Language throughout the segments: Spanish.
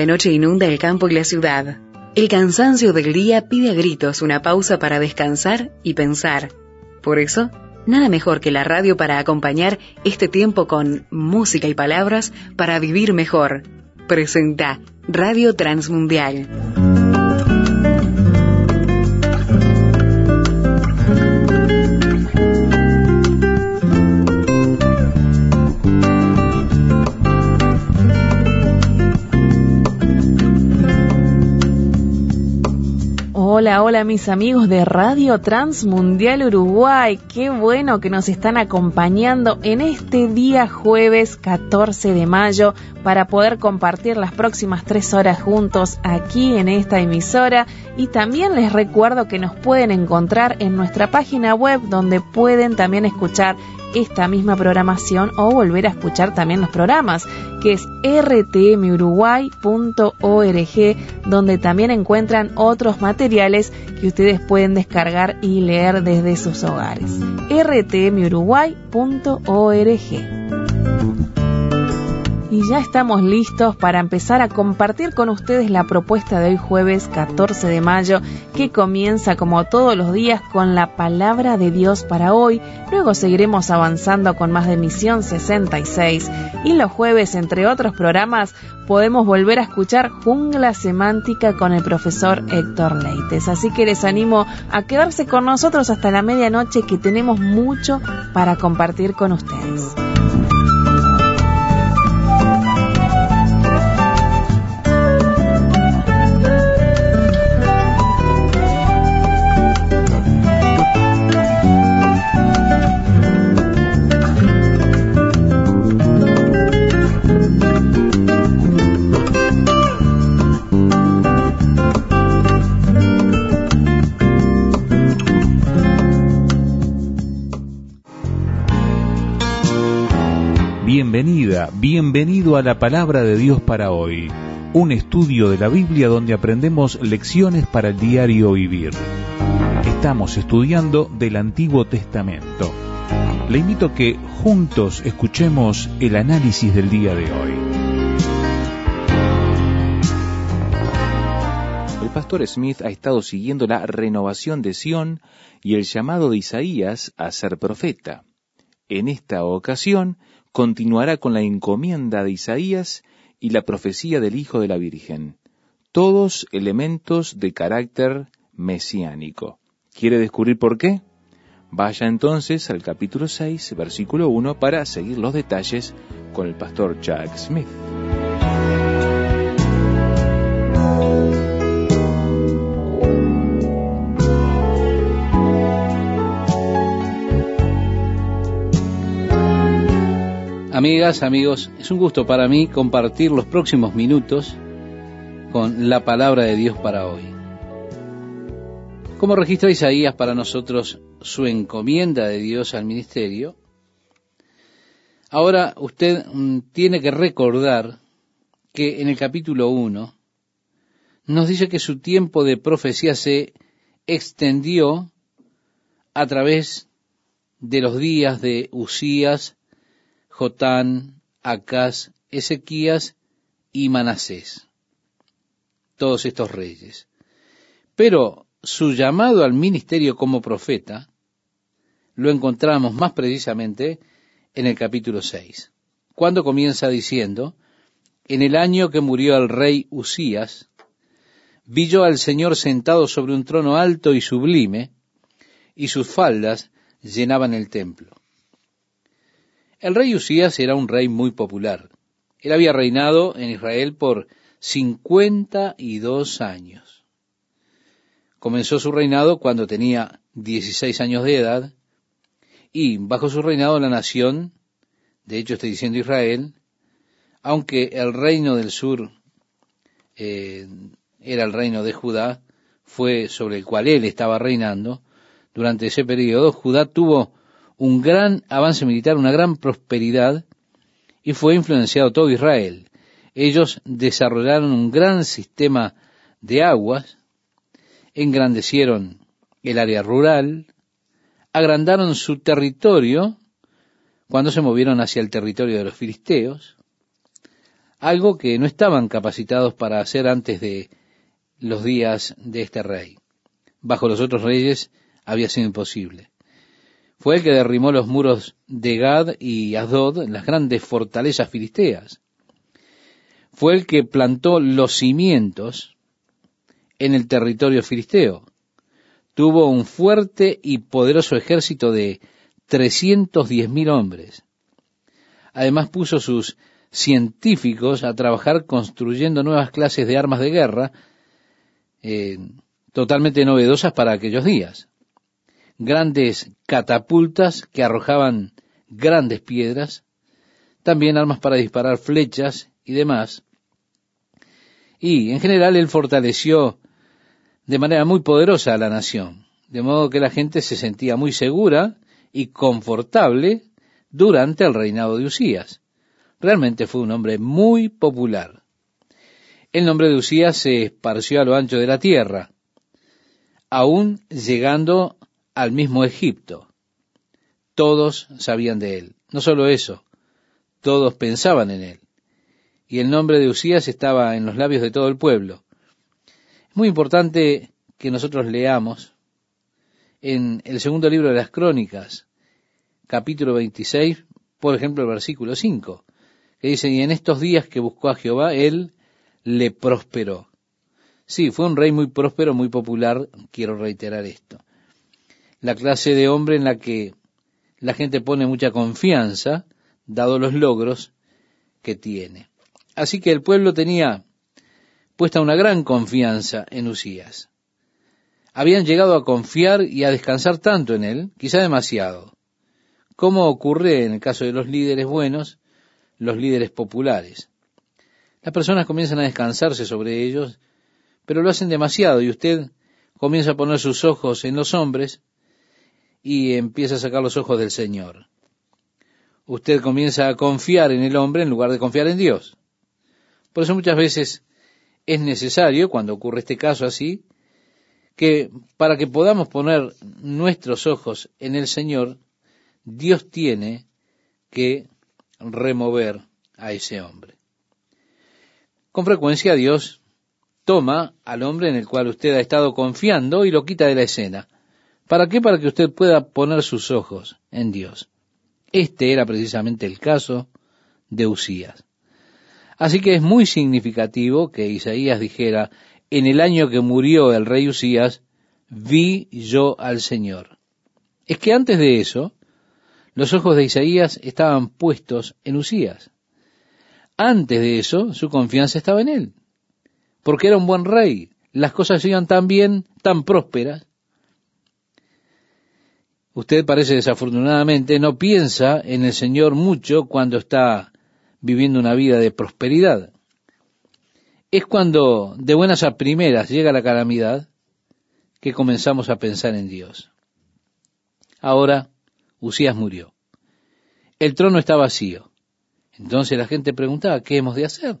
la noche inunda el campo y la ciudad. El cansancio del día pide a gritos una pausa para descansar y pensar. Por eso, nada mejor que la radio para acompañar este tiempo con música y palabras para vivir mejor. Presenta Radio Transmundial. Hola mis amigos de Radio Transmundial Uruguay, qué bueno que nos están acompañando en este día jueves 14 de mayo para poder compartir las próximas 3 horas juntos aquí en esta emisora, y también les recuerdo que nos pueden encontrar en nuestra página web donde pueden también escuchar esta misma programación o volver a escuchar también los programas, que es rtmuruguay.org, donde también encuentran otros materiales que ustedes pueden descargar y leer desde sus hogares. rtmuruguay.org. Y ya estamos listos para empezar a compartir con ustedes la propuesta de hoy jueves 14 de mayo, que comienza como todos los días con la palabra de Dios para hoy. Luego seguiremos avanzando con más de Misión 66, y los jueves, entre otros programas, podemos volver a escuchar Jungla Semántica con el profesor Héctor Leites. Así que les animo a quedarse con nosotros hasta la medianoche, que tenemos mucho para compartir con ustedes. Bienvenida, bienvenido a la Palabra de Dios para hoy, un estudio de la Biblia donde aprendemos lecciones para el diario vivir. Estamos estudiando del Antiguo Testamento. Le invito a que juntos escuchemos el análisis del día de hoy. El pastor Smith ha estado siguiendo la renovación de Sión y el llamado de Isaías a ser profeta. En esta ocasión, continuará con la encomienda de Isaías y la profecía del Hijo de la Virgen, todos elementos de carácter mesiánico. ¿Quiere descubrir por qué? Vaya entonces al capítulo 6, versículo 1, para seguir los detalles con el pastor Chuck Smith. Amigas, amigos, es un gusto para mí compartir los próximos minutos con la palabra de Dios para hoy. Como registra Isaías para nosotros su encomienda de Dios al ministerio, ahora usted tiene que recordar que en el capítulo 1 nos dice que su tiempo de profecía se extendió a través de los días de Usías, Jotán, Acaz, Ezequías y Manasés, todos estos reyes. Pero su llamado al ministerio como profeta lo encontramos más precisamente en el capítulo 6, cuando comienza diciendo: en el año que murió el rey Usías, vi yo al Señor sentado sobre un trono alto y sublime, y sus faldas llenaban el templo. El rey Usías era un rey muy popular. Él había reinado en Israel por 52 años. Comenzó su reinado cuando tenía 16 años de edad, y bajo su reinado la nación, de hecho estoy diciendo Israel, aunque el reino del sur era el reino de Judá, fue sobre el cual él estaba reinando, durante ese periodo Judá tuvo un gran avance militar, una gran prosperidad, y fue influenciado todo Israel. Ellos desarrollaron un gran sistema de aguas, engrandecieron el área rural, agrandaron su territorio cuando se movieron hacia el territorio de los filisteos, algo que no estaban capacitados para hacer antes de los días de este rey. Bajo los otros reyes había sido imposible. Fue el que derribó los muros de Gad y Asdod, las grandes fortalezas filisteas. Fue el que plantó los cimientos en el territorio filisteo. Tuvo un fuerte y poderoso ejército de 310.000 hombres. Además puso sus científicos a trabajar construyendo nuevas clases de armas de guerra, totalmente novedosas para aquellos días. Grandes catapultas que arrojaban grandes piedras, también armas para disparar flechas y demás. Y en general él fortaleció de manera muy poderosa a la nación, de modo que la gente se sentía muy segura y confortable durante el reinado de Usías. Realmente fue un hombre muy popular. El nombre de Usías se esparció a lo ancho de la tierra, aún llegando al mismo Egipto. Todos sabían de él. No solo eso, todos pensaban en él. Y el nombre de Usías estaba en los labios de todo el pueblo. Es muy importante que nosotros leamos en el segundo libro de las Crónicas, capítulo 26, por ejemplo, el versículo 5, que dice, y en estos días que buscó a Jehová, él le prosperó. Sí, fue un rey muy próspero, muy popular, quiero reiterar esto. La clase de hombre en la que la gente pone mucha confianza, dado los logros que tiene. Así que el pueblo tenía puesta una gran confianza en Usías. Habían llegado a confiar y a descansar tanto en él, quizá demasiado, como ocurre en el caso de los líderes buenos, los líderes populares. Las personas comienzan a descansarse sobre ellos, pero lo hacen demasiado y usted comienza a poner sus ojos en los hombres y empieza a sacar los ojos del Señor. Usted comienza a confiar en el hombre en lugar de confiar en Dios. Por eso muchas veces es necesario, cuando ocurre este caso así, que para que podamos poner nuestros ojos en el Señor, Dios tiene que remover a ese hombre. Con frecuencia Dios toma al hombre en el cual usted ha estado confiando y lo quita de la escena. ¿Para qué? Para que usted pueda poner sus ojos en Dios. Este era precisamente el caso de Usías. Así que es muy significativo que Isaías dijera, en el año que murió el rey Usías, vi yo al Señor. Es que antes de eso, los ojos de Isaías estaban puestos en Usías. Antes de eso, su confianza estaba en él, porque era un buen rey. Las cosas iban tan bien, tan prósperas. Usted parece desafortunadamente no piensa en el Señor mucho cuando está viviendo una vida de prosperidad. Es cuando de buenas a primeras llega la calamidad que comenzamos a pensar en Dios. Ahora, Usías murió. El trono está vacío. Entonces la gente preguntaba, ¿qué hemos de hacer?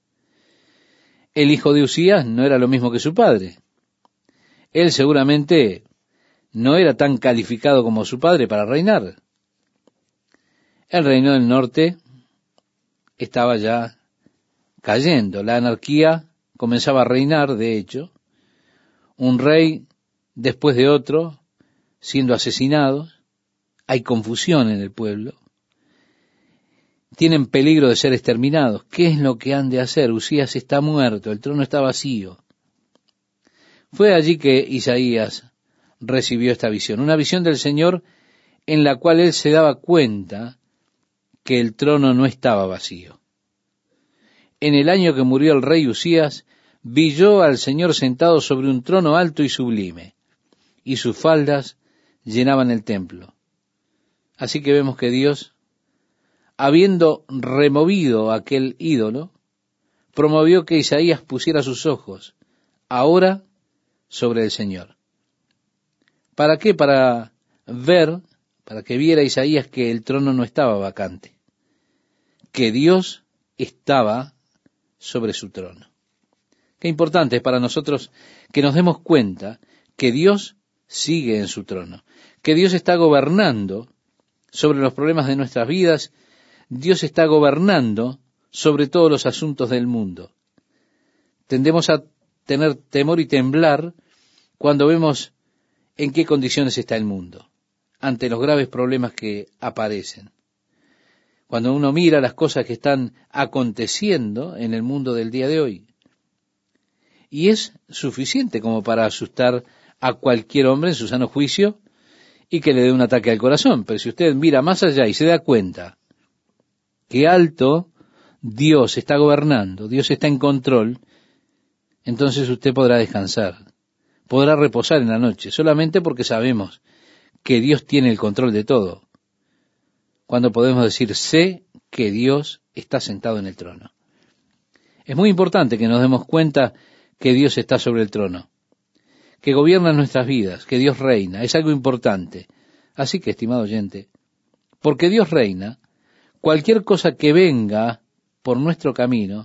El hijo de Usías no era lo mismo que su padre. Él seguramente no era tan calificado como su padre para reinar. El reino del norte estaba ya cayendo. La anarquía comenzaba a reinar, de hecho. Un rey después de otro siendo asesinados. Hay confusión en el pueblo. Tienen peligro de ser exterminados. ¿Qué es lo que han de hacer? Usías está muerto, el trono está vacío. Fue allí que Isaías recibió esta visión, una visión del Señor en la cual él se daba cuenta que el trono no estaba vacío. En el año que murió el rey Usías, vi yo al Señor sentado sobre un trono alto y sublime, y sus faldas llenaban el templo. Así que vemos que Dios, habiendo removido aquel ídolo, promovió que Isaías pusiera sus ojos ahora sobre el Señor. ¿Para qué? Para que viera Isaías que el trono no estaba vacante, que Dios estaba sobre su trono. Qué importante es para nosotros que nos demos cuenta que Dios sigue en su trono, que Dios está gobernando sobre los problemas de nuestras vidas, Dios está gobernando sobre todos los asuntos del mundo. Tendemos a tener temor y temblar cuando vemos en qué condiciones está el mundo, ante los graves problemas que aparecen. Cuando uno mira las cosas que están aconteciendo en el mundo del día de hoy. Y es suficiente como para asustar a cualquier hombre en su sano juicio y que le dé un ataque al corazón. Pero si usted mira más allá y se da cuenta que alto Dios está gobernando, Dios está en control, entonces usted podrá descansar, podrá reposar en la noche, solamente porque sabemos que Dios tiene el control de todo. Cuando podemos decir, sé que Dios está sentado en el trono. Es muy importante que nos demos cuenta que Dios está sobre el trono, que gobierna nuestras vidas, que Dios reina, es algo importante. Así que, estimado oyente, porque Dios reina, cualquier cosa que venga por nuestro camino,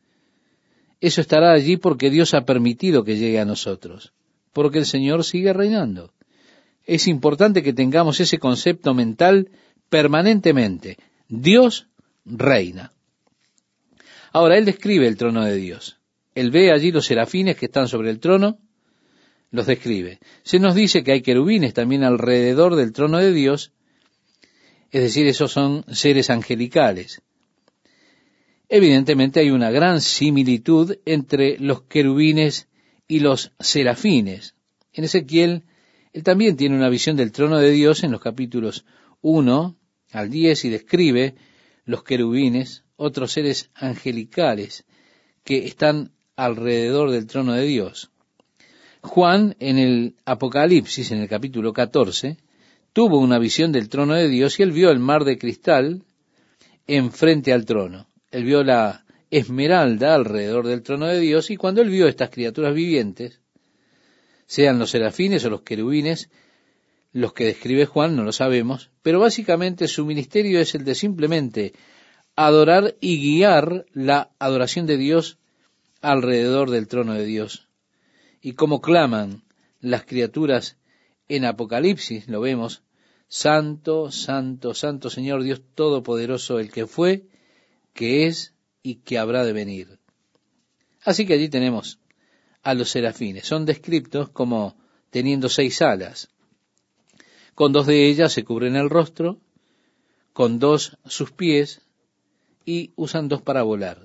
eso estará allí porque Dios ha permitido que llegue a nosotros, porque el Señor sigue reinando. Es importante que tengamos ese concepto mental permanentemente. Dios reina. Ahora, Él describe el trono de Dios. Él ve allí los serafines que están sobre el trono, los describe. Se nos dice que hay querubines también alrededor del trono de Dios, es decir, esos son seres angelicales. Evidentemente hay una gran similitud entre los querubines y los serafines. En Ezequiel, él también tiene una visión del trono de Dios en los capítulos 1 al 10 y describe los querubines, otros seres angelicales que están alrededor del trono de Dios. Juan, en el Apocalipsis, en el capítulo 14, tuvo una visión del trono de Dios y él vio el mar de cristal enfrente al trono. Él vio la esmeralda alrededor del trono de Dios y cuando él vio estas criaturas vivientes, sean los serafines o los querubines, los que describe Juan no lo sabemos, pero básicamente su ministerio es el de simplemente adorar y guiar la adoración de Dios alrededor del trono de Dios. Y como claman las criaturas en Apocalipsis, lo vemos, Santo, Santo, Santo Señor Dios Todopoderoso, el que fue, que es y que habrá de venir. Así que allí tenemos a los serafines. Son descritos como teniendo 6 alas. Con 2 de ellas se cubren el rostro, con 2 sus pies y usan 2 para volar.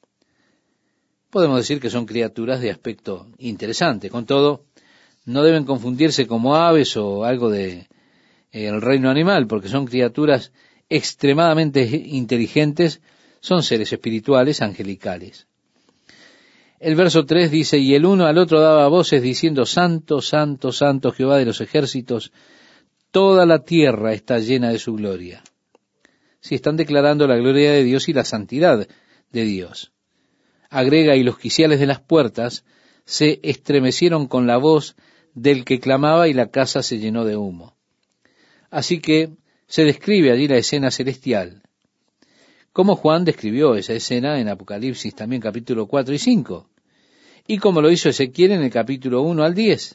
Podemos decir que son criaturas de aspecto interesante. Con todo, no deben confundirse como aves o algo de el reino animal, porque son criaturas extremadamente inteligentes, son seres espirituales, angelicales. El verso 3 dice, y el uno al otro daba voces diciendo, Santo, Santo, Santo, Jehová de los ejércitos, toda la tierra está llena de su gloria. Sí, están declarando la gloria de Dios y la santidad de Dios. Agrega, y los quiciales de las puertas se estremecieron con la voz del que clamaba y la casa se llenó de humo. Así que se describe allí la escena celestial, como Juan describió esa escena en Apocalipsis también capítulo 4 y 5, y como lo hizo Ezequiel en el capítulo 1 al 10.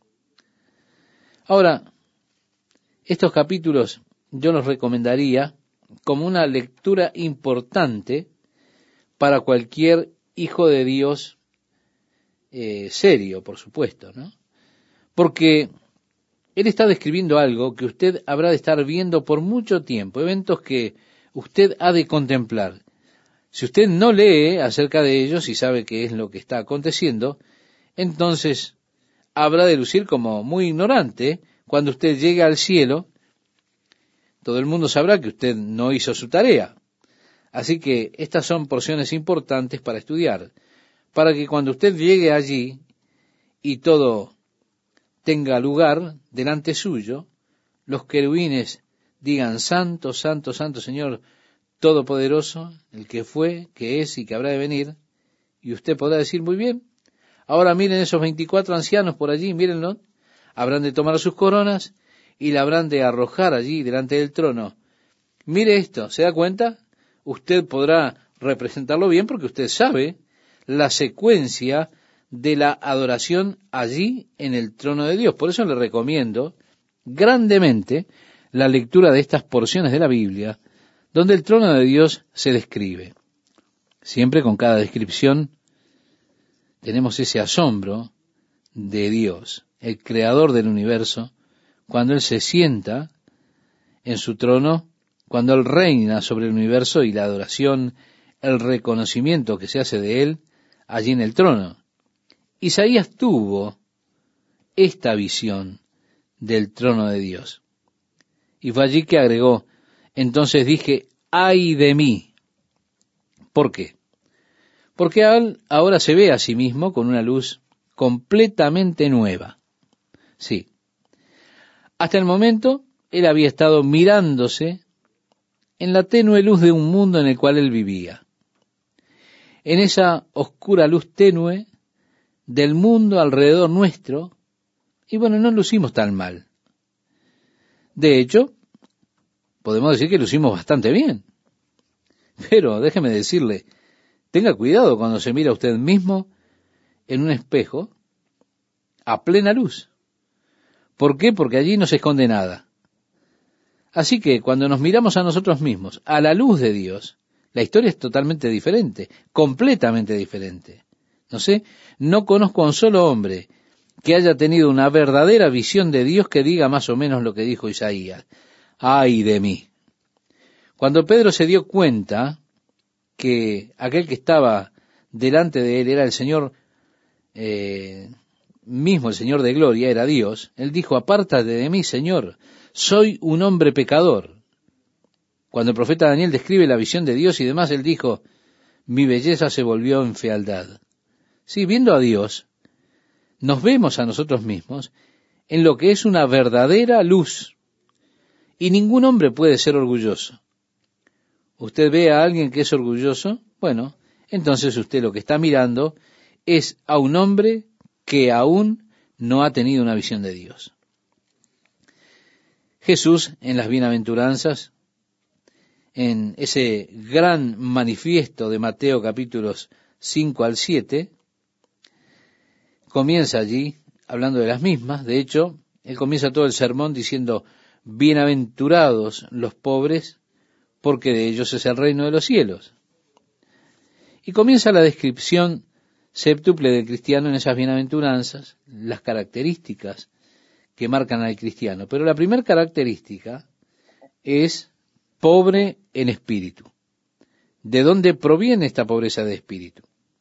Ahora, estos capítulos yo los recomendaría como una lectura importante para cualquier hijo de Dios serio, por supuesto, ¿no? Porque él está describiendo algo que usted habrá de estar viendo por mucho tiempo, eventos que usted ha de contemplar. Si usted no lee acerca de ellos y sabe qué es lo que está aconteciendo, entonces habrá de lucir como muy ignorante. Cuando usted llegue al cielo, todo el mundo sabrá que usted no hizo su tarea. Así que estas son porciones importantes para estudiar, para que cuando usted llegue allí y todo tenga lugar delante suyo, los querubines digan, Santo, Santo, Santo Señor Todopoderoso, el que fue, que es y que habrá de venir, y usted podrá decir, muy bien, ahora miren esos 24 ancianos por allí, mírenlo, habrán de tomar sus coronas y la habrán de arrojar allí delante del trono. Mire esto, ¿se da cuenta? Usted podrá representarlo bien porque usted sabe la secuencia de la adoración allí en el trono de Dios. Por eso le recomiendo grandemente la lectura de estas porciones de la Biblia donde el trono de Dios se describe. Siempre con cada descripción tenemos ese asombro de Dios, el creador del universo, cuando Él se sienta en su trono, cuando Él reina sobre el universo y la adoración, el reconocimiento que se hace de Él allí en el trono. Isaías tuvo esta visión del trono de Dios. Y fue allí que agregó, entonces dije, ¡ay de mí! ¿Por qué? Porque él ahora se ve a sí mismo con una luz completamente nueva. Sí. Hasta el momento, él había estado mirándose en la tenue luz de un mundo en el cual él vivía. En esa oscura luz tenue del mundo alrededor nuestro, y bueno, no lucimos tan mal. De hecho, podemos decir que lucimos bastante bien. Pero déjeme decirle, tenga cuidado cuando se mira a usted mismo en un espejo a plena luz. ¿Por qué? Porque allí no se esconde nada. Así que cuando nos miramos a nosotros mismos, a la luz de Dios, la historia es totalmente diferente, completamente diferente. No sé, no conozco a un solo hombre que haya tenido una verdadera visión de Dios que diga más o menos lo que dijo Isaías. ¡Ay de mí! Cuando Pedro se dio cuenta que aquel que estaba delante de él era el Señor mismo, el Señor de gloria, era Dios, él dijo, apártate de mí, Señor, soy un hombre pecador. Cuando el profeta Daniel describe la visión de Dios y demás, él dijo, mi belleza se volvió en fealdad. Sí, viendo a Dios, nos vemos a nosotros mismos en lo que es una verdadera luz. Y ningún hombre puede ser orgulloso. Usted ve a alguien que es orgulloso, bueno, entonces usted lo que está mirando es a un hombre que aún no ha tenido una visión de Dios. Jesús, en las bienaventuranzas, en ese gran manifiesto de Mateo capítulos 5 al 7, comienza allí hablando de las mismas. De hecho, él comienza todo el sermón diciendo, bienaventurados los pobres, porque de ellos es el reino de los cielos. Y comienza la descripción séptuple del cristiano en esas bienaventuranzas, las características que marcan al cristiano. Pero la primera característica es pobre en espíritu. ¿De dónde proviene esta pobreza de espíritu?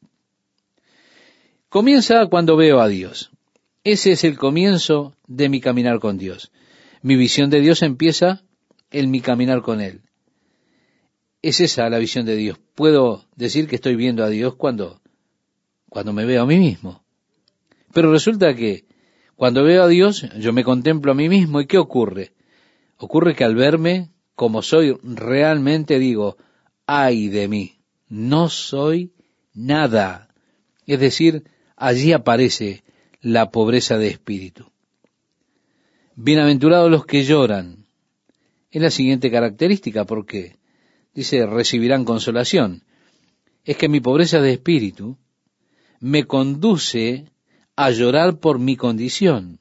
Comienza cuando veo a Dios. Ese es el comienzo de mi caminar con Dios. Mi visión de Dios empieza en mi caminar con Él. Es esa la visión de Dios. Puedo decir que estoy viendo a Dios cuando me veo a mí mismo. Pero resulta que cuando veo a Dios, yo me contemplo a mí mismo. ¿Y qué ocurre? Ocurre que al verme como soy realmente digo, ¡ay de mí! No soy nada. Es decir, allí aparece la pobreza de espíritu. Bienaventurados los que lloran. Es la siguiente característica, porque dice, recibirán consolación. Es que mi pobreza de espíritu me conduce a llorar por mi condición.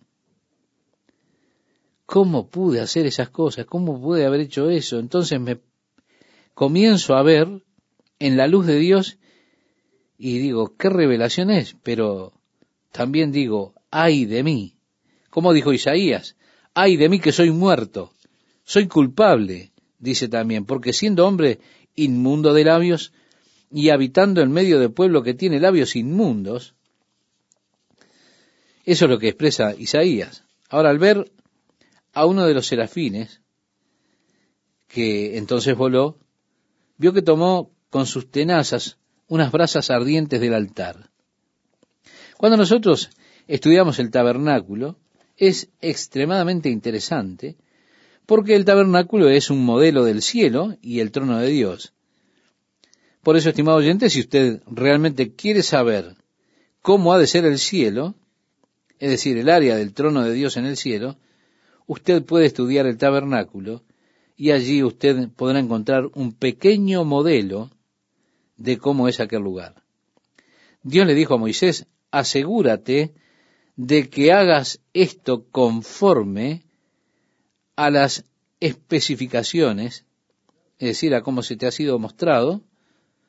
¿Cómo pude hacer esas cosas? ¿Cómo pude haber hecho eso? Entonces me comienzo a ver en la luz de Dios y digo, ¿qué revelación es? Pero también digo, ¡ay de mí! Como dijo Isaías, ¡ay de mí que soy muerto! Soy culpable, dice también, porque siendo hombre inmundo de labios y habitando en medio de pueblo que tiene labios inmundos, eso es lo que expresa Isaías. Ahora, al ver a uno de los serafines, que entonces voló, vio que tomó con sus tenazas unas brasas ardientes del altar. Cuando nosotros estudiamos el tabernáculo, es extremadamente interesante, porque el tabernáculo es un modelo del cielo y el trono de Dios. Por eso, estimado oyente, si usted realmente quiere saber cómo ha de ser el cielo, es decir, el área del trono de Dios en el cielo, usted puede estudiar el tabernáculo y allí usted podrá encontrar un pequeño modelo de cómo es aquel lugar. Dios le dijo a Moisés, asegúrate de que hagas esto conforme a las especificaciones, es decir, a cómo se te ha sido mostrado,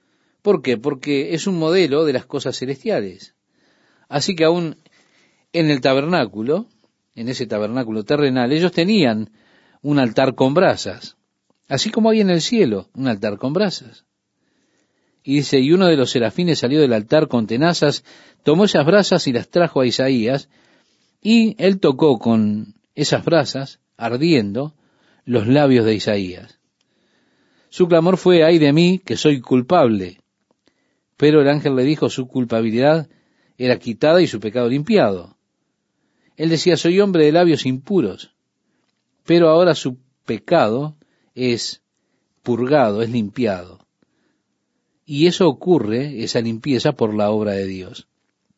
¿Por qué? Porque es un modelo de las cosas celestiales. Así que aún en el tabernáculo, en ese tabernáculo terrenal, ellos tenían un altar con brasas, así como hay en el cielo un altar con brasas. Y dice, y uno de los serafines salió del altar con tenazas, tomó esas brasas y las trajo a Isaías, y él tocó con esas brasas, ardiendo, los labios de Isaías. Su clamor fue, ay de mí, que soy culpable. Pero el ángel le dijo, su culpabilidad era quitada y su pecado limpiado. Él decía, soy hombre de labios impuros, pero ahora su pecado es purgado, es limpiado. Y eso ocurre, esa limpieza, por la obra de Dios.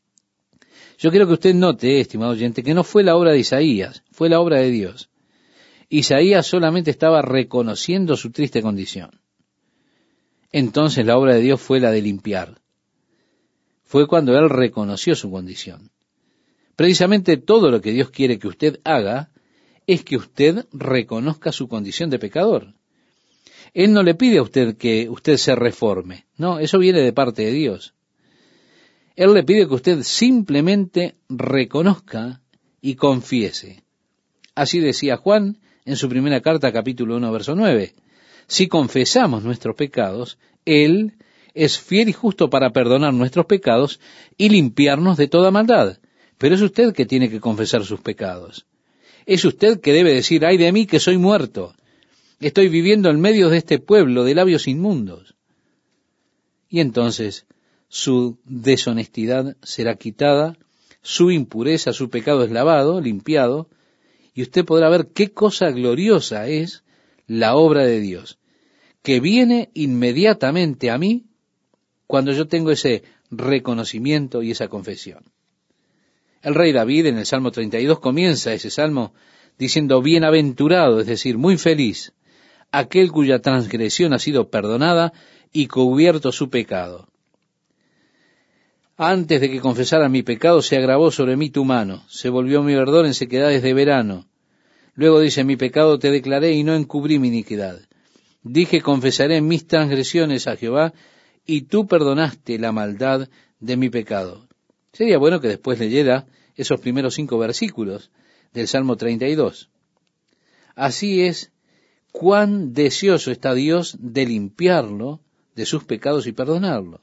Yo quiero que usted note, estimado oyente, que no fue la obra de Isaías, fue la obra de Dios. Isaías solamente estaba reconociendo su triste condición. Entonces la obra de Dios fue la de limpiar. Fue cuando él reconoció su condición. Precisamente todo lo que Dios quiere que usted haga es que usted reconozca su condición de pecador. Él no le pide a usted que usted se reforme. No, eso viene de parte de Dios. Él le pide que usted simplemente reconozca y confiese. Así decía Juan en su primera carta, capítulo 1, verso 9. Si confesamos nuestros pecados, Él es fiel y justo para perdonar nuestros pecados y limpiarnos de toda maldad. Pero es usted que tiene que confesar sus pecados. Es usted que debe decir, ay de mí que soy muerto. Estoy viviendo en medio de este pueblo de labios inmundos. Y entonces su deshonestidad será quitada, su impureza, su pecado es lavado, limpiado, y usted podrá ver qué cosa gloriosa es la obra de Dios, que viene inmediatamente a mí cuando yo tengo ese reconocimiento y esa confesión. El rey David en el Salmo 32 comienza ese salmo diciendo, bienaventurado, es decir, muy feliz, aquel cuya transgresión ha sido perdonada y cubierto su pecado. Antes de que confesara mi pecado, se agravó sobre mí tu mano, se volvió mi verdor en sequedades de verano. Luego dice, mi pecado te declaré y no encubrí mi iniquidad. Dije, confesaré mis transgresiones a Jehová, y tú perdonaste la maldad de mi pecado. Sería bueno que después leyera esos primeros 5 versículos del Salmo 32. Así es, cuán deseoso está Dios de limpiarlo de sus pecados y perdonarlo.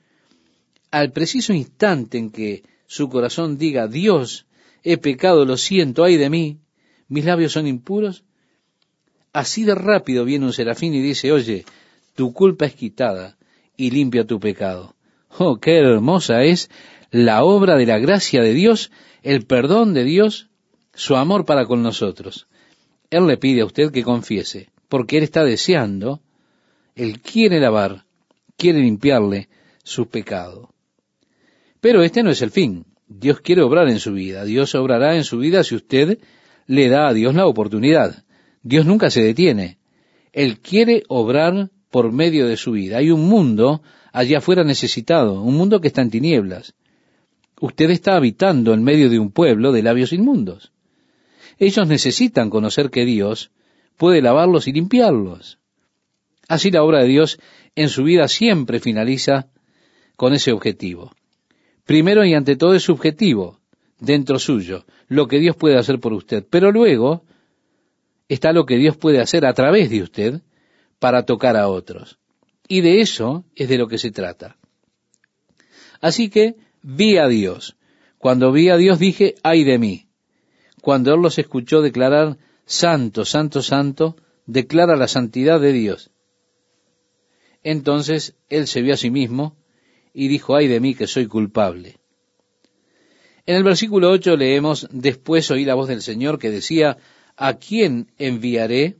Al preciso instante en que su corazón diga, Dios, he pecado, lo siento, ay de mí, mis labios son impuros, así de rápido viene un serafín y dice, oye, tu culpa es quitada y limpia tu pecado. Oh, qué hermosa es la obra de la gracia de Dios, el perdón de Dios, su amor para con nosotros. Él le pide a usted que confiese, porque Él está deseando, Él quiere lavar, quiere limpiarle su pecado. Pero este no es el fin. Dios quiere obrar en su vida. Dios obrará en su vida si usted le da a Dios la oportunidad. Dios nunca se detiene. Él quiere obrar por medio de su vida. Hay un mundo allá afuera necesitado, un mundo que está en tinieblas. Usted está habitando en medio de un pueblo de labios inmundos. Ellos necesitan conocer que Dios puede lavarlos y limpiarlos. Así la obra de Dios en su vida siempre finaliza con ese objetivo. Primero y ante todo es subjetivo, dentro suyo, lo que Dios puede hacer por usted. Pero luego está lo que Dios puede hacer a través de usted para tocar a otros. Y de eso es de lo que se trata. Así que vi a Dios. Cuando vi a Dios dije, ay de mí. Cuando Él los escuchó declarar, santo, santo, santo, declara la santidad de Dios. Entonces Él se vio a sí mismo y dijo, ay de mí que soy culpable. En el versículo 8 leemos, después oí la voz del Señor que decía, ¿a quién enviaré?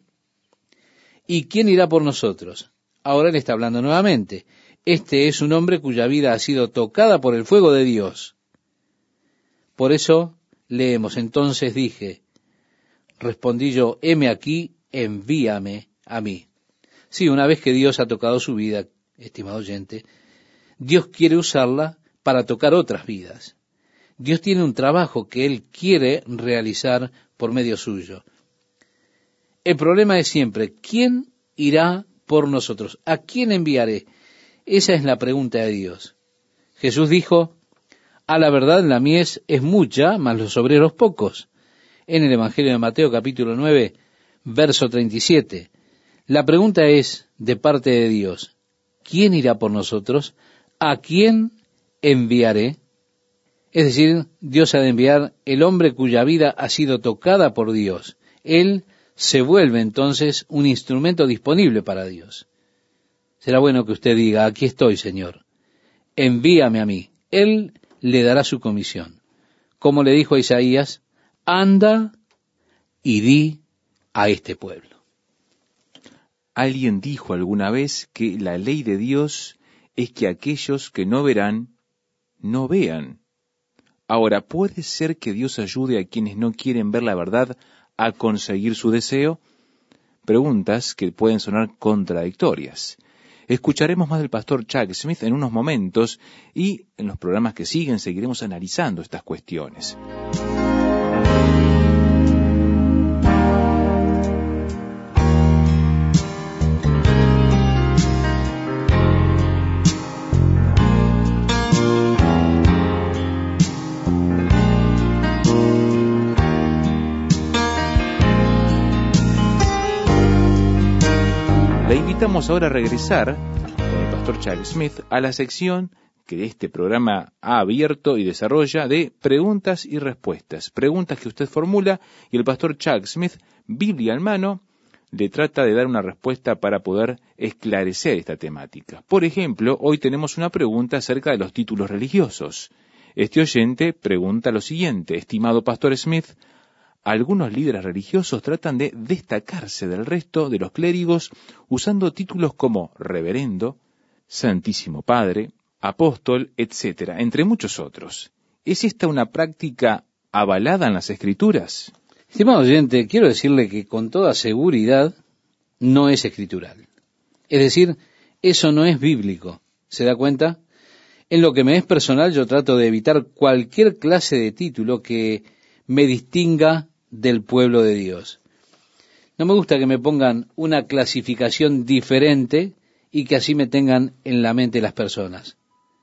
¿Y quién irá por nosotros? Ahora Él está hablando nuevamente. Este es un hombre cuya vida ha sido tocada por el fuego de Dios. Por eso leemos, entonces dije, respondí yo, heme aquí, envíame a mí. Sí, una vez que Dios ha tocado su vida, estimado oyente, Dios quiere usarla para tocar otras vidas. Dios tiene un trabajo que Él quiere realizar por medio suyo. El problema es siempre, ¿quién irá por nosotros? ¿A quién enviaré? Esa es la pregunta de Dios. Jesús dijo, a la verdad la mies es mucha, mas los obreros pocos. En el Evangelio de Mateo capítulo 9, verso 37. La pregunta es de parte de Dios, ¿quién irá por nosotros? ¿A quién enviaré? Es decir, Dios ha de enviar el hombre cuya vida ha sido tocada por Dios. Él se vuelve entonces un instrumento disponible para Dios. Será bueno que usted diga, aquí estoy, Señor, envíame a mí. Él le dará su comisión. Como le dijo a Isaías, anda y di a este pueblo. Alguien dijo alguna vez que la ley de Dios es que aquellos que no verán, no vean. Ahora, ¿puede ser que Dios ayude a quienes no quieren ver la verdad a conseguir su deseo? Preguntas que pueden sonar contradictorias. Escucharemos más del pastor Chuck Smith en unos momentos y en los programas que siguen seguiremos analizando estas cuestiones. Le invitamos ahora a regresar con el pastor Chuck Smith a la sección que este programa ha abierto y desarrolla de preguntas y respuestas. Preguntas que usted formula y el pastor Chuck Smith, Biblia en mano, le trata de dar una respuesta para poder esclarecer esta temática. Por ejemplo, hoy tenemos una pregunta acerca de los títulos religiosos. Este oyente pregunta lo siguiente: estimado pastor Smith, algunos líderes religiosos tratan de destacarse del resto de los clérigos usando títulos como reverendo, santísimo padre, apóstol, etc., entre muchos otros. ¿Es esta una práctica avalada en las Escrituras? Estimado oyente, quiero decirle que con toda seguridad no es escritural. Es decir, eso no es bíblico. ¿Se da cuenta? En lo que me es personal, yo trato de evitar cualquier clase de título que me distinga del pueblo de Dios. No me gusta que me pongan una clasificación diferente y que así me tengan en la mente las personas.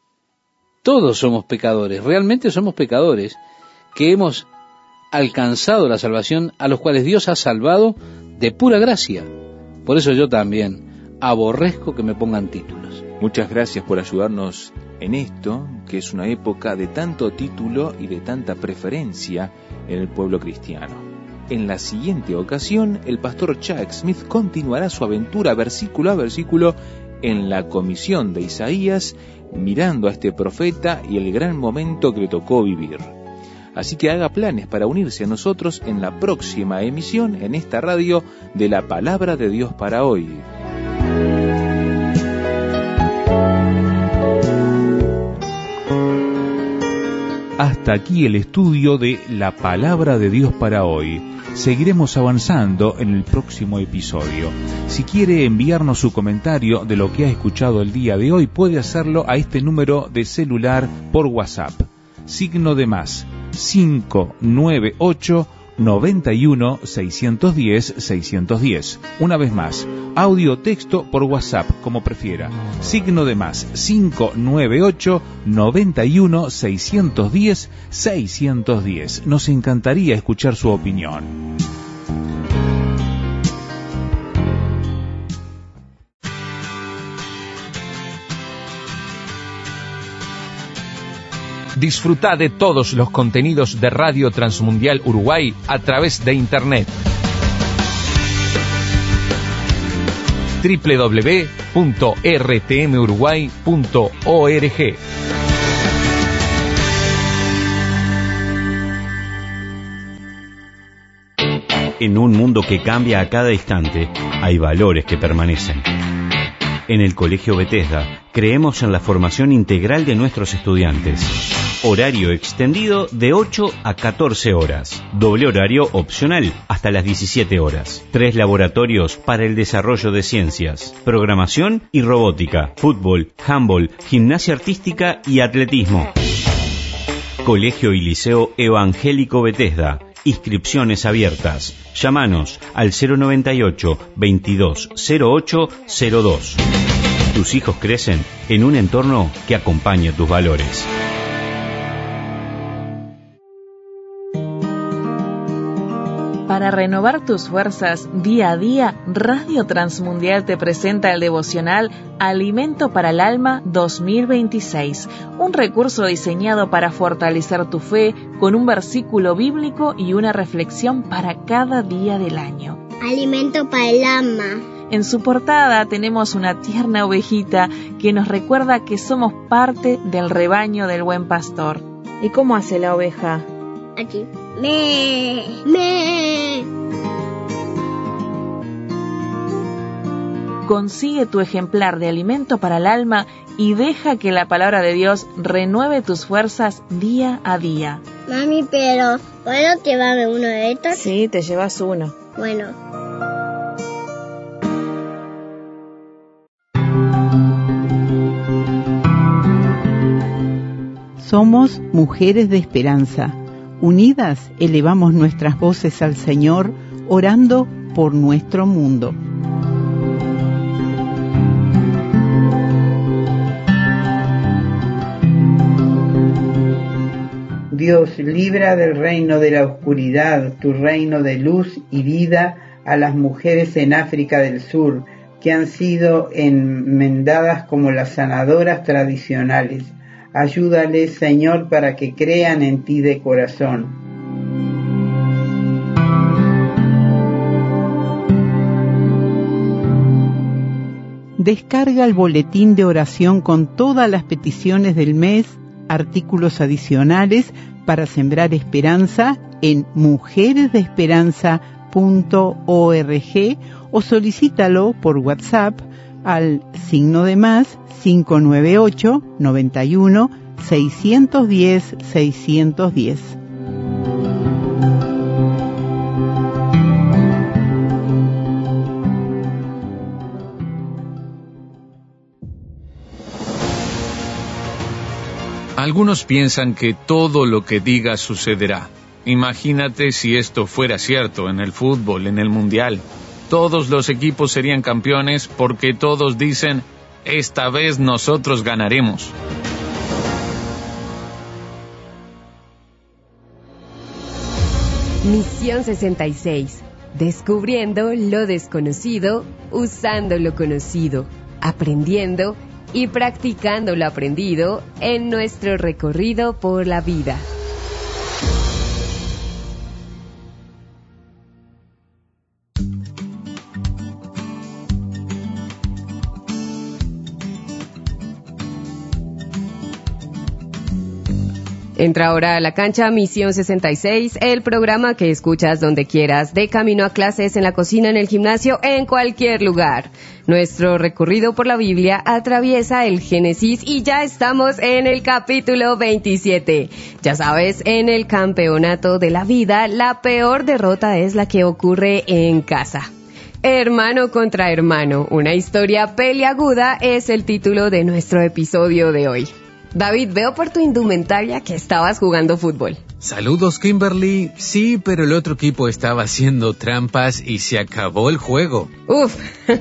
Todos somos pecadores, realmente somos pecadores, que hemos alcanzado la salvación, a los cuales Dios ha salvado de pura gracia. Por eso yo también aborrezco que me pongan títulos. Muchas gracias por ayudarnos en esto, que es una época de tanto título y de tanta preferencia en el pueblo cristiano. En la siguiente ocasión, el pastor Chuck Smith continuará su aventura versículo a versículo en la comisión de Isaías, mirando a este profeta y el gran momento que le tocó vivir. Así que haga planes para unirse a nosotros en la próxima emisión en esta radio de la Palabra de Dios para hoy. Hasta aquí el estudio de la Palabra de Dios para hoy. Seguiremos avanzando en el próximo episodio. Si quiere enviarnos su comentario de lo que ha escuchado el día de hoy, puede hacerlo a este número de celular por WhatsApp. Signo de más 598 91 610 610. Una vez más, audio texto por WhatsApp, como prefiera. Signo de más 598 91 610 610. Nos encantaría escuchar su opinión. Disfruta de todos los contenidos de Radio Transmundial Uruguay a través de Internet. www.rtmuruguay.org. En un mundo que cambia a cada instante, hay valores que permanecen. En el Colegio Bethesda, creemos en la formación integral de nuestros estudiantes. Horario extendido de 8 a 14 horas. Doble horario opcional hasta las 17 horas. 3 laboratorios para el desarrollo de ciencias, programación y robótica, fútbol, handball, gimnasia artística y atletismo. Colegio y Liceo Evangélico Bethesda. Inscripciones abiertas. Llámanos al 098 2208 02. Tus hijos crecen en un entorno que acompaña tus valores. Para renovar tus fuerzas día a día, Radio Transmundial te presenta el devocional Alimento para el Alma 2026, un recurso diseñado para fortalecer tu fe con un versículo bíblico y una reflexión para cada día del año. Alimento para el alma. En su portada tenemos una tierna ovejita que nos recuerda que somos parte del rebaño del buen pastor. ¿Y cómo hace la oveja? Aquí. Me. Consigue tu ejemplar de Alimento para el Alma y deja que la palabra de Dios renueve tus fuerzas día a día. Mami, pero ¿puedo llevarme uno de estos? Sí, te llevas uno. Bueno. Somos mujeres de esperanza. Unidas elevamos nuestras voces al Señor, orando por nuestro mundo. Dios, libra del reino de la oscuridad, tu reino de luz y vida, a las mujeres en África del Sur, que han sido enmendadas como las sanadoras tradicionales. Ayúdales, Señor, para que crean en ti de corazón. Descarga el boletín de oración con todas las peticiones del mes, artículos adicionales para sembrar esperanza en mujeresdeesperanza.org o solicítalo por WhatsApp al +, 598 91 610 610. Algunos piensan que todo lo que digas sucederá. Imagínate si esto fuera cierto en el fútbol, en el mundial. Todos los equipos serían campeones porque todos dicen, esta vez nosotros ganaremos. Misión 66. Descubriendo lo desconocido, usando lo conocido, aprendiendo y practicando lo aprendido en nuestro recorrido por la vida. Entra ahora a la cancha Misión 66, el programa que escuchas donde quieras, de camino a clases, en la cocina, en el gimnasio, en cualquier lugar. Nuestro recorrido por la Biblia atraviesa el Génesis y ya estamos en el capítulo 27. Ya sabes, en el campeonato de la vida, la peor derrota es la que ocurre en casa. Hermano contra hermano, una historia peliaguda es el título de nuestro episodio de hoy. David, veo por tu indumentaria que estabas jugando fútbol. Saludos, Kimberly. Sí, pero el otro equipo estaba haciendo trampas y se acabó el juego. Uf,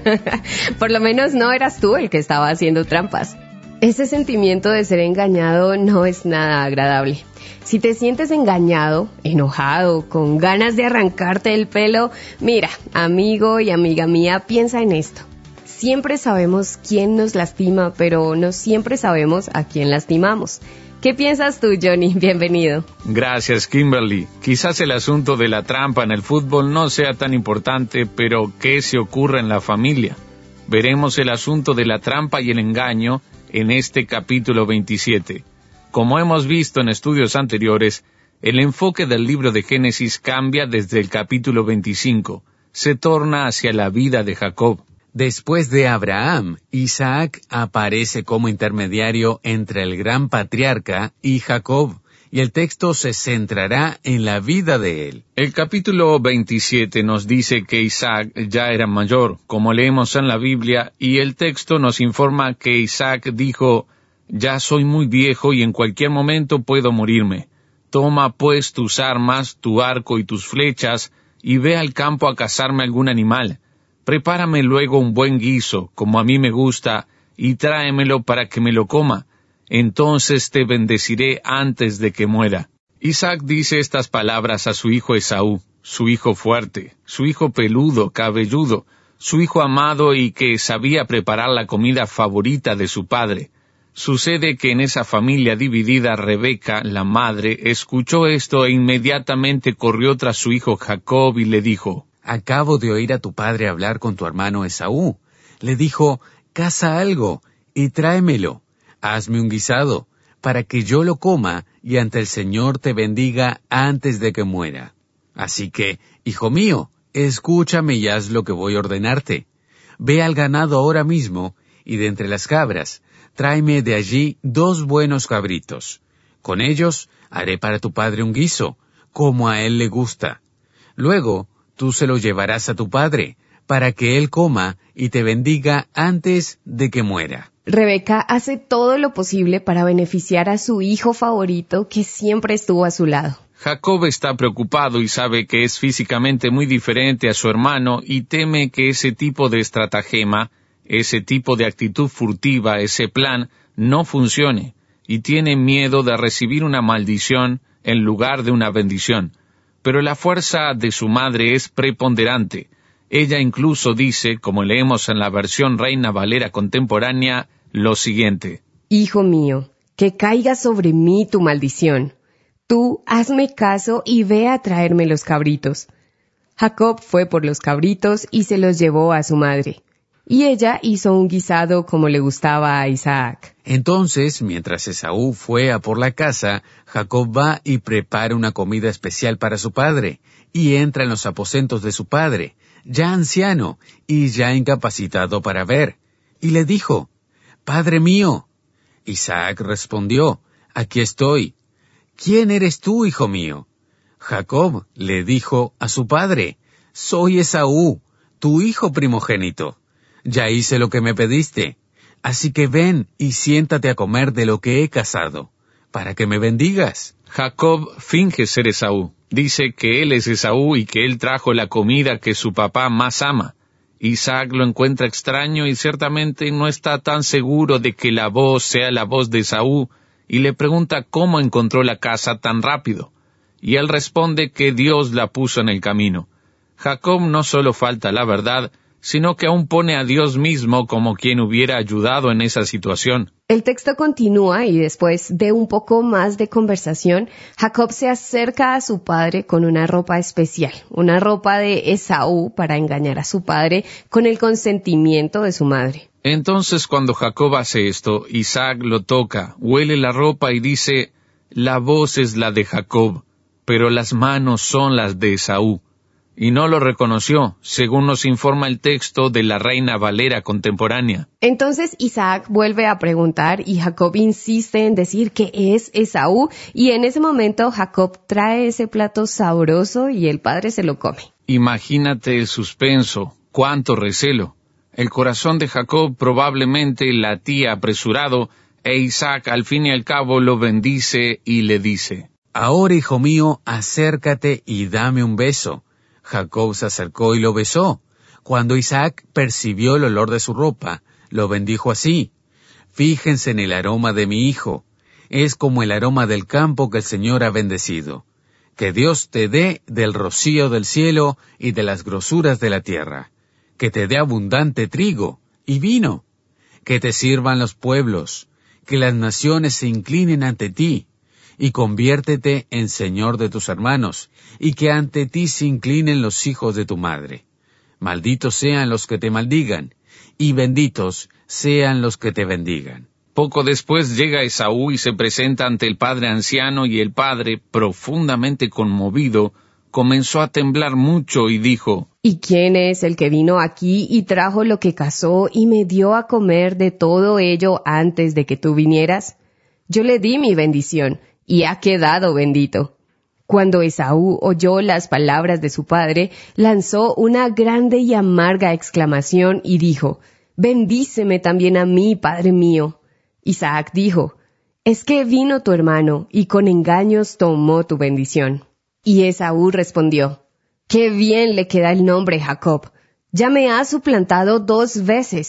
por lo menos no eras tú el que estaba haciendo trampas. Ese sentimiento de ser engañado no es nada agradable. Si te sientes engañado, enojado, con ganas de arrancarte el pelo, mira, amigo y amiga mía, piensa en esto. Siempre sabemos quién nos lastima, pero no siempre sabemos a quién lastimamos. ¿Qué piensas tú, Johnny? Bienvenido. Gracias, Kimberly. Quizás el asunto de la trampa en el fútbol no sea tan importante, pero ¿qué se ocurre en la familia? Veremos el asunto de la trampa y el engaño en este capítulo 27. Como hemos visto en estudios anteriores, el enfoque del libro de Génesis cambia desde el capítulo 25. Se torna hacia la vida de Jacob. Después de Abraham, Isaac aparece como intermediario entre el gran patriarca y Jacob, y el texto se centrará en la vida de él. El capítulo 27 nos dice que Isaac ya era mayor, como leemos en la Biblia, y el texto nos informa que Isaac dijo, «Ya soy muy viejo y en cualquier momento puedo morirme. Toma pues tus armas, tu arco y tus flechas, y ve al campo a cazarme algún animal. Prepárame luego un buen guiso, como a mí me gusta, y tráemelo para que me lo coma. Entonces te bendeciré antes de que muera. Isaac dice estas palabras a su hijo Esaú, su hijo fuerte, su hijo peludo, cabelludo, su hijo amado y que sabía preparar la comida favorita de su padre. Sucede que en esa familia dividida Rebeca, la madre, escuchó esto e inmediatamente corrió tras su hijo Jacob y le dijo: Acabo de oír a tu padre hablar con tu hermano Esaú. Le dijo: caza algo y tráemelo. Hazme un guisado, para que yo lo coma y ante el Señor te bendiga antes de que muera. Así que, hijo mío, escúchame y haz lo que voy a ordenarte. Ve al ganado ahora mismo, y de entre las cabras, tráeme de allí 2 buenos cabritos. Con ellos haré para tu padre un guiso, como a él le gusta. Luego, tú se lo llevarás a tu padre, para que él coma y te bendiga antes de que muera. Rebeca hace todo lo posible para beneficiar a su hijo favorito que siempre estuvo a su lado. Jacob está preocupado y sabe que es físicamente muy diferente a su hermano y teme que ese tipo de estratagema, ese tipo de actitud furtiva, ese plan, no funcione, y tiene miedo de recibir una maldición en lugar de una bendición. Pero la fuerza de su madre es preponderante. Ella incluso dice, como leemos en la versión Reina Valera contemporánea, lo siguiente: Hijo mío, que caiga sobre mí tu maldición. Tú hazme caso y ve a traerme los cabritos. Jacob fue por los cabritos y se los llevó a su madre. Y ella hizo un guisado como le gustaba a Isaac. Entonces, mientras Esaú fue a por la caza, Jacob va y prepara una comida especial para su padre, y entra en los aposentos de su padre, ya anciano y ya incapacitado para ver, y le dijo: Padre mío. Isaac respondió: Aquí estoy. ¿Quién eres tú, hijo mío? Jacob le dijo a su padre: Soy Esaú, tu hijo primogénito. Ya hice lo que me pediste, así que ven y siéntate a comer de lo que he cazado, para que me bendigas. Jacob finge ser Esaú. Dice que él es Esaú y que él trajo la comida que su papá más ama. Isaac lo encuentra extraño y ciertamente no está tan seguro de que la voz sea la voz de Esaú, y le pregunta cómo encontró la casa tan rápido. Y él responde que Dios la puso en el camino. Jacob no solo falta la verdad, sino que aún pone a Dios mismo como quien hubiera ayudado en esa situación. El texto continúa y después de un poco más de conversación, Jacob se acerca a su padre con una ropa especial, una ropa de Esaú para engañar a su padre con el consentimiento de su madre. Entonces cuando Jacob hace esto, Isaac lo toca, huele la ropa y dice: La voz es la de Jacob, pero las manos son las de Esaú. Y no lo reconoció, según nos informa el texto de la Reina Valera contemporánea. Entonces Isaac vuelve a preguntar y Jacob insiste en decir que es Esaú, y en ese momento Jacob trae ese plato sabroso y el padre se lo come. Imagínate el suspenso, cuánto recelo. El corazón de Jacob probablemente latía apresurado, e Isaac al fin y al cabo lo bendice y le dice: Ahora, hijo mío, acércate y dame un beso. Jacob se acercó y lo besó. Cuando Isaac percibió el olor de su ropa, lo bendijo así: Fíjense en el aroma de mi hijo. Es como el aroma del campo que el Señor ha bendecido. Que Dios te dé del rocío del cielo y de las grosuras de la tierra. Que te dé abundante trigo y vino. Que te sirvan los pueblos. Que las naciones se inclinen ante ti. Y conviértete en señor de tus hermanos, y que ante ti se inclinen los hijos de tu madre. Malditos sean los que te maldigan, y benditos sean los que te bendigan. Poco después llega Esaú y se presenta ante el padre anciano, y el padre, profundamente conmovido, comenzó a temblar mucho y dijo: ¿Y quién es el que vino aquí y trajo lo que cazó y me dio a comer de todo ello antes de que tú vinieras? Yo le di mi bendición, y ha quedado bendito. Cuando Esaú oyó las palabras de su padre, lanzó una grande y amarga exclamación y dijo: Bendíceme también a mí, padre mío. Isaac dijo: Es que vino tu hermano, y con engaños tomó tu bendición. Y Esaú respondió: Qué bien le queda el nombre Jacob. Ya me ha suplantado 2 veces,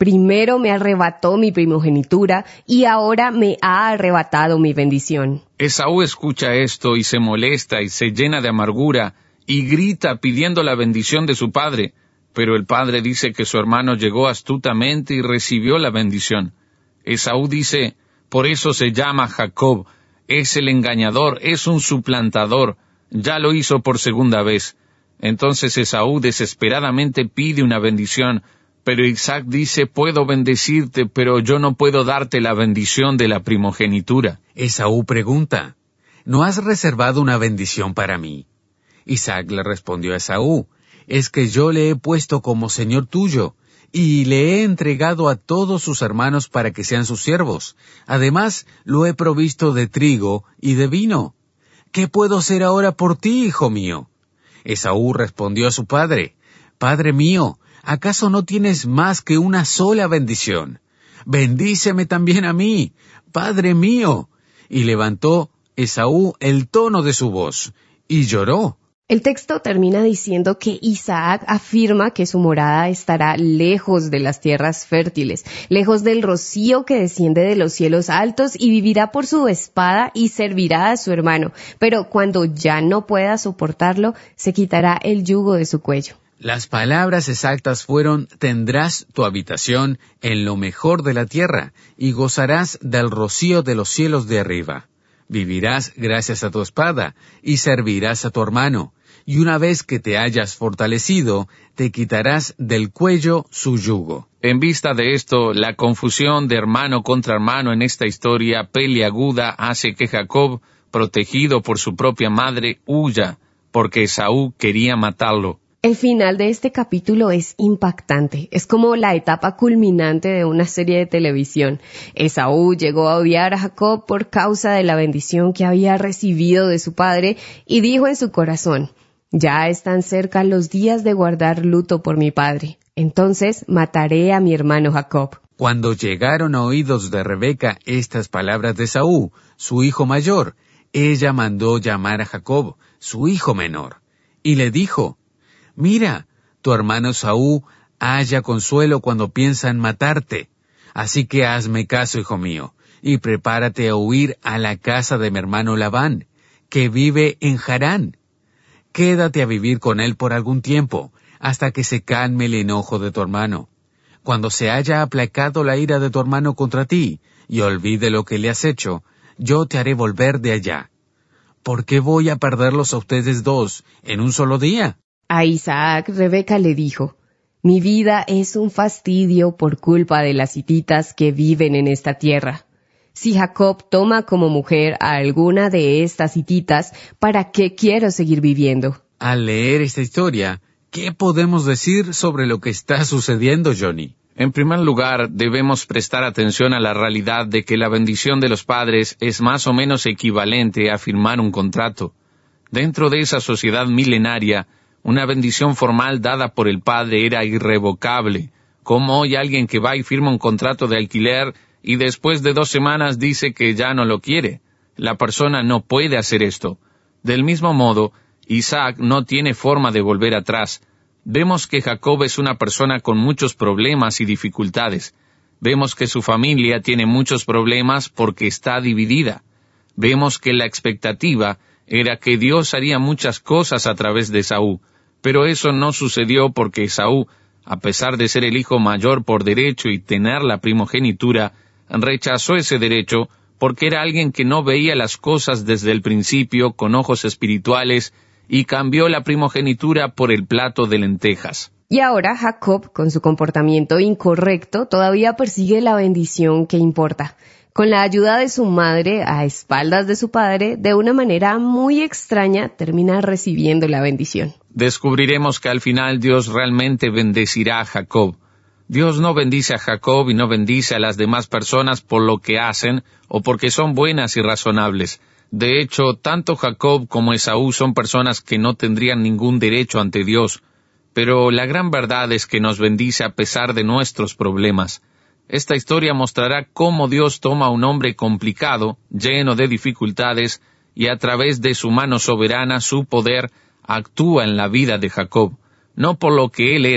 Primero me arrebató mi primogenitura y ahora me ha arrebatado mi bendición. Esaú escucha esto y se molesta y se llena de amargura y grita pidiendo la bendición de su padre. Pero el padre dice que su hermano llegó astutamente y recibió la bendición. Esaú dice, por eso se llama Jacob, es el engañador, es un suplantador, ya lo hizo por segunda vez. Entonces Esaú desesperadamente pide una bendición, pero Isaac dice, puedo bendecirte, pero yo no puedo darte la bendición de la primogenitura. Esaú pregunta, ¿no has reservado una bendición para mí? Isaac le respondió a Esaú, es que yo le he puesto como señor tuyo, y le he entregado a todos sus hermanos para que sean sus siervos. Además, lo he provisto de trigo y de vino. ¿Qué puedo hacer ahora por ti, hijo mío? Esaú respondió a su padre, Padre mío, ¿acaso no tienes más que una sola bendición? Bendíceme también a mí, Padre mío. Y levantó Esaú el tono de su voz, y lloró. El texto termina diciendo que Isaac afirma que su morada estará lejos de las tierras fértiles, lejos del rocío que desciende de los cielos altos, y vivirá por su espada y servirá a su hermano. Pero cuando ya no pueda soportarlo, se quitará el yugo de su cuello. Las palabras exactas fueron, tendrás tu habitación en lo mejor de la tierra, y gozarás del rocío de los cielos de arriba. Vivirás gracias a tu espada, y servirás a tu hermano. Y una vez que te hayas fortalecido, te quitarás del cuello su yugo. En vista de esto, la confusión de hermano contra hermano en esta historia peliaguda hace que Jacob, protegido por su propia madre, huya, porque Esaú quería matarlo. El final de este capítulo es impactante. Es como la etapa culminante de una serie de televisión. Esaú llegó a odiar a Jacob por causa de la bendición que había recibido de su padre y dijo en su corazón, ya están cerca los días de guardar luto por mi padre. Entonces mataré a mi hermano Jacob. Cuando llegaron a oídos de Rebeca estas palabras de Esaú, su hijo mayor, ella mandó llamar a Jacob, su hijo menor, y le dijo, mira, tu hermano Esaú halla consuelo cuando piensa en matarte. Así que hazme caso, hijo mío, y prepárate a huir a la casa de mi hermano Labán, que vive en Harán. Quédate a vivir con él por algún tiempo, hasta que se calme el enojo de tu hermano. Cuando se haya aplacado la ira de tu hermano contra ti, y olvide lo que le has hecho, yo te haré volver de allá. ¿Por qué voy a perderlos a ustedes dos en un solo día? A Isaac, Rebeca le dijo, mi vida es un fastidio por culpa de las hititas que viven en esta tierra. Si Jacob toma como mujer a alguna de estas hititas, ¿para qué quiero seguir viviendo? Al leer esta historia, ¿qué podemos decir sobre lo que está sucediendo, Johnny? En primer lugar, debemos prestar atención a la realidad de que la bendición de los padres es más o menos equivalente a firmar un contrato. Dentro de esa sociedad milenaria, una bendición formal dada por el padre era irrevocable, como hoy alguien que va y firma un contrato de alquiler y después de 2 semanas dice que ya no lo quiere. La persona no puede hacer esto. Del mismo modo, Isaac no tiene forma de volver atrás. Vemos que Jacob es una persona con muchos problemas y dificultades. Vemos que su familia tiene muchos problemas porque está dividida. Vemos que la expectativa era que Dios haría muchas cosas a través de Esaú, pero eso no sucedió porque Esaú, a pesar de ser el hijo mayor por derecho y tener la primogenitura, rechazó ese derecho porque era alguien que no veía las cosas desde el principio con ojos espirituales y cambió la primogenitura por el plato de lentejas. Y ahora Jacob, con su comportamiento incorrecto, todavía persigue la bendición que importa. Con la ayuda de su madre, a espaldas de su padre, de una manera muy extraña, termina recibiendo la bendición. Descubriremos que al final Dios realmente bendecirá a Jacob. Dios no bendice a Jacob y no bendice a las demás personas por lo que hacen o porque son buenas y razonables. De hecho, tanto Jacob como Esaú son personas que no tendrían ningún derecho ante Dios. Pero la gran verdad es que nos bendice a pesar de nuestros problemas. Esta historia mostrará cómo Dios toma a un hombre complicado, lleno de dificultades, y a través de su mano soberana, su poder, actúa en la vida de Jacob, no por lo que él era,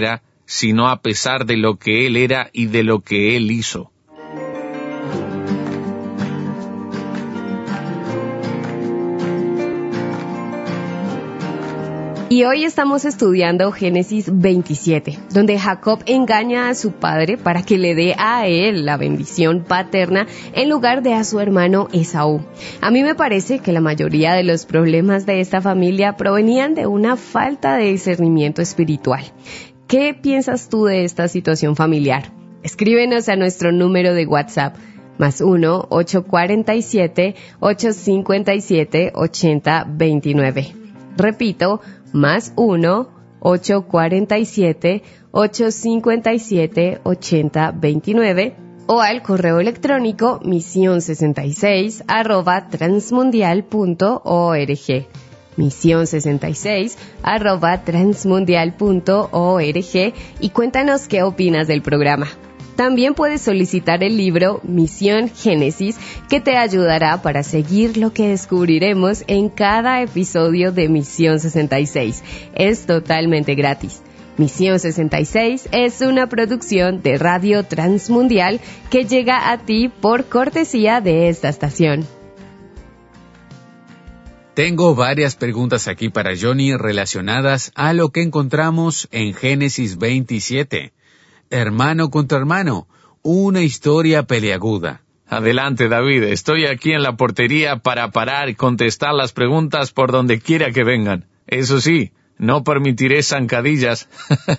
sino a pesar de lo que él era y de lo que él hizo. Y hoy estamos estudiando Génesis 27, donde Jacob engaña a su padre para que le dé a él la bendición paterna en lugar de a su hermano Esaú. A mí me parece que la mayoría de los problemas de esta familia provenían de una falta de discernimiento espiritual. ¿Qué piensas tú de esta situación familiar? Escríbenos a nuestro número de WhatsApp, +1 847 857 8029. Repito, +1 847 857 8029 o al correo electrónico mision66@transmundial.org. mision66@transmundial.org y cuéntanos qué opinas del programa. También puedes solicitar el libro Misión Génesis, que te ayudará para seguir lo que descubriremos en cada episodio de Misión 66. Es totalmente gratis. Misión 66 es una producción de Radio Transmundial que llega a ti por cortesía de esta estación. Tengo varias preguntas aquí para Johnny relacionadas a lo que encontramos en Génesis 27. Hermano contra hermano, una historia peliaguda. Adelante, David, estoy aquí en la portería para parar y contestar las preguntas por donde quiera que vengan. Eso sí, no permitiré zancadillas.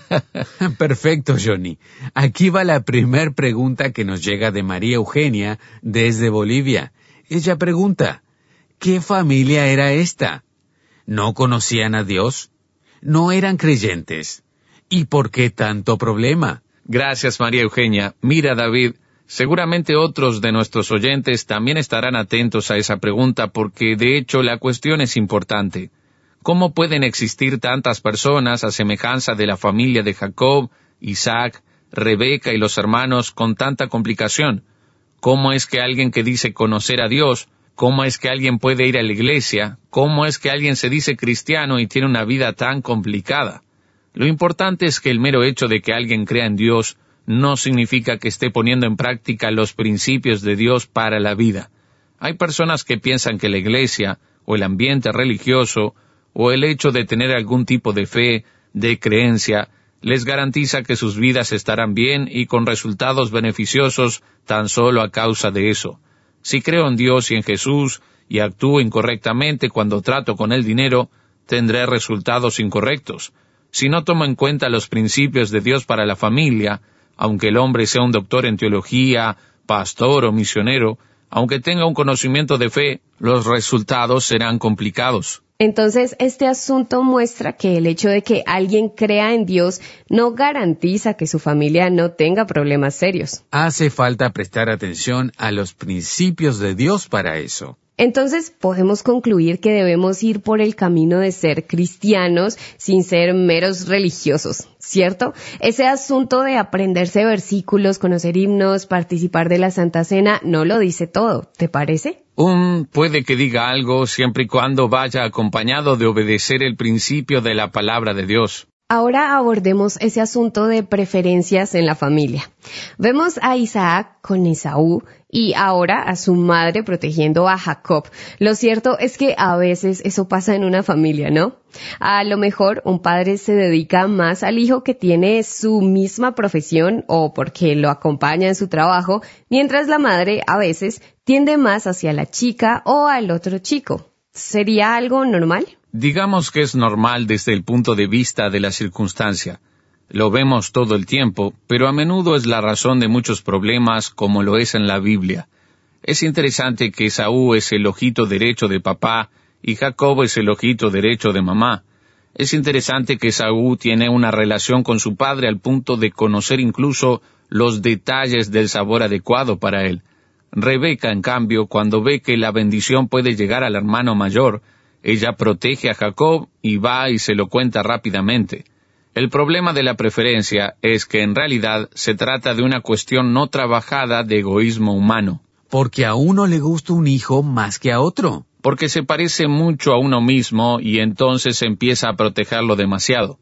Perfecto, Johnny. Aquí va la primer pregunta que nos llega de María Eugenia desde Bolivia. Ella pregunta, ¿qué familia era esta? ¿No conocían a Dios? ¿No eran creyentes? ¿Y por qué tanto problema? Gracias, María Eugenia. Mira, David, seguramente otros de nuestros oyentes también estarán atentos a esa pregunta porque, de hecho, la cuestión es importante. ¿Cómo pueden existir tantas personas a semejanza de la familia de Jacob, Isaac, Rebeca y los hermanos con tanta complicación? ¿Cómo es que alguien que dice conocer a Dios, cómo es que alguien puede ir a la iglesia, cómo es que alguien se dice cristiano y tiene una vida tan complicada? Lo importante es que el mero hecho de que alguien crea en Dios no significa que esté poniendo en práctica los principios de Dios para la vida. Hay personas que piensan que la iglesia, o el ambiente religioso, o el hecho de tener algún tipo de fe, de creencia, les garantiza que sus vidas estarán bien y con resultados beneficiosos tan solo a causa de eso. Si creo en Dios y en Jesús y actúo incorrectamente cuando trato con el dinero, tendré resultados incorrectos. Si no tomo en cuenta los principios de Dios para la familia, aunque el hombre sea un doctor en teología, pastor o misionero, aunque tenga un conocimiento de fe, los resultados serán complicados. Entonces, este asunto muestra que el hecho de que alguien crea en Dios no garantiza que su familia no tenga problemas serios. Hace falta prestar atención a los principios de Dios para eso. Entonces, podemos concluir que debemos ir por el camino de ser cristianos sin ser meros religiosos, ¿cierto? Ese asunto de aprenderse versículos, conocer himnos, participar de la Santa Cena, no lo dice todo, ¿te parece? Puede que diga algo siempre y cuando vaya acompañado de obedecer el principio de la palabra de Dios. Ahora abordemos ese asunto de preferencias en la familia. Vemos a Isaac con Esaú y ahora a su madre protegiendo a Jacob. Lo cierto es que a veces eso pasa en una familia, ¿no? A lo mejor un padre se dedica más al hijo que tiene su misma profesión o porque lo acompaña en su trabajo, mientras la madre a veces tiende más hacia la chica o al otro chico. ¿Sería algo normal? Digamos que es normal desde el punto de vista de la circunstancia. Lo vemos todo el tiempo, pero a menudo es la razón de muchos problemas como lo es en la Biblia. Es interesante que Esaú es el ojito derecho de papá y Jacob es el ojito derecho de mamá. Es interesante que Esaú tiene una relación con su padre al punto de conocer incluso los detalles del sabor adecuado para él. Rebeca, en cambio, cuando ve que la bendición puede llegar al hermano mayor, ella protege a Jacob y va y se lo cuenta rápidamente. El problema de la preferencia es que en realidad se trata de una cuestión no trabajada de egoísmo humano. Porque a uno le gusta un hijo más que a otro. Porque se parece mucho a uno mismo y entonces empieza a protegerlo demasiado.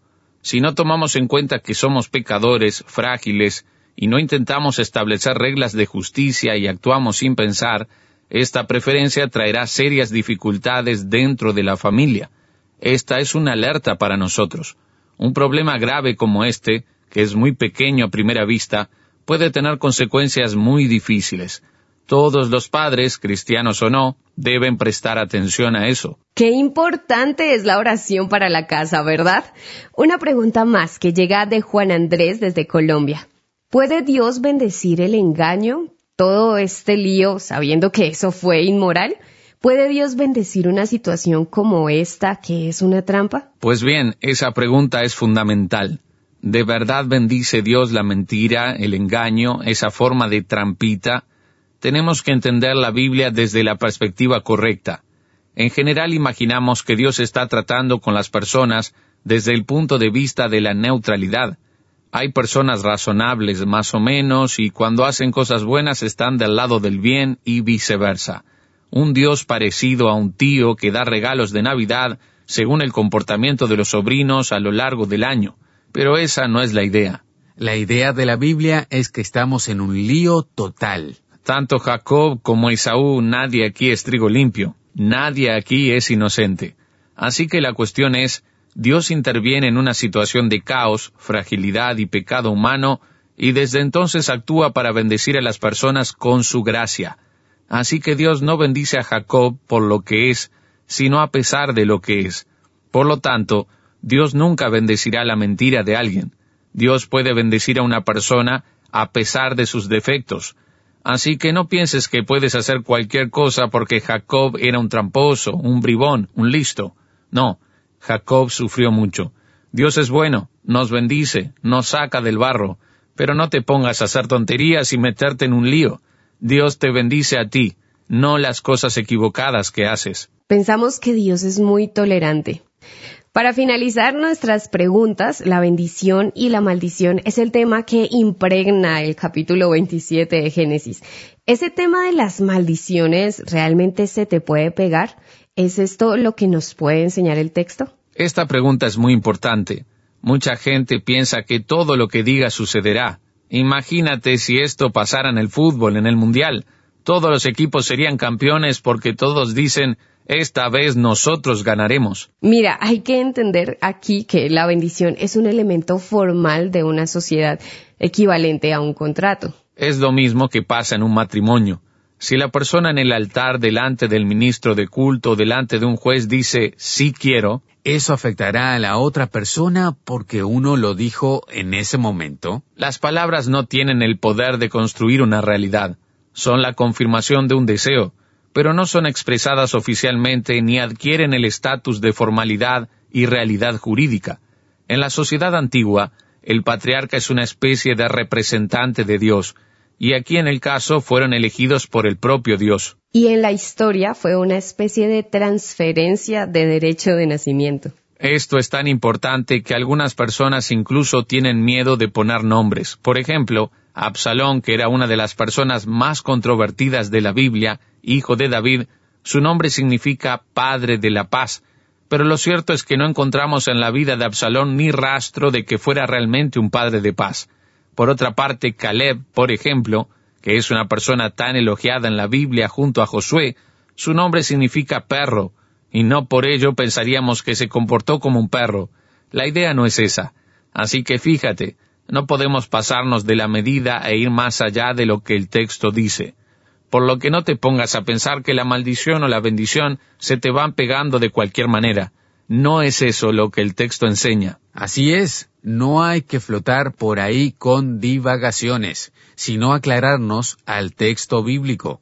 Si no tomamos en cuenta que somos pecadores, frágiles, y no intentamos establecer reglas de justicia y actuamos sin pensar, esta preferencia traerá serias dificultades dentro de la familia. Esta es una alerta para nosotros. Un problema grave como este, que es muy pequeño a primera vista, puede tener consecuencias muy difíciles. Todos los padres, cristianos o no, deben prestar atención a eso. Qué importante es la oración para la casa, ¿verdad? Una pregunta más que llega de Juan Andrés desde Colombia. ¿Puede Dios bendecir el engaño? Todo este lío, sabiendo que eso fue inmoral. ¿Puede Dios bendecir una situación como esta, que es una trampa? Pues bien, esa pregunta es fundamental. ¿De verdad bendice Dios la mentira, el engaño, esa forma de trampita? Tenemos que entender la Biblia desde la perspectiva correcta. En general imaginamos que Dios está tratando con las personas desde el punto de vista de la neutralidad. Hay personas razonables más o menos y cuando hacen cosas buenas están del lado del bien y viceversa. Un Dios parecido a un tío que da regalos de Navidad según el comportamiento de los sobrinos a lo largo del año. Pero esa no es la idea. La idea de la Biblia es que estamos en un lío total. Tanto Jacob como Esaú, nadie aquí es trigo limpio. Nadie aquí es inocente. Así que la cuestión es, Dios interviene en una situación de caos, fragilidad y pecado humano, y desde entonces actúa para bendecir a las personas con su gracia. Así que Dios no bendice a Jacob por lo que es, sino a pesar de lo que es. Por lo tanto, Dios nunca bendecirá la mentira de alguien. Dios puede bendecir a una persona a pesar de sus defectos. Así que no pienses que puedes hacer cualquier cosa porque Jacob era un tramposo, un bribón, un listo. No, Jacob sufrió mucho. Dios es bueno, nos bendice, nos saca del barro, pero no te pongas a hacer tonterías y meterte en un lío. Dios te bendice a ti, no las cosas equivocadas que haces. Pensamos que Dios es muy tolerante. Para finalizar nuestras preguntas, la bendición y la maldición es el tema que impregna el capítulo 27 de Génesis. ¿Ese tema de las maldiciones realmente se te puede pegar? ¿Es esto lo que nos puede enseñar el texto? Esta pregunta es muy importante. Mucha gente piensa que todo lo que diga sucederá. Imagínate si esto pasara en el fútbol, en el mundial. Todos los equipos serían campeones porque todos dicen, esta vez nosotros ganaremos. Mira, hay que entender aquí que la bendición es un elemento formal de una sociedad equivalente a un contrato. Es lo mismo que pasa en un matrimonio. Si la persona en el altar delante del ministro de culto, delante de un juez dice, sí quiero, eso afectará a la otra persona porque uno lo dijo en ese momento. Las palabras no tienen el poder de construir una realidad. Son la confirmación de un deseo, pero no son expresadas oficialmente ni adquieren el estatus de formalidad y realidad jurídica. En la sociedad antigua, el patriarca es una especie de representante de Dios, y aquí en el caso fueron elegidos por el propio Dios. Y en la historia fue una especie de transferencia de derecho de nacimiento. Esto es tan importante que algunas personas incluso tienen miedo de poner nombres. Por ejemplo, Absalón, que era una de las personas más controvertidas de la Biblia, hijo de David, su nombre significa Padre de la Paz. Pero lo cierto es que no encontramos en la vida de Absalón ni rastro de que fuera realmente un padre de paz. Por otra parte, Caleb, por ejemplo, que es una persona tan elogiada en la Biblia junto a Josué, su nombre significa perro, y no por ello pensaríamos que se comportó como un perro. La idea no es esa. Así que fíjate, no podemos pasarnos de la medida e ir más allá de lo que el texto dice. Por lo que no te pongas a pensar que la maldición o la bendición se te van pegando de cualquier manera. No es eso lo que el texto enseña. Así es, no hay que flotar por ahí con divagaciones, sino aclararnos al texto bíblico.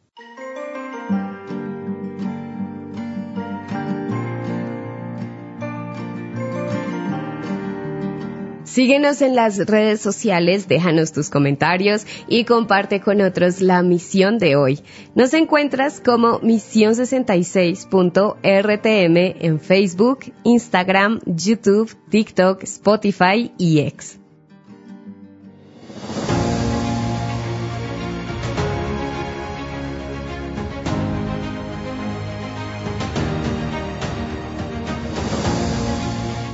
Síguenos en las redes sociales, déjanos tus comentarios y comparte con otros la misión de hoy. Nos encuentras como Misión66.rtm en Facebook, Instagram, YouTube, TikTok, Spotify y X.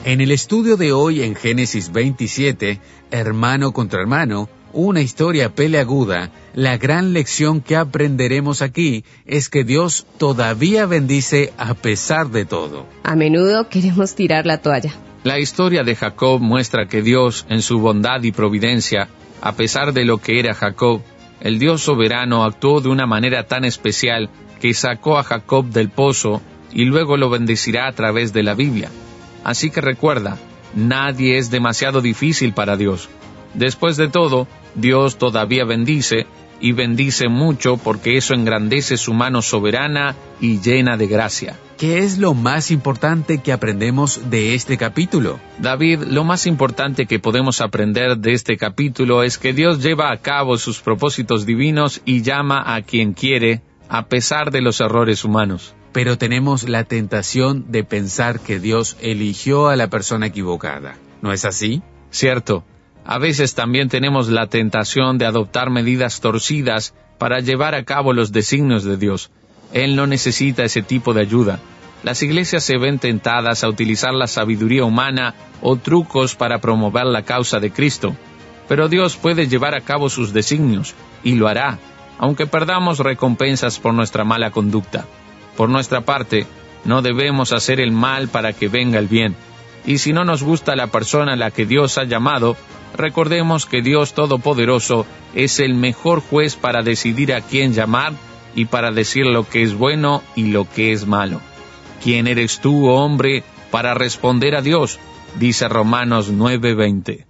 En el estudio de hoy en Génesis 27, hermano contra hermano, una historia peleaguda, la gran lección que aprenderemos aquí es que Dios todavía bendice a pesar de todo. A menudo queremos tirar la toalla. La historia de Jacob muestra que Dios, en su bondad y providencia, a pesar de lo que era Jacob, el Dios soberano actuó de una manera tan especial que sacó a Jacob del pozo y luego lo bendecirá a través de la Biblia. Así que recuerda, nadie es demasiado difícil para Dios. Después de todo, Dios todavía bendice, y bendice mucho porque eso engrandece su mano soberana y llena de gracia. ¿Qué es lo más importante que aprendemos de este capítulo? David, lo más importante que podemos aprender de este capítulo es que Dios lleva a cabo sus propósitos divinos y llama a quien quiere, a pesar de los errores humanos. Pero tenemos la tentación de pensar que Dios eligió a la persona equivocada. ¿No es así? Cierto. A veces también tenemos la tentación de adoptar medidas torcidas para llevar a cabo los designios de Dios. Él no necesita ese tipo de ayuda. Las iglesias se ven tentadas a utilizar la sabiduría humana o trucos para promover la causa de Cristo. Pero Dios puede llevar a cabo sus designios, y lo hará, aunque perdamos recompensas por nuestra mala conducta. Por nuestra parte, no debemos hacer el mal para que venga el bien. Y si no nos gusta la persona a la que Dios ha llamado, recordemos que Dios Todopoderoso es el mejor juez para decidir a quién llamar y para decir lo que es bueno y lo que es malo. ¿Quién eres tú, hombre, para responder a Dios? Dice Romanos 9:20.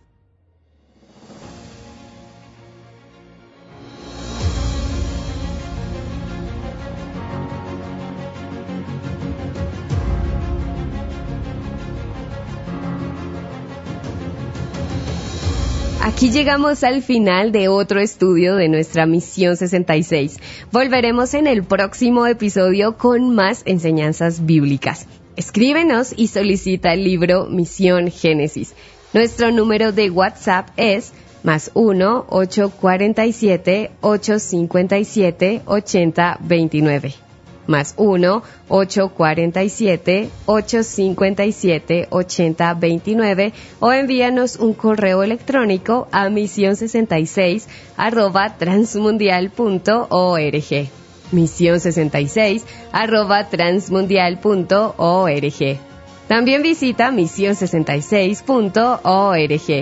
Aquí llegamos al final de otro estudio de nuestra Misión 66. Volveremos en el próximo episodio con más enseñanzas bíblicas. Escríbenos y solicita el libro Misión Génesis. Nuestro número de WhatsApp es +1 847 857 8029. +1 847 857 8029 o envíanos un correo electrónico a mision66@transmundial.org. mision66@transmundial.org. También visita mision66.org.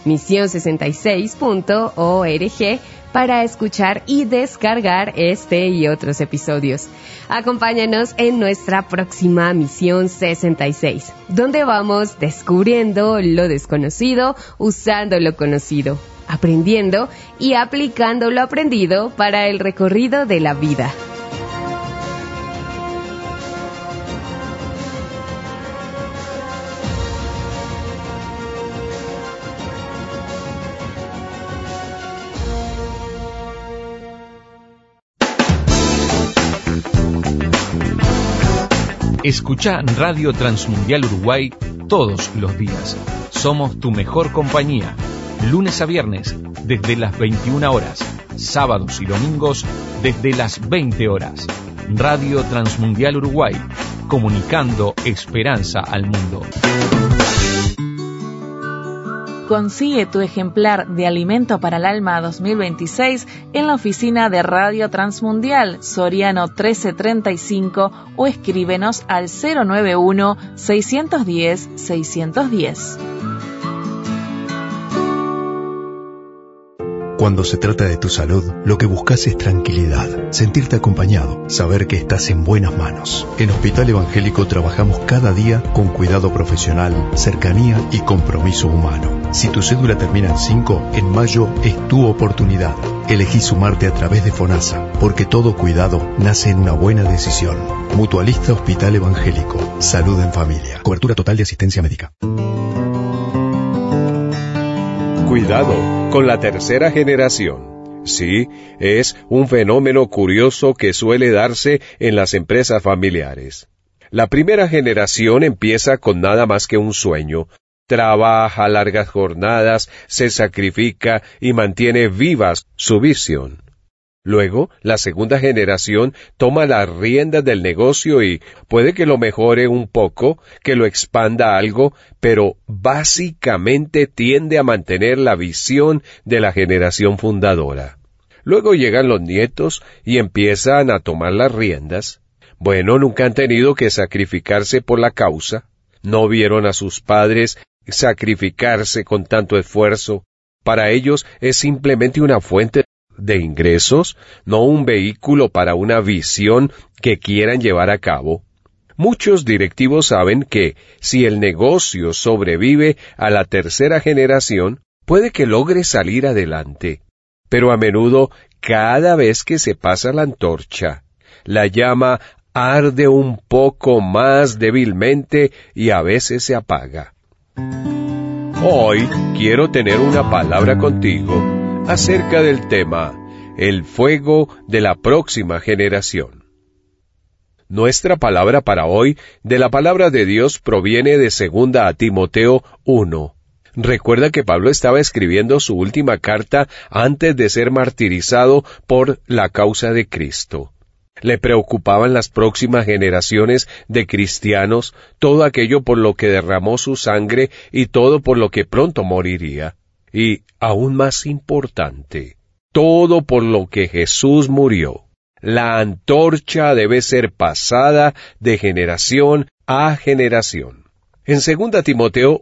mision66.org para escuchar y descargar este y otros episodios. Acompáñanos en nuestra próxima Misión 66, donde vamos descubriendo lo desconocido, usando lo conocido, aprendiendo y aplicando lo aprendido para el recorrido de la vida. Escucha Radio Transmundial Uruguay todos los días. Somos tu mejor compañía. Lunes a viernes, desde las 21 horas. Sábados y domingos, desde las 20 horas. Radio Transmundial Uruguay, comunicando esperanza al mundo. Consigue tu ejemplar de Alimento para el Alma 2026 en la oficina de Radio Transmundial, Soriano 1335, o escríbenos al 091-610-610. Cuando se trata de tu salud, lo que buscas es tranquilidad, sentirte acompañado, saber que estás en buenas manos. En Hospital Evangélico trabajamos cada día con cuidado profesional, cercanía y compromiso humano. Si tu cédula termina en 5, en mayo es tu oportunidad. Elegí sumarte a través de FONASA, porque todo cuidado nace en una buena decisión. Mutualista Hospital Evangélico. Salud en familia. Cobertura total de asistencia médica. Cuidado con la tercera generación. Sí, es un fenómeno curioso que suele darse en las empresas familiares. La primera generación empieza con nada más que un sueño. Trabaja largas jornadas, se sacrifica y mantiene vivas su visión. Luego, la segunda generación toma las riendas del negocio y puede que lo mejore un poco, que lo expanda algo, pero básicamente tiende a mantener la visión de la generación fundadora. Luego llegan los nietos y empiezan a tomar las riendas. Bueno, nunca han tenido que sacrificarse por la causa. No vieron a sus padres sacrificarse con tanto esfuerzo. Para ellos es simplemente una fuente de ingresos, no un vehículo para una visión que quieran llevar a cabo. Muchos directivos saben que si el negocio sobrevive a la tercera generación, puede que logre salir adelante. Pero a menudo, cada vez que se pasa la antorcha, la llama arde un poco más débilmente y a veces se apaga. Hoy quiero tener una palabra contigo acerca del tema, el fuego de la próxima generación. Nuestra palabra para hoy, de la palabra de Dios, proviene de 2 Timoteo 1. Recuerda que Pablo estaba escribiendo su última carta antes de ser martirizado por la causa de Cristo. Le preocupaban las próximas generaciones de cristianos, todo aquello por lo que derramó su sangre y todo por lo que pronto moriría. Y, aún más importante, todo por lo que Jesús murió. La antorcha debe ser pasada de generación a generación. En 2 Timoteo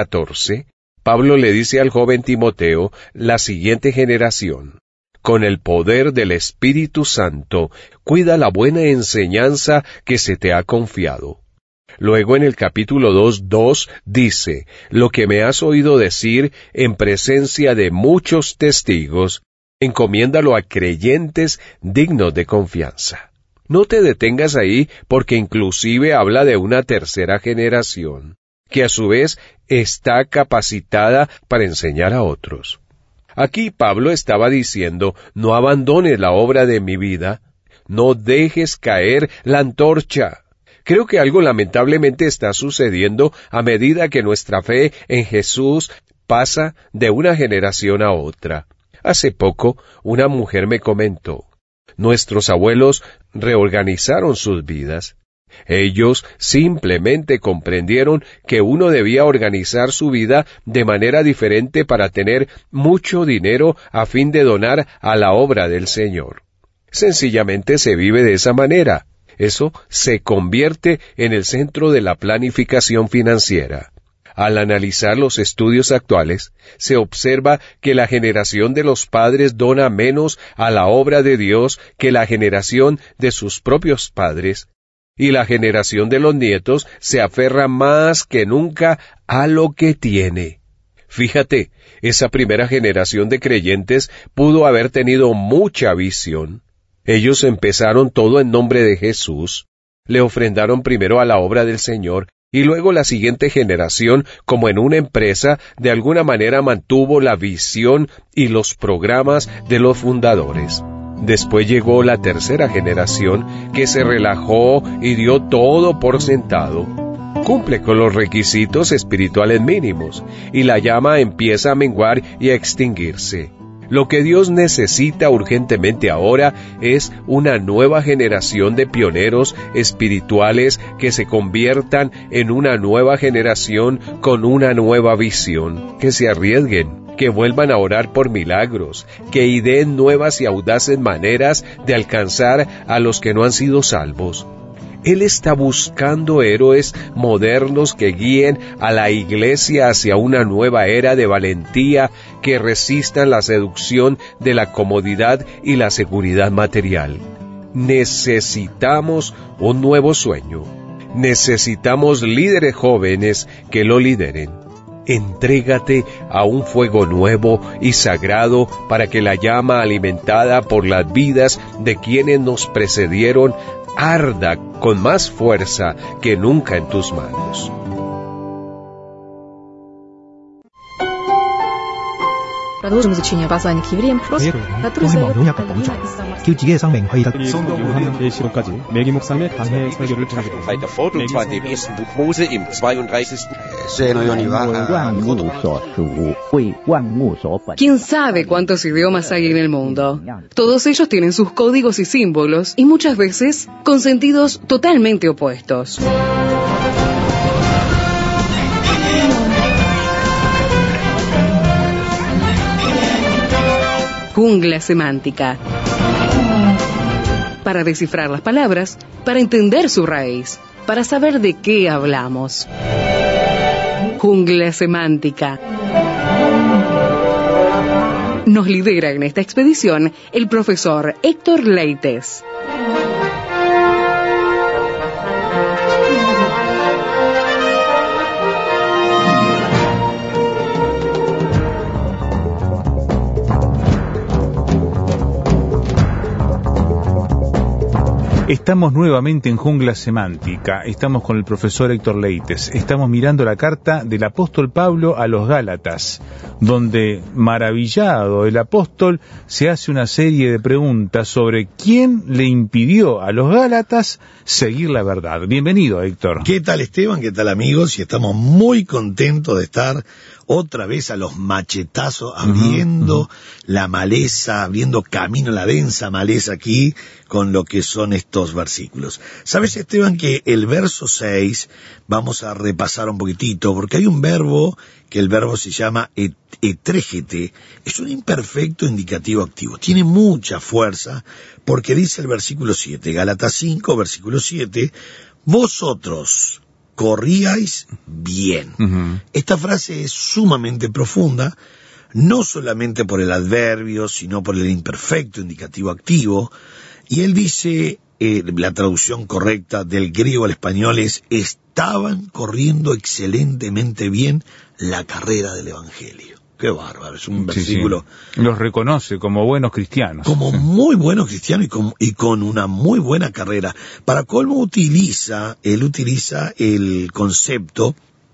1:14, Pablo le dice al joven Timoteo la siguiente generación: con el poder del Espíritu Santo, cuida la buena enseñanza que se te ha confiado. Luego en el capítulo 2:2 dice, lo que me has oído decir en presencia de muchos testigos, encomiéndalo a creyentes dignos de confianza. No te detengas ahí porque inclusive habla de una tercera generación, que a su vez está capacitada para enseñar a otros. Aquí Pablo estaba diciendo, no abandones la obra de mi vida, no dejes caer la antorcha. Creo que algo lamentablemente está sucediendo a medida que nuestra fe en Jesús pasa de una generación a otra. Hace poco, una mujer me comentó, nuestros abuelos reorganizaron sus vidas. Ellos simplemente comprendieron que uno debía organizar su vida de manera diferente para tener mucho dinero a fin de donar a la obra del Señor. Sencillamente se vive de esa manera. Eso se convierte en el centro de la planificación financiera. Al analizar los estudios actuales, se observa que la generación de los padres dona menos a la obra de Dios que la generación de sus propios padres, y la generación de los nietos se aferra más que nunca a lo que tiene. Fíjate, esa primera generación de creyentes pudo haber tenido mucha visión. Ellos empezaron todo en nombre de Jesús, le ofrendaron primero a la obra del Señor, y luego la siguiente generación, como en una empresa, de alguna manera mantuvo la visión y los programas de los fundadores. Después llegó la tercera generación, que se relajó y dio todo por sentado. Cumple con los requisitos espirituales mínimos, y la llama empieza a menguar y a extinguirse. Lo que Dios necesita urgentemente ahora es una nueva generación de pioneros espirituales que se conviertan en una nueva generación con una nueva visión, que se arriesguen, que vuelvan a orar por milagros, que ideen nuevas y audaces maneras de alcanzar a los que no han sido salvos. Él está buscando héroes modernos que guíen a la iglesia hacia una nueva era de valentía que resistan la seducción de la comodidad y la seguridad material. Necesitamos un nuevo sueño. Necesitamos líderes jóvenes que lo lideren. Entrégate a un fuego nuevo y sagrado para que la llama alimentada por las vidas de quienes nos precedieron arda con más fuerza que nunca en tus manos. Продолжим изучение послания к евреям. Просто ¿Quién sabe cuántos idiomas hay en el mundo? Todos ellos tienen sus códigos y símbolos y muchas veces con sentidos totalmente opuestos. Jungla semántica. Para descifrar las palabras, para entender su raíz, para saber de qué hablamos. Jungla semántica. Nos lidera en esta expedición el profesor Héctor Leites. Estamos nuevamente en Jungla Semántica, estamos con el profesor Héctor Leites, estamos mirando la carta del apóstol Pablo a los Gálatas, donde, maravillado, el apóstol se hace una serie de preguntas sobre quién le impidió a los Gálatas seguir la verdad. Bienvenido, Héctor. ¿Qué tal, Esteban? ¿Qué tal, amigos? Y estamos muy contentos de estar otra vez a los machetazos, abriendo la maleza, abriendo camino a la densa maleza aquí con lo que son estos versículos. ¿Sabes, Esteban, que el verso 6 vamos a repasar un poquitito? Porque hay un verbo, que el verbo se llama etrégete, es un imperfecto indicativo activo. Tiene mucha fuerza porque dice el versículo 7, Gálatas 5, versículo 7, vosotros corríais bien. Esta frase es sumamente profunda, no solamente por el adverbio, sino por el imperfecto indicativo activo. Y él dice, la traducción correcta del griego al español es, estaban corriendo excelentemente bien la carrera del Evangelio. Qué bárbaro, es un versículo. Sí. Los reconoce como buenos cristianos. Como muy buenos cristianos y con una muy buena carrera. Para colmo él utiliza el concepto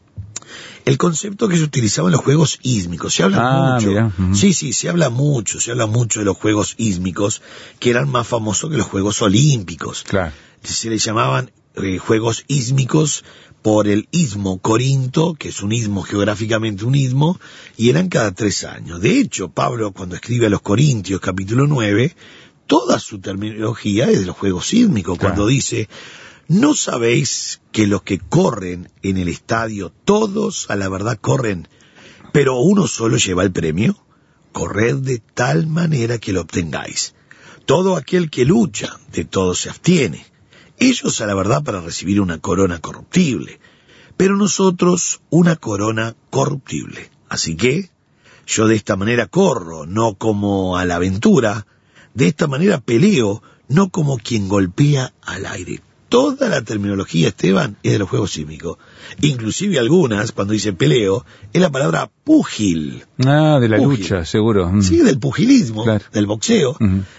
que se utilizaba en los juegos ísmicos. Se habla mucho. Mira. Sí, se habla mucho de los juegos ísmicos, que eran más famosos que los Juegos Olímpicos. Claro. Se les llamaban Juegos Ísmicos por el istmo Corinto, que es un istmo, geográficamente un istmo, y eran cada 3 años. De hecho, Pablo, cuando escribe a los Corintios, capítulo 9, toda su terminología es de los juegos sísmicos, cuando dice, ¿no sabéis que los que corren en el estadio, todos a la verdad corren, pero uno solo lleva el premio? Corred de tal manera que lo obtengáis. Todo aquel que lucha, de todo se abstiene. Ellos a la verdad para recibir una corona corruptible, pero nosotros una corona corruptible. Así que yo de esta manera corro, no como a la aventura, de esta manera peleo, no como quien golpea al aire. Toda la terminología, Esteban, es de los juegos sísmicos. Inclusive algunas, cuando dice peleo, es la palabra púgil. De la lucha, seguro. Sí, del pugilismo, del boxeo.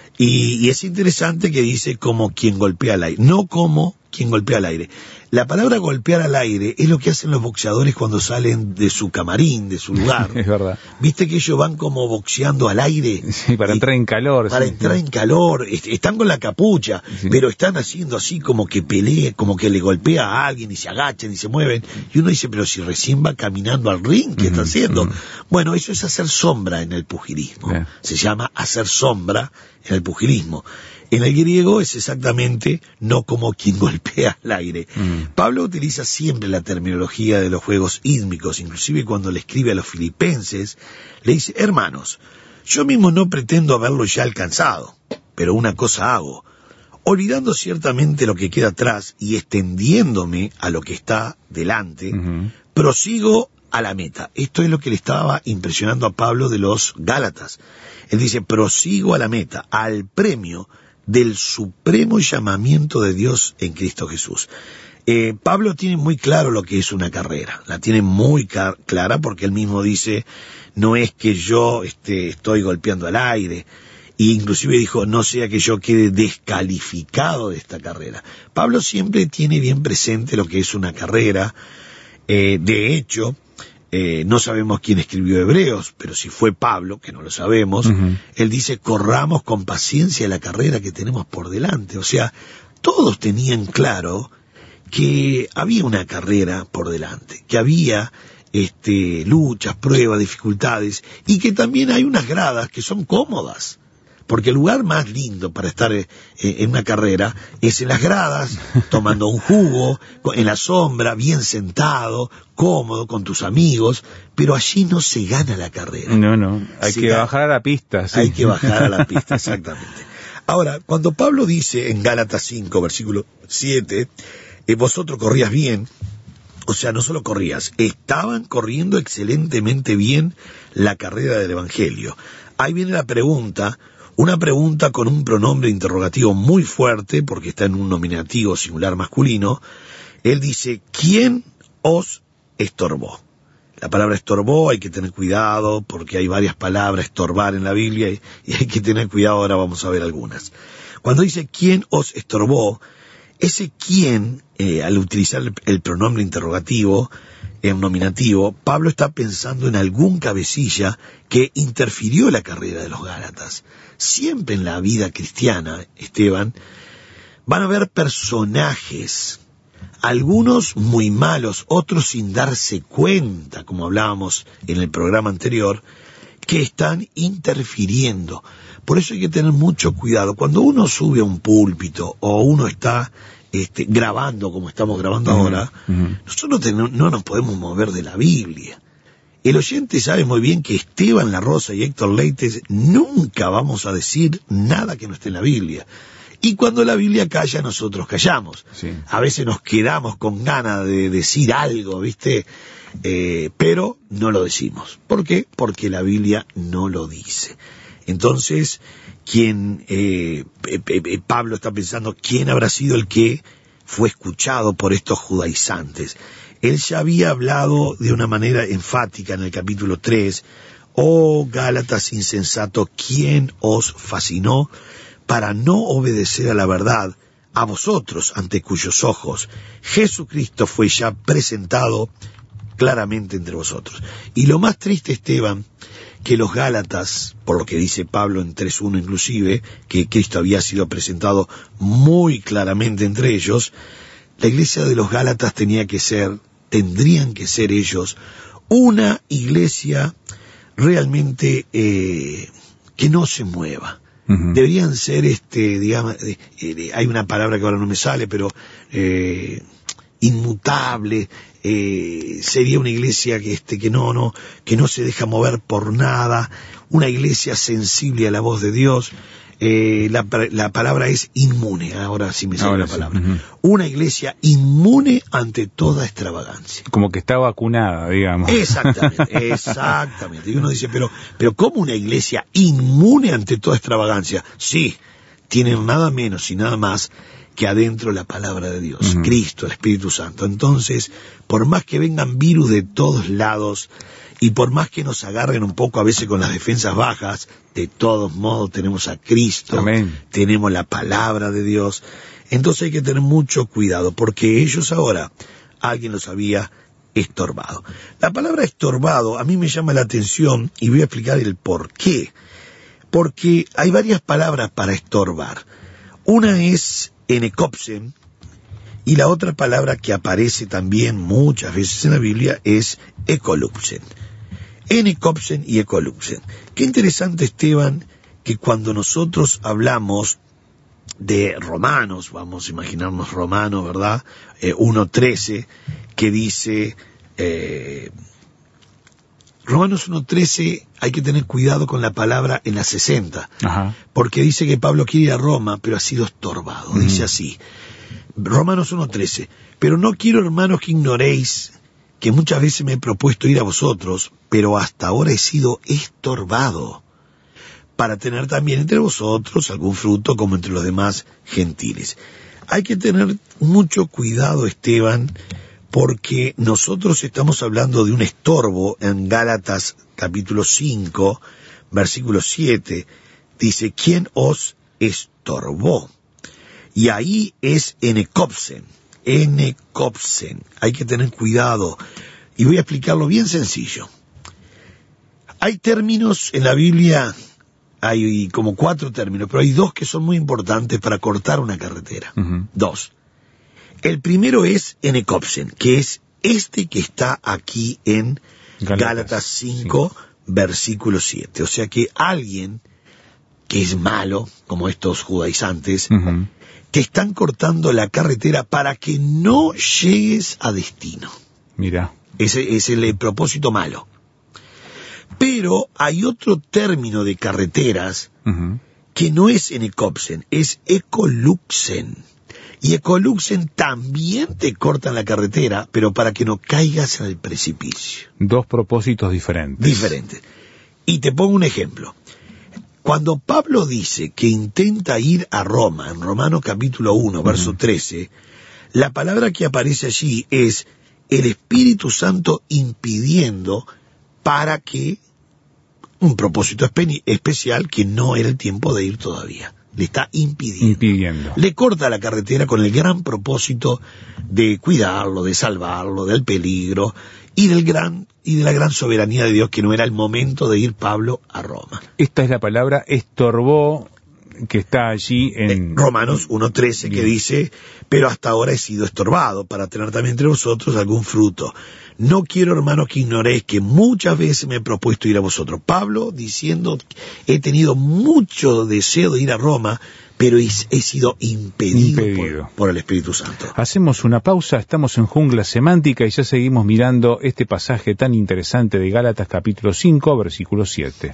Y es interesante que dice como quien golpea al aire, no como quien golpea al aire. La palabra golpear al aire es lo que hacen los boxeadores cuando salen de su camarín, de su lugar. Es verdad. Viste que ellos van como boxeando al aire. Sí, para entrar en calor. Para entrar en calor. Están con la capucha, pero están haciendo así como que pelea, como que le golpea a alguien y se agachan y se mueven. Y uno dice, pero si recién va caminando al ring, ¿qué está haciendo? Bueno, eso es hacer sombra en el pugilismo. Se llama hacer sombra en el pugilismo. En el griego es exactamente no como quien golpea al aire. Pablo utiliza siempre la terminología de los juegos ísmicos, inclusive cuando le escribe a los filipenses, le dice, hermanos, yo mismo no pretendo haberlo ya alcanzado, pero una cosa hago, olvidando ciertamente lo que queda atrás y extendiéndome a lo que está delante, prosigo a la meta. Esto es lo que le estaba impresionando a Pablo de los Gálatas. Él dice, prosigo a la meta, al premio del supremo llamamiento de Dios en Cristo Jesús. Pablo tiene muy claro lo que es una carrera, la tiene muy clara porque él mismo dice, no es que yo estoy golpeando al aire, e inclusive dijo, no sea que yo quede descalificado de esta carrera. Pablo siempre tiene bien presente lo que es una carrera. De hecho, no sabemos quién escribió Hebreos, pero si fue Pablo, que no lo sabemos, él dice, corramos con paciencia la carrera que tenemos por delante. O sea, todos tenían claro que había una carrera por delante, que había luchas, pruebas, dificultades, y que también hay unas gradas que son cómodas. Porque el lugar más lindo para estar en una carrera es en las gradas, tomando un jugo, en la sombra, bien sentado, cómodo, con tus amigos, pero allí no se gana la carrera. No, hay que bajar a la pista. Sí. Hay que bajar a la pista, exactamente. Ahora, cuando Pablo dice en Gálatas 5, versículo 7, vosotros corrías bien, o sea, no solo corrías, estaban corriendo excelentemente bien la carrera del Evangelio. Ahí viene la pregunta, una pregunta con un pronombre interrogativo muy fuerte, porque está en un nominativo singular masculino. Él dice, ¿quién os estorbó? La palabra estorbó, hay que tener cuidado, porque hay varias palabras estorbar en la Biblia, y hay que tener cuidado, ahora vamos a ver algunas. Cuando dice, ¿quién os estorbó? Ese quién, al utilizar el pronombre interrogativo, en nominativo, Pablo está pensando en algún cabecilla que interfirió la carrera de los Gálatas. Siempre en la vida cristiana, Esteban, van a haber personajes, algunos muy malos, otros sin darse cuenta, como hablábamos en el programa anterior, que están interfiriendo. Por eso hay que tener mucho cuidado. Cuando uno sube a un púlpito o uno está grabando como estamos grabando ahora, nosotros no nos podemos mover de la Biblia. El oyente sabe muy bien que Esteban La Rosa y Héctor Leites nunca vamos a decir nada que no esté en la Biblia. Y cuando la Biblia calla, nosotros callamos. Sí. A veces nos quedamos con ganas de decir algo, ¿viste? Pero no lo decimos. ¿Por qué? Porque la Biblia no lo dice. Entonces, Pablo está pensando, ¿quién habrá sido el que fue escuchado por estos judaizantes? Él ya había hablado de una manera enfática en el capítulo 3, oh Gálatas insensato, ¿quién os fascinó para no obedecer a la verdad, a vosotros ante cuyos ojos Jesucristo fue ya presentado claramente entre vosotros? Y lo más triste, Esteban, que los Gálatas, por lo que dice Pablo en 3.1 inclusive, que Cristo había sido presentado muy claramente entre ellos, la iglesia de los Gálatas tendrían que ser ellos una iglesia realmente que no se mueva. Deberían ser, digamos, hay una palabra que ahora no me sale, pero inmutable. Sería una iglesia que no se deja mover por nada, una iglesia sensible a la voz de Dios. La palabra es inmune, ahora sí me sale la palabra. Sí. Una iglesia inmune ante toda extravagancia. Como que está vacunada, digamos. Exactamente. Y uno dice, pero ¿cómo una iglesia inmune ante toda extravagancia? Sí, tienen nada menos y nada más que adentro la palabra de Dios, Cristo, el Espíritu Santo. Entonces, por más que vengan virus de todos lados, y por más que nos agarren un poco a veces con las defensas bajas, de todos modos tenemos a Cristo, amén, tenemos la palabra de Dios. Entonces hay que tener mucho cuidado, porque ellos ahora, alguien los había estorbado. La palabra estorbado a mí me llama la atención, y voy a explicar el por qué. Porque hay varias palabras para estorbar. Una es enecopsen, y la otra palabra que aparece también muchas veces en la Biblia es ecolupsen. Enecopsen y ecolupsen. Qué interesante, Esteban, que cuando nosotros hablamos de Romanos, vamos a imaginarnos Romanos, ¿verdad? 1.13, que dice, Romanos 1.13, hay que tener cuidado con la palabra en la 60, porque dice que Pablo quiere ir a Roma, pero ha sido estorbado, dice así, Romanos 1.13, pero no quiero, hermanos, que ignoréis que muchas veces me he propuesto ir a vosotros, pero hasta ahora he sido estorbado, para tener también entre vosotros algún fruto como entre los demás gentiles. Hay que tener mucho cuidado, Esteban, porque nosotros estamos hablando de un estorbo. En Gálatas capítulo 5, versículo 7, dice, ¿quién os estorbó? Y ahí es enecopsen. Hay que tener cuidado. Y voy a explicarlo bien sencillo. Hay términos en la Biblia, hay como 4 términos, pero hay 2 que son muy importantes para cortar una carretera. 2. El primero es enekopsen, que es este que está aquí en Gálatas 5, versículo 7. O sea que alguien que es malo, como estos judaizantes, te están cortando la carretera para que no llegues a destino. Mira. Ese es el propósito malo. Pero hay otro término de carreteras que no es enekopsen, es ekoluxen. Y ekoluxen también te cortan la carretera, pero para que no caigas en el precipicio. 2 propósitos diferentes. Diferentes. Y te pongo un ejemplo. Cuando Pablo dice que intenta ir a Roma, en Romanos capítulo 1, verso 13, la palabra que aparece allí es el Espíritu Santo impidiendo para que un propósito especial que no era el tiempo de ir todavía. Le está impidiendo. Le corta la carretera con el gran propósito de cuidarlo, de salvarlo del peligro y de la gran soberanía de Dios, que no era el momento de ir Pablo a Roma. Esta es la palabra estorbó, que está allí en Romanos 1:13, que dice: pero hasta ahora he sido estorbado para tener también entre vosotros algún fruto. No quiero, hermanos, que ignoréis que muchas veces me he propuesto ir a vosotros. Pablo diciendo: he tenido mucho deseo de ir a Roma, pero he sido impedido. Por el Espíritu Santo. Hacemos una pausa, estamos en Jungla Semántica y ya seguimos mirando este pasaje tan interesante de Gálatas capítulo 5, versículo 7.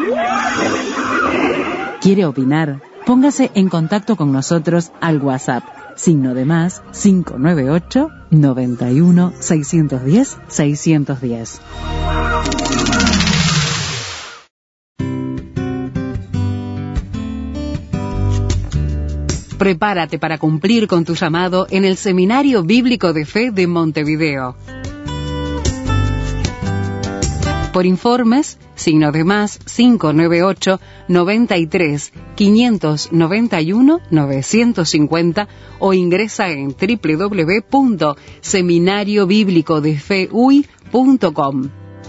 ¿Quiere opinar? Póngase en contacto con nosotros al WhatsApp, +, 598 91 610 610. Prepárate para cumplir con tu llamado en el Seminario Bíblico de Fe de Montevideo. Por informes, +, 598 93 591 950 o ingresa en www.seminariobiblicodefeuy.com.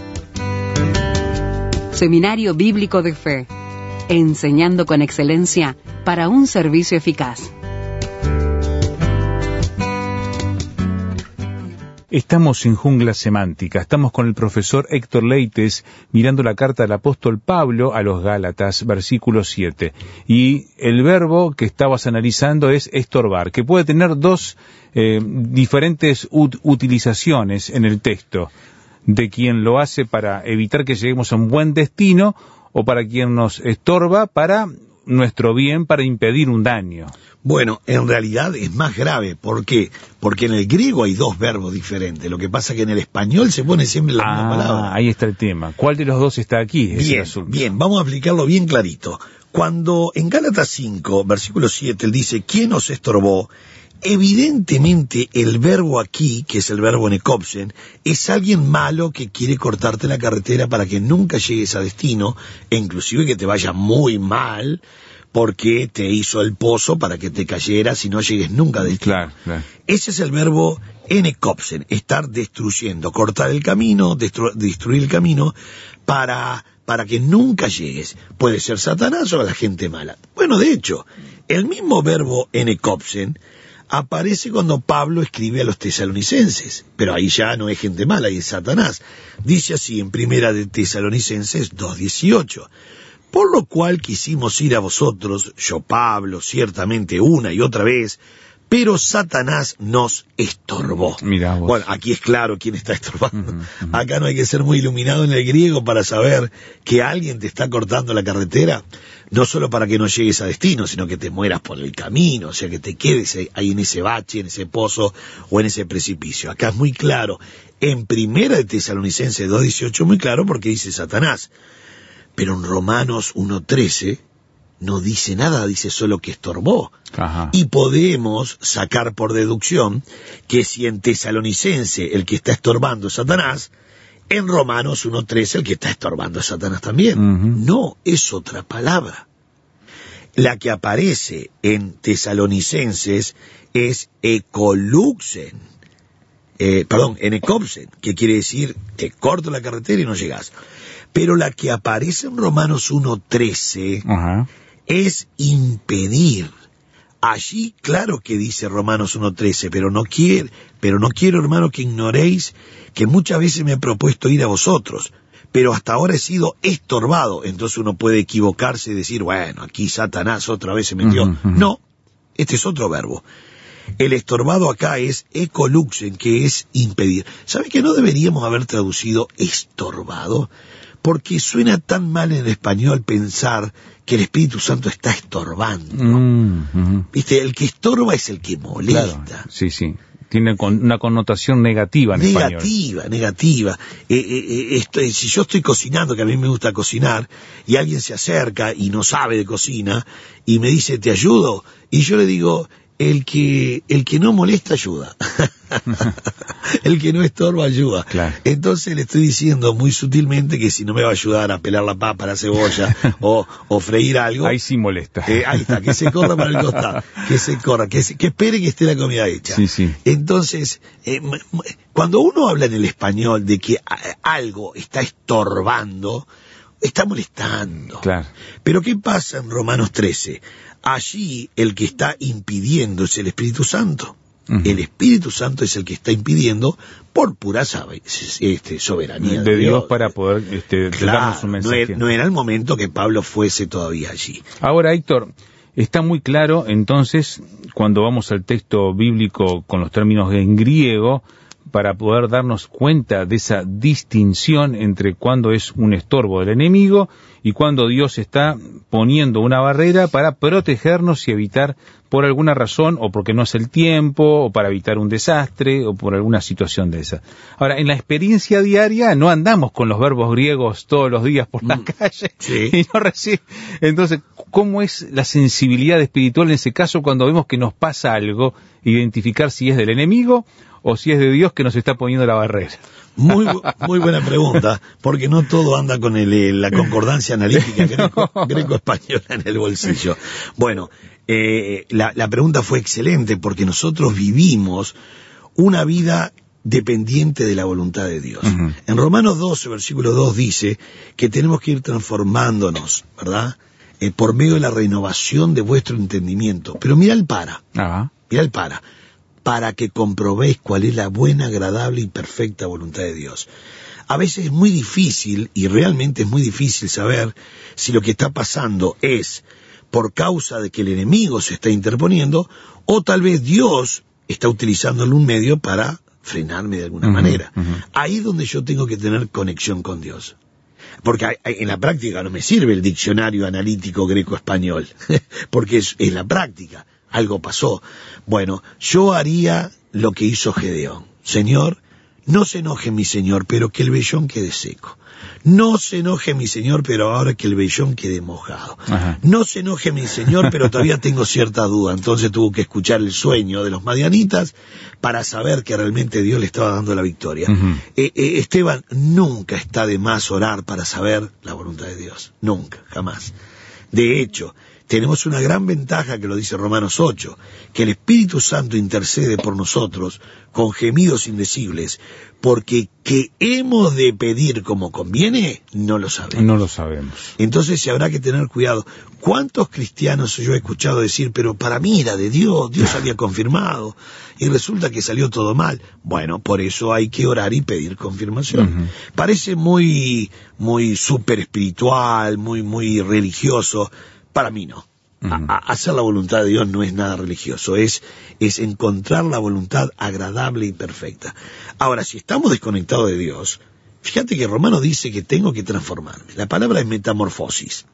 Seminario Bíblico de Fe, enseñando con excelencia para un servicio eficaz. Estamos en Jungla Semántica, estamos con el profesor Héctor Leites mirando la carta del apóstol Pablo a los Gálatas, versículo 7. Y el verbo que estabas analizando es estorbar, que puede tener 2 diferentes utilizaciones en el texto, de quien lo hace para evitar que lleguemos a un buen destino o para quien nos estorba para nuestro bien, para impedir un daño. Bueno, en realidad es más grave. ¿Por qué? Porque en el griego hay 2 verbos diferentes. Lo que pasa es que en el español se pone siempre la misma palabra. Ahí está el tema. ¿Cuál de los 2 está aquí? Bien, vamos a explicarlo bien clarito. Cuando en Gálatas 5, versículo 7, él dice: ¿quién os estorbó? Evidentemente el verbo aquí, que es el verbo enekopsen, es alguien malo que quiere cortarte la carretera para que nunca llegues a destino, e inclusive que te vaya muy mal, porque te hizo el pozo para que te cayeras y no llegues nunca a destino. Claro. Ese es el verbo enekopsen, estar destruyendo, cortar el camino, destruir el camino para que nunca llegues. Puede ser Satanás o la gente mala. Bueno, de hecho, el mismo verbo enekopsen aparece cuando Pablo escribe a los tesalonicenses, pero ahí ya no es gente mala, ahí es Satanás. Dice así en Primera de Tesalonicenses 2:18: por lo cual quisimos ir a vosotros, yo Pablo, ciertamente una y otra vez, pero Satanás nos estorbó. Mirá vos. Bueno, aquí es claro quién está estorbando. Acá no hay que ser muy iluminado en el griego para saber que alguien te está cortando la carretera, no solo para que no llegues a destino, sino que te mueras por el camino, o sea, que te quedes ahí en ese bache, en ese pozo o en ese precipicio. Acá es muy claro. En Primera de Tesalonicenses 2:18 muy claro, porque dice Satanás. Pero en Romanos 1:13 no dice nada, dice solo que estorbó. Ajá. Y podemos sacar por deducción que si en Tesalonicense el que está estorbando es Satanás, en Romanos 1:13 el que está estorbando es Satanás también. No, es otra palabra. La que aparece en Tesalonicenses es ekoluxen. enekopsen, que quiere decir te corto la carretera y no llegás. Pero la que aparece en Romanos 1:13 es impedir. Allí, claro que dice Romanos 1:13, pero no quiero, hermano, que ignoréis que muchas veces me he propuesto ir a vosotros, pero hasta ahora he sido estorbado. Entonces uno puede equivocarse y decir, bueno, aquí Satanás otra vez se metió. No, este es otro verbo. El estorbado acá es ekoluxen, que es impedir. ¿Sabe que no deberíamos haber traducido estorbado? Porque suena tan mal en el español pensar que el Espíritu Santo está estorbando. ¿Viste? El que estorba es el que molesta. Claro. Sí. Tiene una connotación negativa en español. Negativa. Si yo estoy cocinando, que a mí me gusta cocinar, y alguien se acerca y no sabe de cocina, y me dice, ¿te ayudo? Y yo le digo, el que no molesta ayuda. El que no estorba ayuda. Claro. Entonces le estoy diciendo muy sutilmente que si no me va a ayudar a pelar la papa, la cebolla o freír algo, ahí sí molesta. Ahí está, que se corra para el costado, que se corra, que espere que esté la comida hecha. Sí. Entonces, cuando uno habla en el español de que algo está estorbando, está molestando. Claro. Pero ¿qué pasa en Romanos 13? Allí el que está impidiendo es el Espíritu Santo. El Espíritu Santo es el que está impidiendo por pura soberanía de Dios para poder darnos un mensaje. No era el momento que Pablo fuese todavía allí. Ahora, Héctor, está muy claro entonces cuando vamos al texto bíblico con los términos en griego para poder darnos cuenta de esa distinción entre cuando es un estorbo del enemigo y cuando Dios está poniendo una barrera para protegernos y evitar por alguna razón, o porque no es el tiempo, o para evitar un desastre, o por alguna situación de esa. Ahora, en la experiencia diaria no andamos con los verbos griegos todos los días por la calle. Sí. Y no Entonces, ¿cómo es la sensibilidad espiritual en ese caso cuando vemos que nos pasa algo? Identificar si es del enemigo o si es de Dios que nos está poniendo la barrera. Muy buena pregunta, porque no todo anda con la concordancia analítica greco-española en el bolsillo. Bueno, la pregunta fue excelente, porque nosotros vivimos una vida dependiente de la voluntad de Dios. En Romanos 12, versículo 2 dice que tenemos que ir transformándonos, ¿verdad? Por medio de la renovación de vuestro entendimiento. Pero mira el para que comprobéis cuál es la buena, agradable y perfecta voluntad de Dios. A veces es muy difícil, y realmente es muy difícil saber si lo que está pasando es por causa de que el enemigo se está interponiendo, o tal vez Dios está utilizándolo un medio para frenarme de alguna manera. Ahí es donde yo tengo que tener conexión con Dios. Porque en la práctica no me sirve el diccionario analítico greco-español, porque es la práctica. Algo pasó. Bueno, yo haría lo que hizo Gedeón. Señor, no se enoje mi señor, pero que el vellón quede seco. No se enoje mi señor, pero ahora que el vellón quede mojado. No se enoje mi señor, pero todavía tengo cierta duda. Entonces tuvo que escuchar el sueño de los madianitas para saber que realmente Dios le estaba dando la victoria. Esteban, nunca está de más orar para saber la voluntad de Dios. Nunca, jamás. De hecho, tenemos una gran ventaja que lo dice Romanos 8, que el Espíritu Santo intercede por nosotros con gemidos indecibles, porque que hemos de pedir como conviene, no lo sabemos. No lo sabemos. Entonces se habrá que tener cuidado. ¿Cuántos cristianos yo he escuchado decir, pero para mí era de Dios, Dios había confirmado, y resulta que salió todo mal? Bueno, por eso hay que orar y pedir confirmación. Parece muy súper espiritual, muy religioso. Para mí no. Hacer la voluntad de Dios no es nada religioso, es encontrar la voluntad agradable y perfecta. Ahora, si estamos desconectados de Dios, fíjate que Romano dice que tengo que transformarme. La palabra es metamorfosis.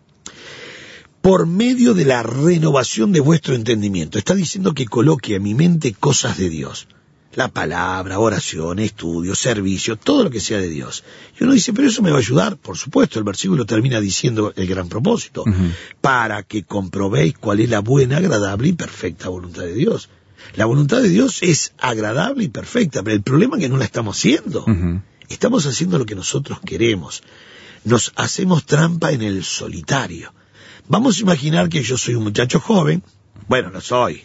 Por medio de la renovación de vuestro entendimiento. Está diciendo que coloque a mi mente cosas de Dios. La palabra, oración, estudio, servicio, todo lo que sea de Dios. Y uno dice, pero eso me va a ayudar. Por supuesto, el versículo termina diciendo el gran propósito. Para que comprobéis cuál es la buena, agradable y perfecta voluntad de Dios. La voluntad de Dios es agradable y perfecta, pero el problema es que no la estamos haciendo. Estamos haciendo lo que nosotros queremos. Nos hacemos trampa en el solitario. Vamos a imaginar que yo soy un muchacho joven, Bueno, lo soy,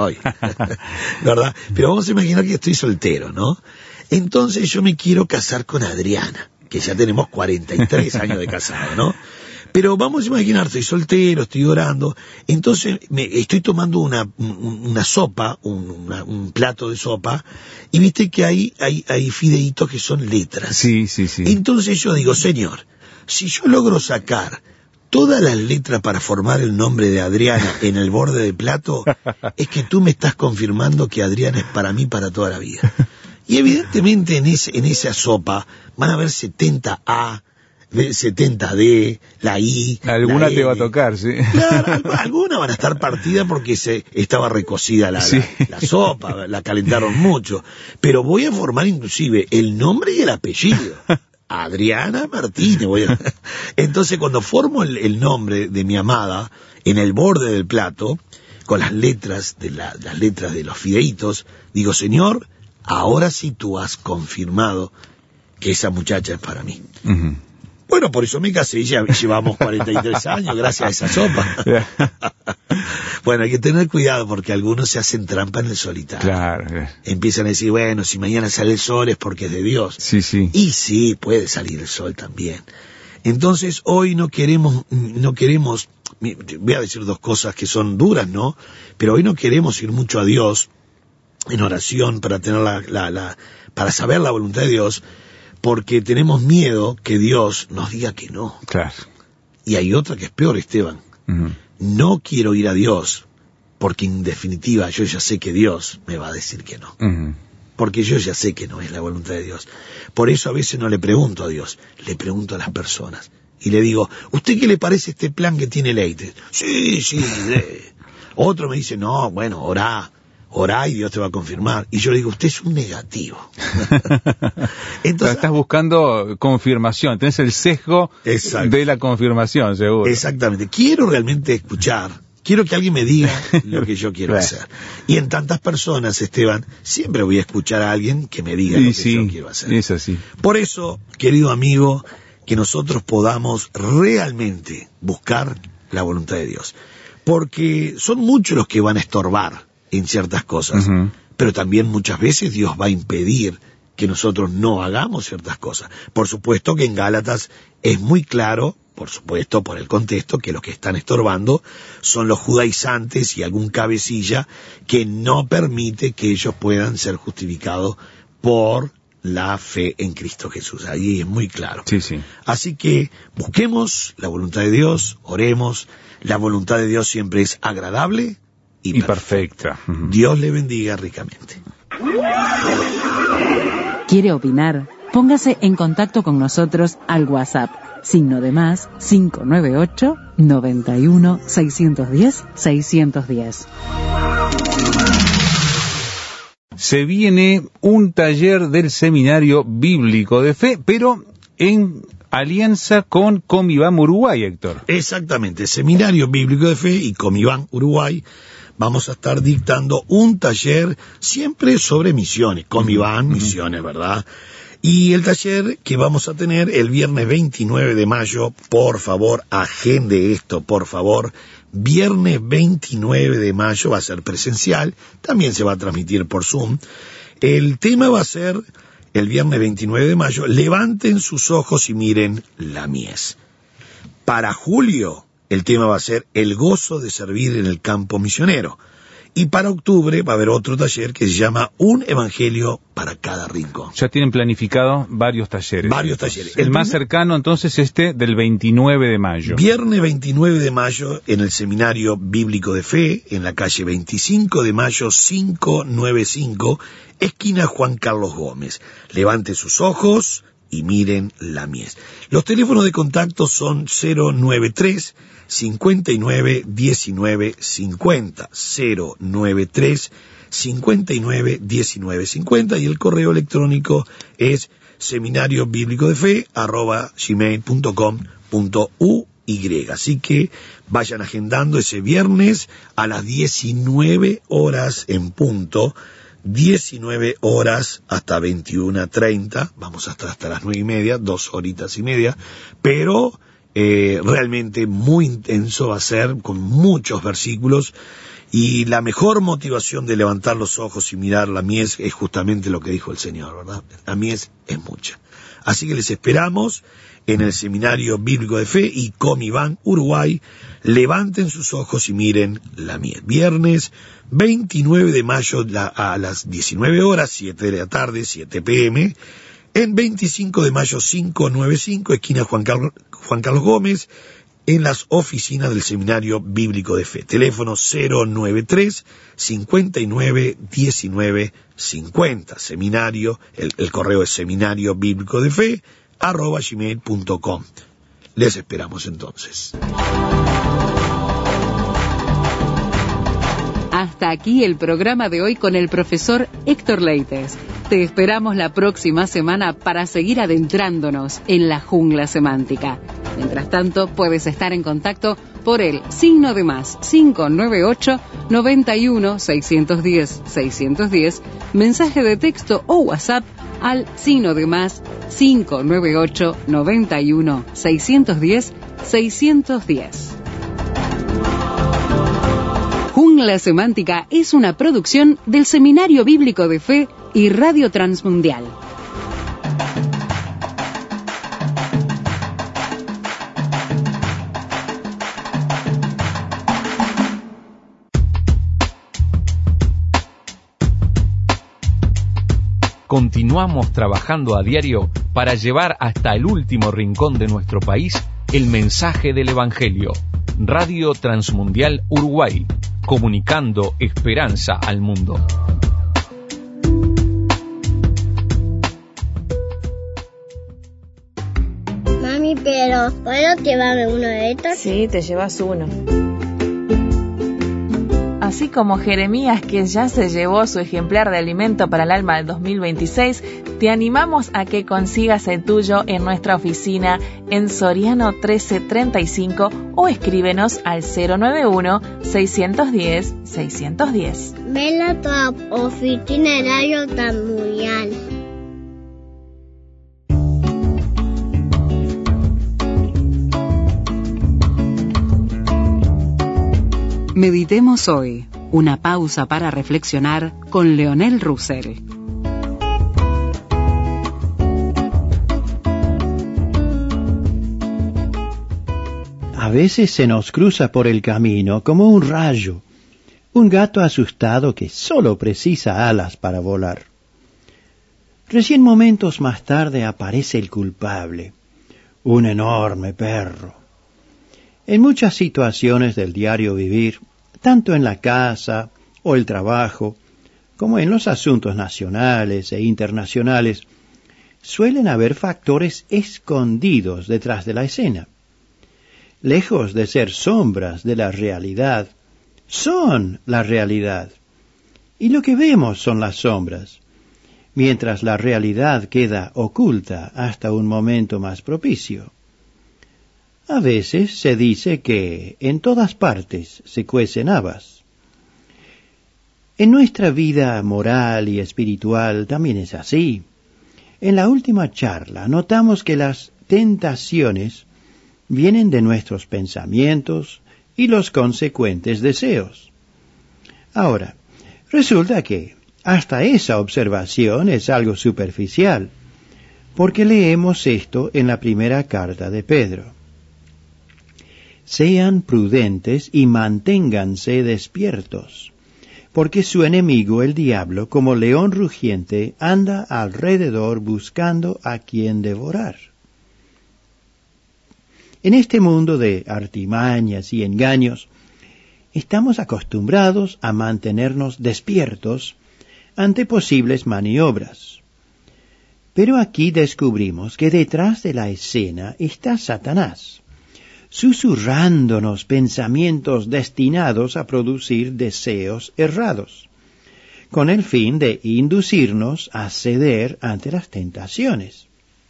¿verdad? Pero vamos a imaginar que estoy soltero, ¿no? Entonces yo me quiero casar con Adriana, que ya tenemos 43 años de casado, ¿no? Pero vamos a imaginar, estoy soltero, estoy orando, entonces estoy tomando una sopa, un plato de sopa, y viste que hay fideitos que son letras. Sí. Entonces yo digo, Señor, si yo logro sacar todas las letras para formar el nombre de Adriana en el borde del plato, es que tú me estás confirmando que Adriana es para mí para toda la vida. Y evidentemente en esa sopa van a haber 70A, 70D, la I. Alguna la te L. va a tocar, sí. Claro, algunas van a estar partidas porque estaba recocida la sopa, la calentaron mucho. Pero voy a formar inclusive el nombre y el apellido. Adriana Martínez. Entonces cuando formo el nombre de mi amada en el borde del plato, con las letras de los fideitos, digo, Señor, ahora sí tú has confirmado que esa muchacha es para mí. Uh-huh. Bueno, por eso me casé y ya llevamos 43 años gracias a esa sopa. Bueno, hay que tener cuidado porque algunos se hacen trampa en el solitario. Claro. Empiezan a decir, bueno, si mañana sale el sol es porque es de Dios. Sí. Y sí, puede salir el sol también. Entonces, hoy no queremos, voy a decir dos cosas que son duras, ¿no? Pero hoy no queremos ir mucho a Dios en oración para tener para saber la voluntad de Dios, porque tenemos miedo que Dios nos diga que no. Claro. Y hay otra que es peor, Esteban. Uh-huh. No quiero ir a Dios, porque en definitiva yo ya sé que Dios me va a decir que no. Uh-huh. Porque yo ya sé que no es la voluntad de Dios. Por eso a veces no le pregunto a Dios, le pregunto a las personas. Y le digo, ¿usted qué le parece este plan que tiene Leite? Sí. Otro me dice, no, bueno, orá y Dios te va a confirmar. Y yo le digo, usted es un negativo. Entonces, estás buscando confirmación, tenés el sesgo de la confirmación, seguro. Exactamente. Quiero realmente escuchar, quiero que alguien me diga lo que yo quiero hacer. Y en tantas personas, Esteban, siempre voy a escuchar a alguien que me diga lo que yo quiero hacer. Es así. Por eso, querido amigo, que nosotros podamos realmente buscar la voluntad de Dios. Porque son muchos los que van a estorbar en ciertas cosas, uh-huh. Pero también muchas veces Dios va a impedir que nosotros no hagamos ciertas cosas. Por supuesto que en Gálatas es muy claro, por supuesto por el contexto, que los que están estorbando son los judaizantes y algún cabecilla que no permite que ellos puedan ser justificados por la fe en Cristo Jesús. Ahí es muy claro. Sí. Así que busquemos la voluntad de Dios, oremos. La voluntad de Dios siempre es agradable y perfecta. Uh-huh. Dios le bendiga ricamente. ¿Quiere opinar? Póngase en contacto con nosotros al WhatsApp, +, 598 91 610 610. Se viene un taller del Seminario Bíblico de Fe, pero en alianza con Comibam Uruguay, Héctor. Exactamente, Seminario Bíblico de Fe y Comibam Uruguay. Vamos a estar dictando un taller siempre sobre misiones, Comibam, misiones, ¿verdad? Y el taller que vamos a tener el viernes 29 de mayo, por favor, agende esto, por favor. Viernes 29 de mayo va a ser presencial, también se va a transmitir por Zoom. El tema va a ser, el viernes 29 de mayo, levanten sus ojos y miren la mies. Para julio, el tema va a ser el gozo de servir en el campo misionero. Y para octubre va a haber otro taller que se llama Un Evangelio para cada rincón. Ya tienen planificado varios talleres. Varios talleres. El más cercano entonces del 29 de mayo. Viernes 29 de mayo en el Seminario Bíblico de Fe, en la calle 25 de mayo 595, esquina Juan Carlos Gómez. Levante sus ojos y miren la mies. Los teléfonos de contacto son 093 59 19 50, 093 59 19 50, y el correo electrónico es seminariobiblicodefe@gmail.com.uy. Así que vayan agendando ese viernes a las 19 horas en punto, 19 horas hasta 21:30, vamos a estar hasta las 9:30, 2 horitas y media, pero realmente muy intenso va a ser, con muchos versículos, y la mejor motivación de levantar los ojos y mirar la mies es justamente lo que dijo el Señor, ¿verdad? La mies es mucha. Así que les esperamos en el Seminario Bíblico de Fe y Comiban, Uruguay. Levanten sus ojos y miren la mies. Viernes 29 de mayo a las 19 horas, 7 de la tarde, 7 p.m., en 25 de mayo 595, esquina Juan Carlos Gómez, en las oficinas del Seminario Bíblico de Fe. Teléfono 093 59 19 50. Seminario, el correo es seminario bíblico de fe @gmail.com. Les esperamos entonces. Hasta aquí el programa de hoy con el profesor Héctor Leites. Te esperamos la próxima semana para seguir adentrándonos en la jungla semántica. Mientras tanto, puedes estar en contacto por el +, 598 91 610 610, mensaje de texto o WhatsApp al +, 598 91 610 610. Jungla Semántica es una producción del Seminario Bíblico de Fe y Radio Transmundial. Continuamos trabajando a diario para llevar hasta el último rincón de nuestro país el mensaje del Evangelio. Radio Transmundial Uruguay, comunicando esperanza al mundo. Mami, pero ¿puedo llevarme uno de estos? Sí, te llevas uno. Así como Jeremías, que ya se llevó su ejemplar de alimento para el alma del 2026, te animamos a que consigas el tuyo en nuestra oficina en Soriano 1335 o escríbenos al 091-610-610. Vela a tu oficina de Radio Transmundial. Meditemos hoy, una pausa para reflexionar con Leonel Russell. A veces se nos cruza por el camino como un rayo, un gato asustado que solo precisa alas para volar. Recién momentos más tarde aparece el culpable, un enorme perro. En muchas situaciones del diario vivir, tanto en la casa o el trabajo, como en los asuntos nacionales e internacionales, suelen haber factores escondidos detrás de la escena. Lejos de ser sombras de la realidad, son la realidad. Y lo que vemos son las sombras, mientras la realidad queda oculta hasta un momento más propicio. A veces se dice que en todas partes se cuecen habas. En nuestra vida moral y espiritual también es así. En la última charla notamos que las tentaciones vienen de nuestros pensamientos y los consecuentes deseos. Ahora, resulta que hasta esa observación es algo superficial, porque leemos esto en la primera carta de Pedro. Sean prudentes y manténganse despiertos, porque su enemigo el diablo, como león rugiente, anda alrededor buscando a quien devorar. En este mundo de artimañas y engaños, estamos acostumbrados a mantenernos despiertos ante posibles maniobras. Pero aquí descubrimos que detrás de la escena está Satanás, susurrándonos pensamientos destinados a producir deseos errados, con el fin de inducirnos a ceder ante las tentaciones.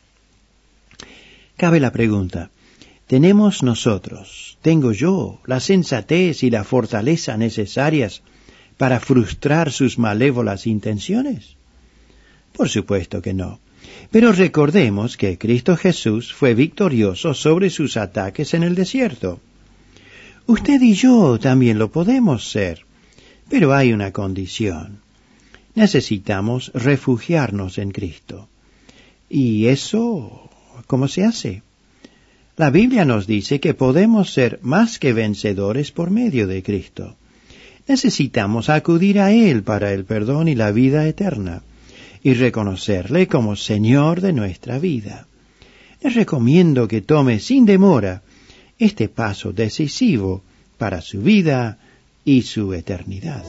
Cabe la pregunta, ¿tenemos nosotros, tengo yo, la sensatez y la fortaleza necesarias para frustrar sus malévolas intenciones? Por supuesto que no. Pero recordemos que Cristo Jesús fue victorioso sobre sus ataques en el desierto. Usted y yo también lo podemos ser, pero hay una condición. Necesitamos refugiarnos en Cristo. ¿Y eso cómo se hace? La Biblia nos dice que podemos ser más que vencedores por medio de Cristo. Necesitamos acudir a Él para el perdón y la vida eterna, y reconocerle como Señor de nuestra vida. Les recomiendo que tome sin demora este paso decisivo para su vida y su eternidad.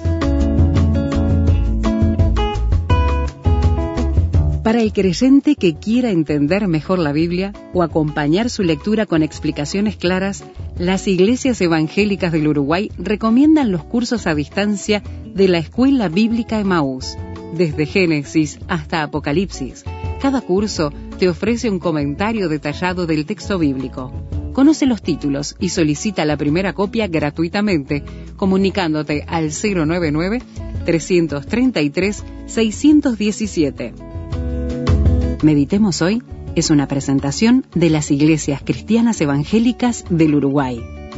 Para el creyente que quiera entender mejor la Biblia o acompañar su lectura con explicaciones claras, las iglesias evangélicas del Uruguay recomiendan los cursos a distancia de la Escuela Bíblica Emaús, desde Génesis hasta Apocalipsis. Cada curso te ofrece un comentario detallado del texto bíblico. Conoce los títulos y solicita la primera copia gratuitamente, comunicándote al 099-333-617. Meditemos hoy es una presentación de las Iglesias Cristianas Evangélicas del Uruguay.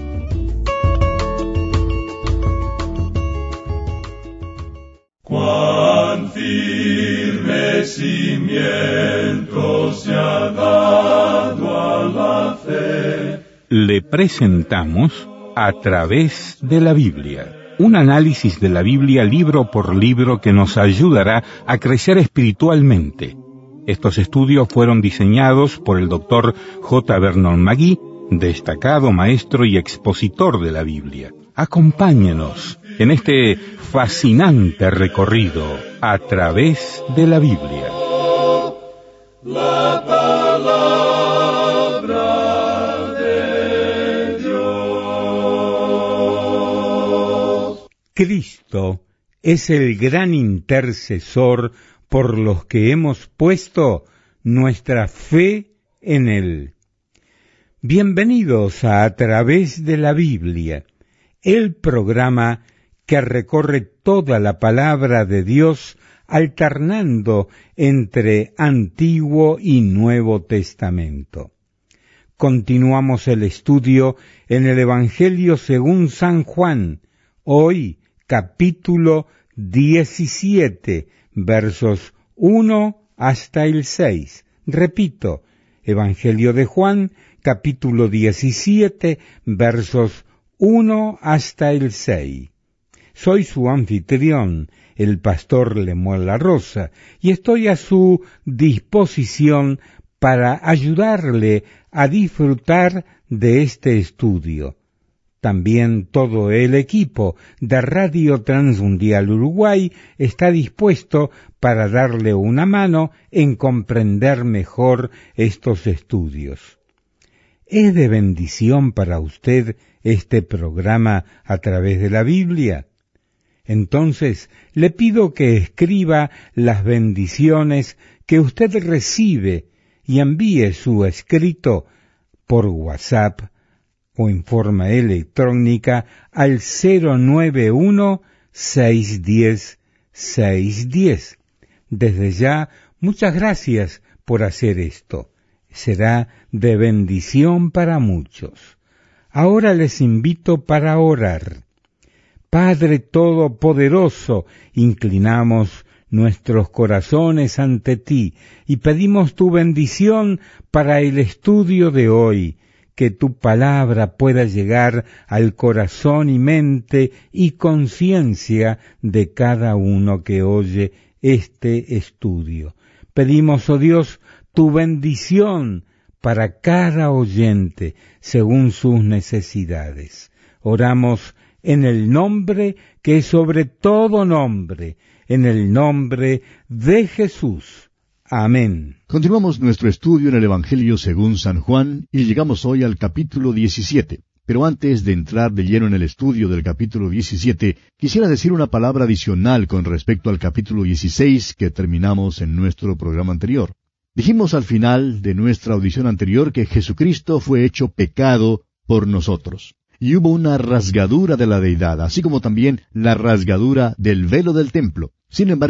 Cuán firme cimiento se ha dado a la fe. Le presentamos A través de la Biblia, un análisis de la Biblia libro por libro que nos ayudará a crecer espiritualmente. Estos estudios fueron diseñados por el Dr. J. Vernon McGee, destacado maestro y expositor de la Biblia. Acompáñenos en este fascinante recorrido a través de la Biblia. La palabra de Dios. Cristo es el gran intercesor por los que hemos puesto nuestra fe en Él. Bienvenidos a través de la Biblia, el programa que recorre toda la palabra de Dios alternando entre Antiguo y Nuevo Testamento. Continuamos el estudio en el Evangelio según San Juan, hoy capítulo 17, versos 1 hasta el 6. Repito, Evangelio de Juan, capítulo 17, versos 1 hasta el 6. Soy su anfitrión, el pastor Lemuel La Rosa, y estoy a su disposición para ayudarle a disfrutar de este estudio. También todo el equipo de Radio Transmundial Uruguay está dispuesto para darle una mano en comprender mejor estos estudios. ¿Es de bendición para usted este programa a través de la Biblia? Entonces, le pido que escriba las bendiciones que usted recibe y envíe su escrito por WhatsApp o en forma electrónica al 091-610-610. Desde ya, muchas gracias por hacer esto. Será de bendición para muchos. Ahora les invito para orar. Padre Todopoderoso, inclinamos nuestros corazones ante ti y pedimos tu bendición para el estudio de hoy, que tu palabra pueda llegar al corazón y mente y conciencia de cada uno que oye este estudio. Pedimos, oh Dios, tu bendición para cada oyente según sus necesidades. Oramos en el nombre que es sobre todo nombre, en el nombre de Jesús. Amén. Continuamos nuestro estudio en el Evangelio según San Juan y llegamos hoy al capítulo 17. Pero antes de entrar de lleno en el estudio del capítulo 17, quisiera decir una palabra adicional con respecto al capítulo 16 que terminamos en nuestro programa anterior. Dijimos al final de nuestra audición anterior que Jesucristo fue hecho pecado por nosotros. Y hubo una rasgadura de la deidad, así como también la rasgadura del velo del templo. Sin embargo,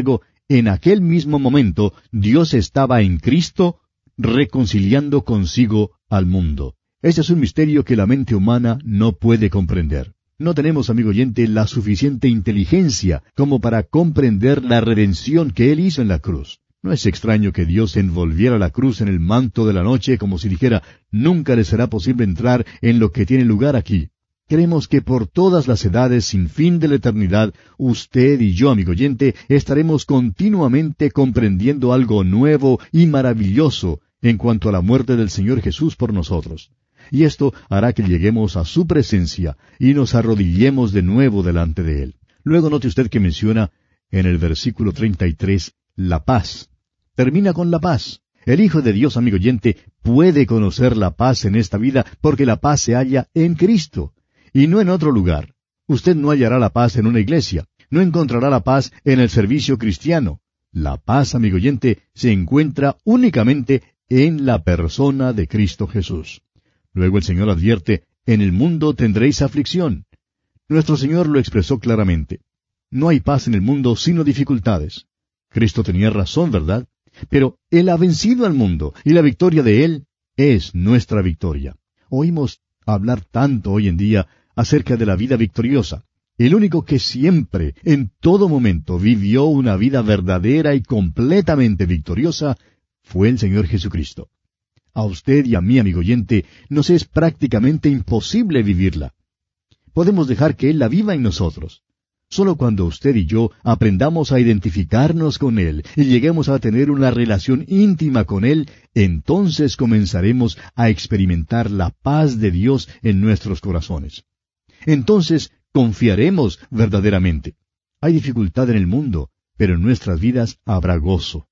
en aquel mismo momento Dios estaba en Cristo reconciliando consigo al mundo. Este es un misterio que la mente humana no puede comprender. No tenemos, amigo oyente, la suficiente inteligencia como para comprender la redención que Él hizo en la cruz. No es extraño que Dios envolviera la cruz en el manto de la noche como si dijera, nunca le será posible entrar en lo que tiene lugar aquí. Creemos que por todas las edades sin fin de la eternidad, usted y yo, amigo oyente, estaremos continuamente comprendiendo algo nuevo y maravilloso en cuanto a la muerte del Señor Jesús por nosotros. Y esto hará que lleguemos a su presencia y nos arrodillemos de nuevo delante de Él. Luego note usted que menciona en el versículo 33, la paz. Termina con la paz. El Hijo de Dios, amigo oyente, puede conocer la paz en esta vida porque la paz se halla en Cristo y no en otro lugar. Usted no hallará la paz en una iglesia, no encontrará la paz en el servicio cristiano. La paz, amigo oyente, se encuentra únicamente en la persona de Cristo Jesús. Luego el Señor advierte, en el mundo tendréis aflicción. Nuestro Señor lo expresó claramente. No hay paz en el mundo sino dificultades. Cristo tenía razón, ¿verdad? Pero Él ha vencido al mundo, y la victoria de Él es nuestra victoria. Oímos hablar tanto hoy en día acerca de la vida victoriosa. El único que siempre, en todo momento, vivió una vida verdadera y completamente victoriosa fue el Señor Jesucristo. A usted y a mí, amigo oyente, nos es prácticamente imposible vivirla. Podemos dejar que Él la viva en nosotros. Solo cuando usted y yo aprendamos a identificarnos con Él y lleguemos a tener una relación íntima con Él, entonces comenzaremos a experimentar la paz de Dios en nuestros corazones. Entonces confiaremos verdaderamente. Hay dificultad en el mundo, pero en nuestras vidas habrá gozo,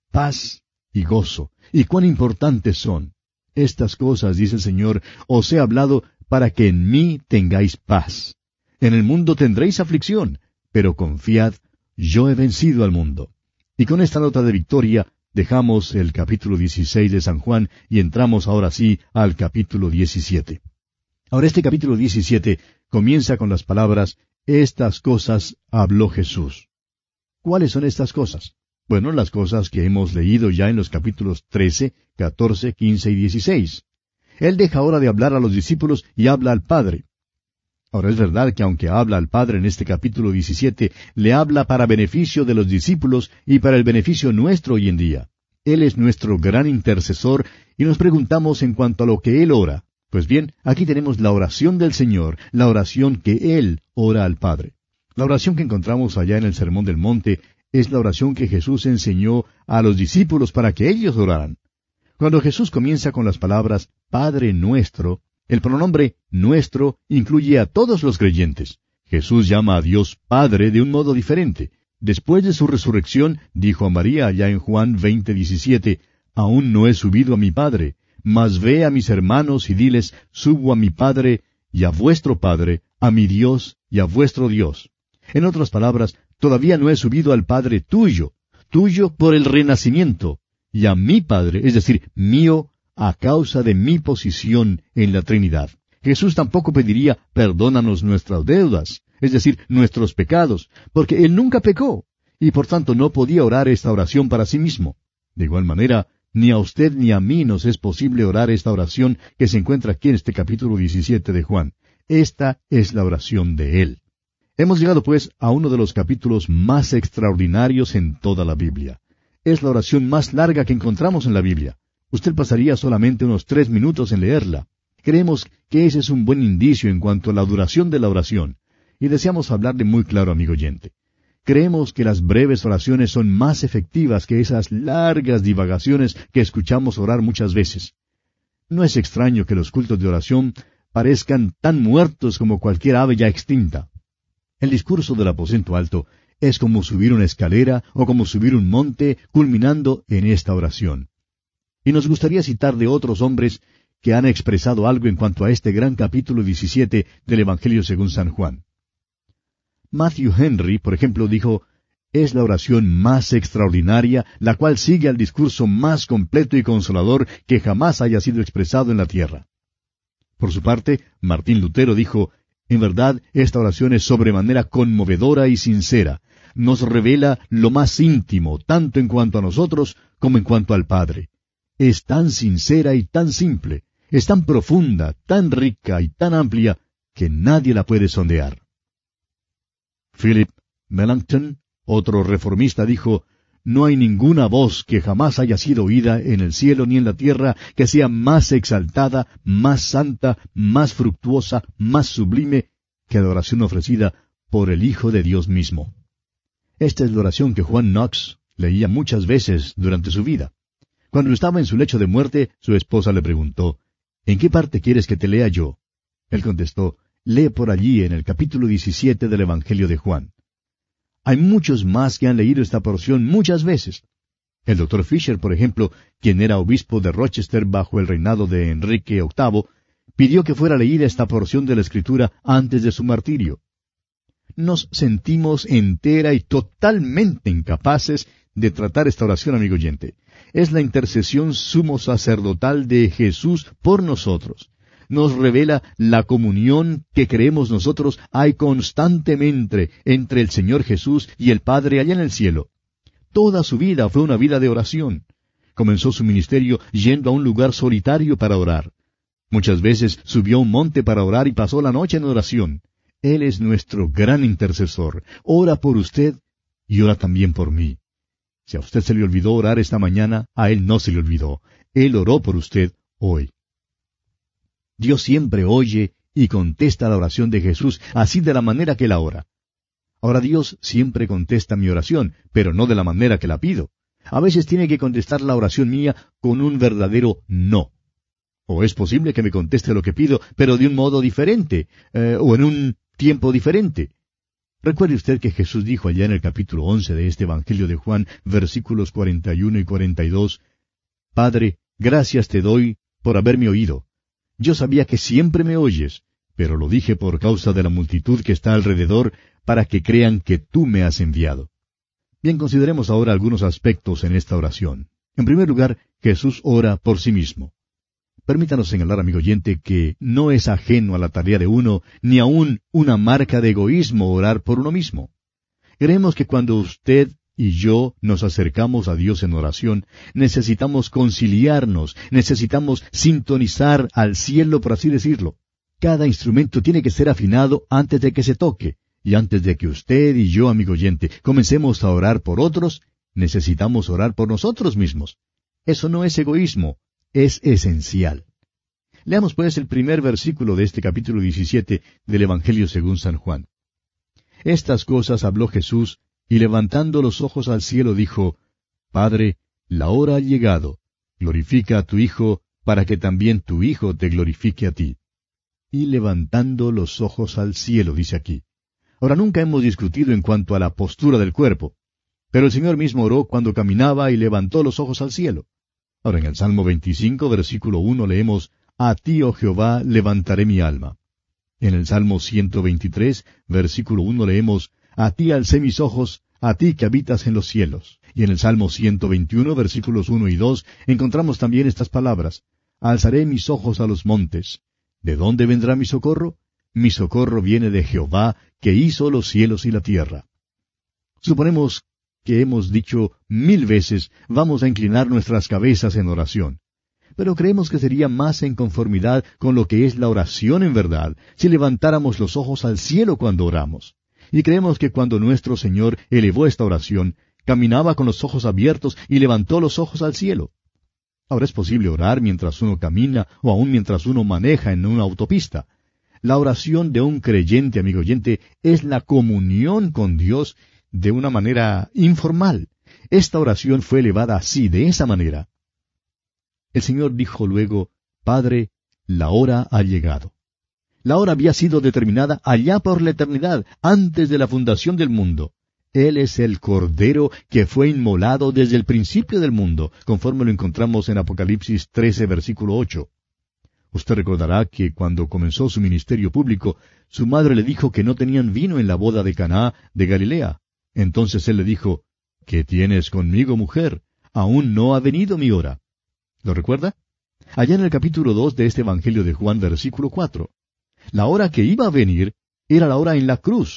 paz y gozo. ¿Y cuán importantes son? Estas cosas, dice el Señor, os he hablado para que en mí tengáis paz. En el mundo tendréis aflicción, pero confiad, yo he vencido al mundo. Y con esta nota de victoria dejamos el capítulo 16 de San Juan y entramos ahora sí al capítulo 17. Ahora este capítulo 17 comienza con las palabras, estas cosas habló Jesús. ¿Cuáles son estas cosas? Bueno, las cosas que hemos leído ya en los capítulos 13, 14, 15 y 16. Él deja ahora de hablar a los discípulos y habla al Padre. Ahora es verdad que aunque habla al Padre en este capítulo 17, le habla para beneficio de los discípulos y para el beneficio nuestro hoy en día. Él es nuestro gran intercesor y nos preguntamos en cuanto a lo que Él ora. Pues bien, aquí tenemos la oración del Señor, la oración que Él ora al Padre. La oración que encontramos allá en el Sermón del Monte es la oración que Jesús enseñó a los discípulos para que ellos oraran. Cuando Jesús comienza con las palabras Padre nuestro, el pronombre nuestro incluye a todos los creyentes. Jesús llama a Dios Padre de un modo diferente. Después de su resurrección, dijo a María allá en Juan 20:17, aún no he subido a mi Padre, mas ve a mis hermanos y diles, subo a mi Padre y a vuestro Padre, a mi Dios y a vuestro Dios. En otras palabras, todavía no he subido al Padre tuyo por el renacimiento, y a mi Padre, es decir, mío, a causa de mi posición en la Trinidad. Jesús tampoco pediría, perdónanos nuestras deudas, es decir, nuestros pecados, porque Él nunca pecó, y por tanto no podía orar esta oración para sí mismo. De igual manera, ni a usted ni a mí nos es posible orar esta oración que se encuentra aquí en este capítulo 17 de Juan. Esta es la oración de Él. Hemos llegado pues a uno de los capítulos más extraordinarios en toda la Biblia. Es la oración más larga que encontramos en la Biblia. Usted pasaría solamente unos 3 minutos en leerla. Creemos que ese es un buen indicio en cuanto a la duración de la oración, y deseamos hablarle muy claro, amigo oyente. Creemos que las breves oraciones son más efectivas que esas largas divagaciones que escuchamos orar muchas veces. No es extraño que los cultos de oración parezcan tan muertos como cualquier ave ya extinta. El discurso del aposento alto es como subir una escalera o como subir un monte, culminando en esta oración. Y nos gustaría citar de otros hombres que han expresado algo en cuanto a este gran capítulo 17 del Evangelio según San Juan. Matthew Henry, por ejemplo, dijo, es la oración más extraordinaria, la cual sigue al discurso más completo y consolador que jamás haya sido expresado en la tierra. Por su parte, Martín Lutero dijo, en verdad, esta oración es sobremanera conmovedora y sincera, nos revela lo más íntimo, tanto en cuanto a nosotros como en cuanto al Padre. Es tan sincera y tan simple, es tan profunda, tan rica y tan amplia, que nadie la puede sondear. Philip Melanchthon, otro reformista, dijo: no hay ninguna voz que jamás haya sido oída en el cielo ni en la tierra que sea más exaltada, más santa, más fructuosa, más sublime que la oración ofrecida por el Hijo de Dios mismo. Esta es la oración que Juan Knox leía muchas veces durante su vida. Cuando estaba en su lecho de muerte, su esposa le preguntó: ¿en qué parte quieres que te lea yo? Él contestó: lee por allí en el capítulo 17 del Evangelio de Juan. Hay muchos más que han leído esta porción muchas veces. El Dr. Fisher, por ejemplo, quien era obispo de Rochester bajo el reinado de Enrique VIII, pidió que fuera leída esta porción de la Escritura antes de su martirio. Nos sentimos entera y totalmente incapaces de tratar esta oración, amigo oyente. Es la intercesión sumo sacerdotal de Jesús por nosotros. Nos revela la comunión que creemos nosotros hay constantemente entre el Señor Jesús y el Padre allá en el cielo. Toda su vida fue una vida de oración. Comenzó su ministerio yendo a un lugar solitario para orar. Muchas veces subió a un monte para orar y pasó la noche en oración. Él es nuestro gran intercesor. Ora por usted y ora también por mí. Si a usted se le olvidó orar esta mañana, a Él no se le olvidó. Él oró por usted hoy. Dios siempre oye y contesta la oración de Jesús, así de la manera que la ora. Ahora Dios siempre contesta mi oración, pero no de la manera que la pido. A veces tiene que contestar la oración mía con un verdadero no. O es posible que me conteste lo que pido, pero de un modo diferente, o en un tiempo diferente. Recuerde usted que Jesús dijo allá en el capítulo 11 de este Evangelio de Juan, versículos 41 y 42, Padre, gracias te doy por haberme oído. Yo sabía que siempre me oyes, pero lo dije por causa de la multitud que está alrededor, para que crean que tú me has enviado. Bien, consideremos ahora algunos aspectos en esta oración. En primer lugar, Jesús ora por sí mismo. Permítanos señalar, amigo oyente, que no es ajeno a la tarea de uno, ni aun una marca de egoísmo orar por uno mismo. Creemos que cuando usted y yo nos acercamos a Dios en oración, necesitamos conciliarnos, necesitamos sintonizar al cielo, por así decirlo. Cada instrumento tiene que ser afinado antes de que se toque, y antes de que usted y yo, amigo oyente, comencemos a orar por otros, necesitamos orar por nosotros mismos. Eso no es egoísmo, es esencial. Leamos pues el primer versículo de este capítulo 17 del Evangelio según San Juan. Estas cosas habló Jesús, y levantando los ojos al cielo dijo, Padre, la hora ha llegado, glorifica a tu Hijo, para que también tu Hijo te glorifique a ti. Y levantando los ojos al cielo, dice aquí. Ahora, nunca hemos discutido en cuanto a la postura del cuerpo, pero el Señor mismo oró cuando caminaba y levantó los ojos al cielo. Ahora, en el Salmo 25, versículo 1, leemos, A ti, oh Jehová, levantaré mi alma. En el Salmo 123, versículo 1, leemos, A ti alcé mis ojos, a ti que habitas en los cielos. Y en el Salmo 121, versículos 1 y 2, encontramos también estas palabras, Alzaré mis ojos a los montes. ¿De dónde vendrá mi socorro? Mi socorro viene de Jehová, que hizo los cielos y la tierra. Suponemos que hemos dicho 1000 veces, vamos a inclinar nuestras cabezas en oración. Pero creemos que sería más en conformidad con lo que es la oración en verdad, si levantáramos los ojos al cielo cuando oramos. Y creemos que cuando nuestro Señor elevó esta oración, caminaba con los ojos abiertos y levantó los ojos al cielo. Ahora es posible orar mientras uno camina o aún mientras uno maneja en una autopista. La oración de un creyente, amigo oyente, es la comunión con Dios de una manera informal. Esta oración fue elevada así, de esa manera. El Señor dijo luego, Padre, la hora ha llegado. La hora había sido determinada allá por la eternidad, antes de la fundación del mundo. Él es el Cordero que fue inmolado desde el principio del mundo, conforme lo encontramos en Apocalipsis 13, versículo 8. Usted recordará que cuando comenzó su ministerio público, su madre le dijo que no tenían vino en la boda de Caná de Galilea. Entonces él le dijo, ¿qué tienes conmigo, mujer? Aún no ha venido mi hora. ¿Lo recuerda? Allá en el capítulo 2 de este Evangelio de Juan, versículo 4. La hora que iba a venir era la hora en la cruz.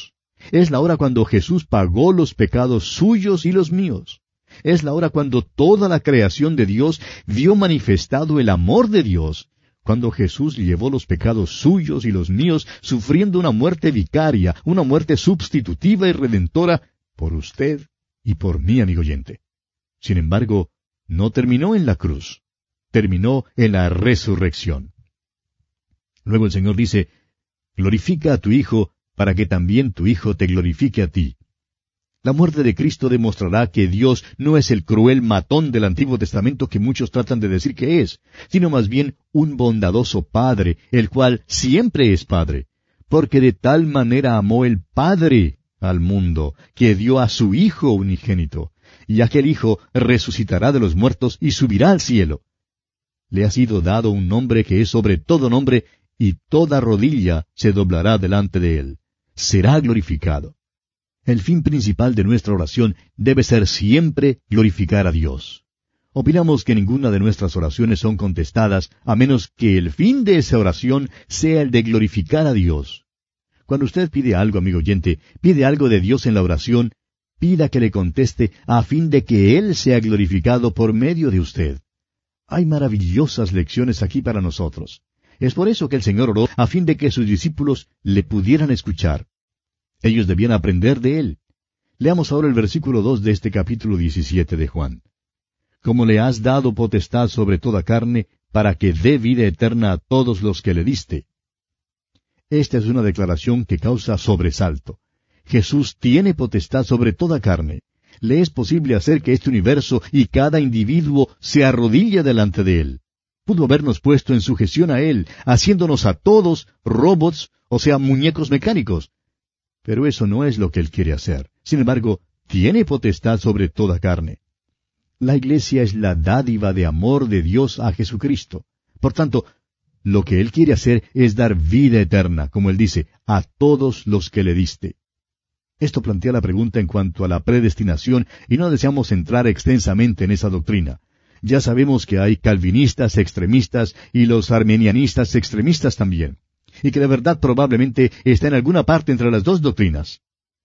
Es la hora cuando Jesús pagó los pecados suyos y los míos. Es la hora cuando toda la creación de Dios vio manifestado el amor de Dios, cuando Jesús llevó los pecados suyos y los míos, sufriendo una muerte vicaria, una muerte sustitutiva y redentora, por usted y por mí, amigo oyente. Sin embargo, no terminó en la cruz, terminó en la resurrección. Luego el Señor dice, glorifica a tu Hijo, para que también tu Hijo te glorifique a ti. La muerte de Cristo demostrará que Dios no es el cruel matón del Antiguo Testamento que muchos tratan de decir que es, sino más bien un bondadoso Padre, el cual siempre es Padre, porque de tal manera amó el Padre al mundo, que dio a su Hijo unigénito, y aquel Hijo resucitará de los muertos y subirá al cielo. Le ha sido dado un nombre que es sobre todo nombre, y toda rodilla se doblará delante de él. Será glorificado. El fin principal de nuestra oración debe ser siempre glorificar a Dios. Opinamos que ninguna de nuestras oraciones son contestadas a menos que el fin de esa oración sea el de glorificar a Dios. Cuando usted pide algo, amigo oyente, pide algo de Dios en la oración, pida que le conteste a fin de que Él sea glorificado por medio de usted. Hay maravillosas lecciones aquí para nosotros. Es por eso que el Señor oró a fin de que sus discípulos le pudieran escuchar. Ellos debían aprender de Él. Leamos ahora el versículo 2 de este capítulo 17 de Juan. Como le has dado potestad sobre toda carne, para que dé vida eterna a todos los que le diste. Esta es una declaración que causa sobresalto. Jesús tiene potestad sobre toda carne. Le es posible hacer que este universo y cada individuo se arrodille delante de Él. Pudo habernos puesto en sujeción a Él, haciéndonos a todos robots, o sea, muñecos mecánicos. Pero eso no es lo que Él quiere hacer. Sin embargo, tiene potestad sobre toda carne. La iglesia es la dádiva de amor de Dios a Jesucristo. Por tanto, lo que Él quiere hacer es dar vida eterna, como Él dice, a todos los que le diste. Esto plantea la pregunta en cuanto a la predestinación, y no deseamos entrar extensamente en esa doctrina. Ya sabemos que hay calvinistas extremistas y los armenianistas extremistas también, y que la verdad probablemente está en alguna parte entre las dos doctrinas.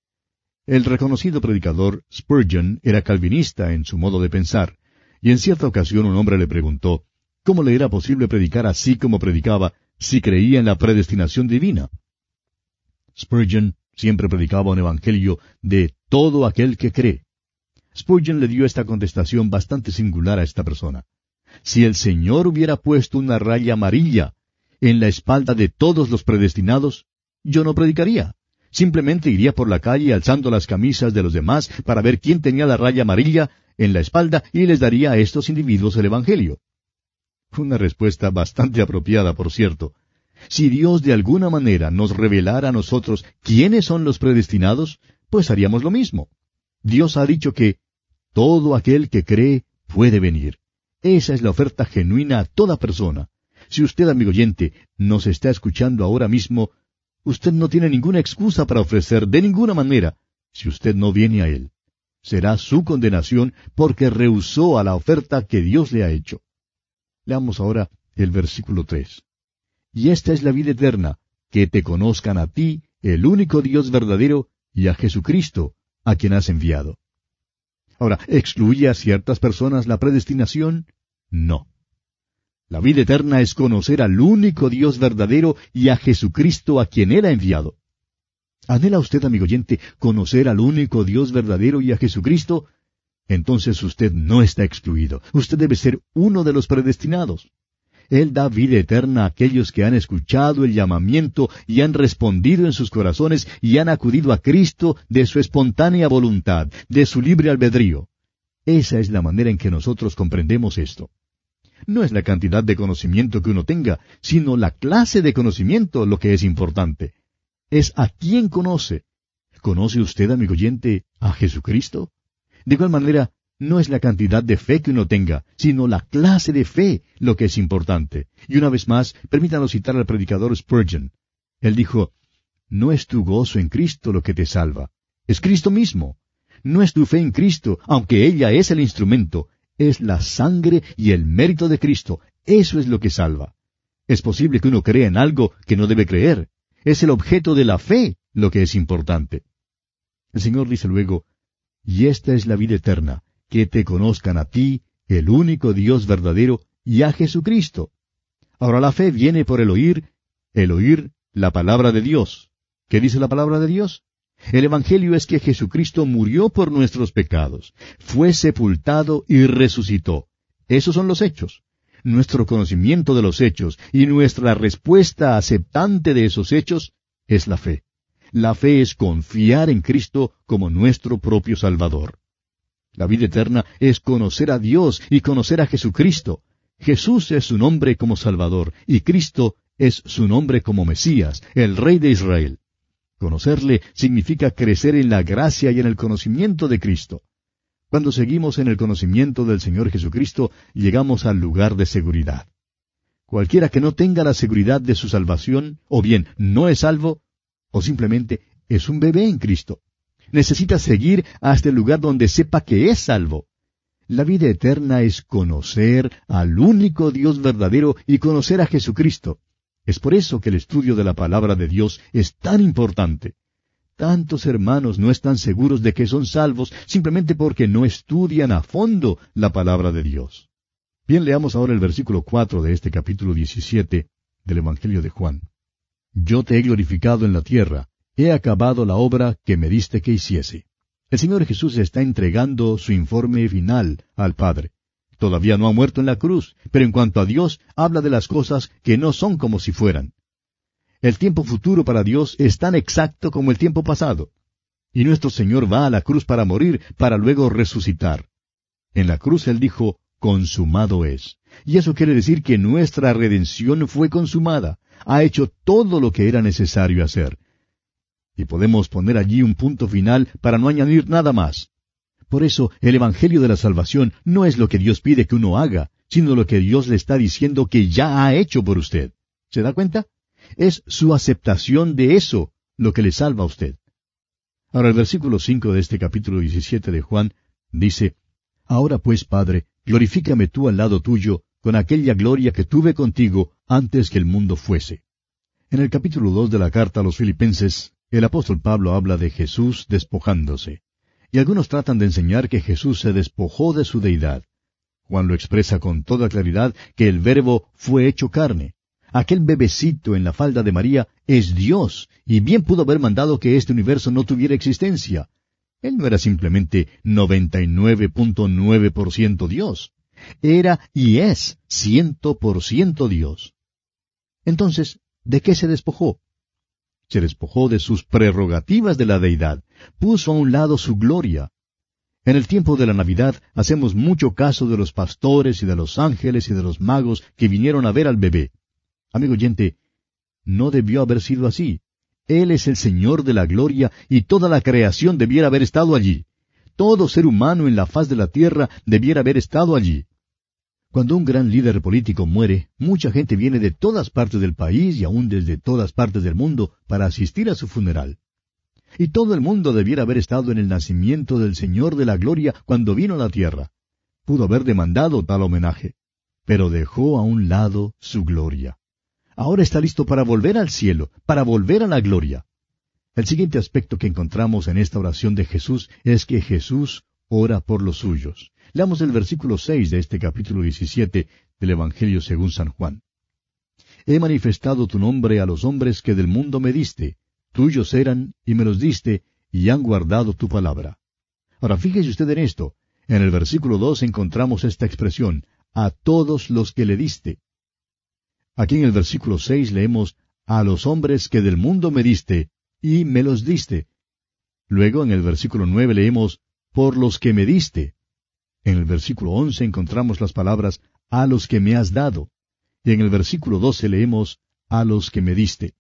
El reconocido predicador Spurgeon era calvinista en su modo de pensar, y en cierta ocasión un hombre le preguntó, ¿cómo le era posible predicar así como predicaba si creía en la predestinación divina? Spurgeon siempre predicaba un evangelio de todo aquel que cree. Spurgeon le dio esta contestación bastante singular a esta persona. Si el Señor hubiera puesto una raya amarilla en la espalda de todos los predestinados, yo no predicaría. Simplemente iría por la calle alzando las camisas de los demás para ver quién tenía la raya amarilla en la espalda y les daría a estos individuos el evangelio. Una respuesta bastante apropiada, por cierto. Si Dios de alguna manera nos revelara a nosotros quiénes son los predestinados, pues haríamos lo mismo. Dios ha dicho que todo aquel que cree puede venir. Esa es la oferta genuina a toda persona. Si usted, amigo oyente, nos está escuchando ahora mismo, usted no tiene ninguna excusa para ofrecer de ninguna manera si usted no viene a Él. Será su condenación porque rehusó a la oferta que Dios le ha hecho. Leamos ahora el versículo 3. Y esta es la vida eterna, que te conozcan a ti, el único Dios verdadero, y a Jesucristo, a quien has enviado. Ahora, ¿excluye a ciertas personas la predestinación? No. La vida eterna es conocer al único Dios verdadero y a Jesucristo a quien Él ha enviado. ¿Anhela usted, amigo oyente, conocer al único Dios verdadero y a Jesucristo? Entonces usted no está excluido. Usted debe ser uno de los predestinados. Él da vida eterna a aquellos que han escuchado el llamamiento y han respondido en sus corazones y han acudido a Cristo de su espontánea voluntad, de su libre albedrío. Esa es la manera en que nosotros comprendemos esto. No es la cantidad de conocimiento que uno tenga, sino la clase de conocimiento lo que es importante. Es a quién conoce. ¿Conoce usted, amigo oyente, a Jesucristo? De igual manera, no es la cantidad de fe que uno tenga, sino la clase de fe lo que es importante. Y una vez más, permítanos citar al predicador Spurgeon. Él dijo, no es tu gozo en Cristo lo que te salva, es Cristo mismo. No es tu fe en Cristo, aunque ella es el instrumento, es la sangre y el mérito de Cristo. Eso es lo que salva. Es posible que uno crea en algo que no debe creer. Es el objeto de la fe lo que es importante. El Señor dice luego, y esta es la vida eterna, que te conozcan a ti, el único Dios verdadero, y a Jesucristo. Ahora la fe viene por el oír la palabra de Dios. ¿Qué dice la palabra de Dios? El Evangelio es que Jesucristo murió por nuestros pecados, fue sepultado y resucitó. Esos son los hechos. Nuestro conocimiento de los hechos y nuestra respuesta aceptante de esos hechos es la fe. La fe es confiar en Cristo como nuestro propio Salvador. La vida eterna es conocer a Dios y conocer a Jesucristo. Jesús es su nombre como Salvador y Cristo es su nombre como Mesías, el Rey de Israel. Conocerle significa crecer en la gracia y en el conocimiento de Cristo. Cuando seguimos en el conocimiento del Señor Jesucristo, llegamos al lugar de seguridad. Cualquiera que no tenga la seguridad de su salvación, o bien no es salvo, o simplemente es un bebé en Cristo. Necesita seguir hasta el lugar donde sepa que es salvo. La vida eterna es conocer al único Dios verdadero y conocer a Jesucristo. Es por eso que el estudio de la palabra de Dios es tan importante. Tantos hermanos no están seguros de que son salvos simplemente porque no estudian a fondo la palabra de Dios. Bien, leamos ahora el versículo 4 de este capítulo 17 del Evangelio de Juan. Yo te he glorificado en la tierra, he acabado la obra que me diste que hiciese. El Señor Jesús está entregando su informe final al Padre. Todavía no ha muerto en la cruz, pero en cuanto a Dios, habla de las cosas que no son como si fueran. El tiempo futuro para Dios es tan exacto como el tiempo pasado. Y nuestro Señor va a la cruz para morir, para luego resucitar. En la cruz Él dijo, consumado es. Y eso quiere decir que nuestra redención fue consumada. Ha hecho todo lo que era necesario hacer. Y podemos poner allí un punto final para no añadir nada más. Por eso, el Evangelio de la Salvación no es lo que Dios pide que uno haga, sino lo que Dios le está diciendo que ya ha hecho por usted. ¿Se da cuenta? Es su aceptación de eso lo que le salva a usted. Ahora el versículo 5 de este capítulo 17 de Juan dice, Ahora pues, Padre, glorifícame tú al lado tuyo con aquella gloria que tuve contigo antes que el mundo fuese. En el capítulo 2 de la carta a los Filipenses, el apóstol Pablo habla de Jesús despojándose. Y algunos tratan de enseñar que Jesús se despojó de su deidad. Juan lo expresa con toda claridad que el Verbo fue hecho carne. Aquel bebecito en la falda de María es Dios, y bien pudo haber mandado que este universo no tuviera existencia. Él no era simplemente 99.9% Dios. Era y es 100% Dios. Entonces, ¿de qué se despojó? Se despojó de sus prerrogativas de la deidad. Puso a un lado su gloria. En el tiempo de la Navidad hacemos mucho caso de los pastores y de los ángeles y de los magos que vinieron a ver al bebé. Amigo oyente, no debió haber sido así. Él es el Señor de la gloria y toda la creación debiera haber estado allí. Todo ser humano en la faz de la tierra debiera haber estado allí. Cuando un gran líder político muere, mucha gente viene de todas partes del país y aún desde todas partes del mundo para asistir a su funeral. Y todo el mundo debiera haber estado en el nacimiento del Señor de la gloria cuando vino a la tierra. Pudo haber demandado tal homenaje, pero dejó a un lado su gloria. Ahora está listo para volver al cielo, para volver a la gloria. El siguiente aspecto que encontramos en esta oración de Jesús es que Jesús ora por los suyos. Leamos el versículo 6 de este capítulo 17 del Evangelio según San Juan. He manifestado tu nombre a los hombres que del mundo me diste. Tuyos eran y me los diste, y han guardado tu palabra. Ahora fíjese usted en esto. En el versículo 2 encontramos esta expresión, a todos los que le diste. Aquí en el versículo 6 leemos, a los hombres que del mundo me diste, y me los diste. Luego en el versículo 9 leemos, por los que me diste. En el versículo 11 encontramos las palabras, a los que me has dado. Y en el versículo 12 leemos, a los que me diste.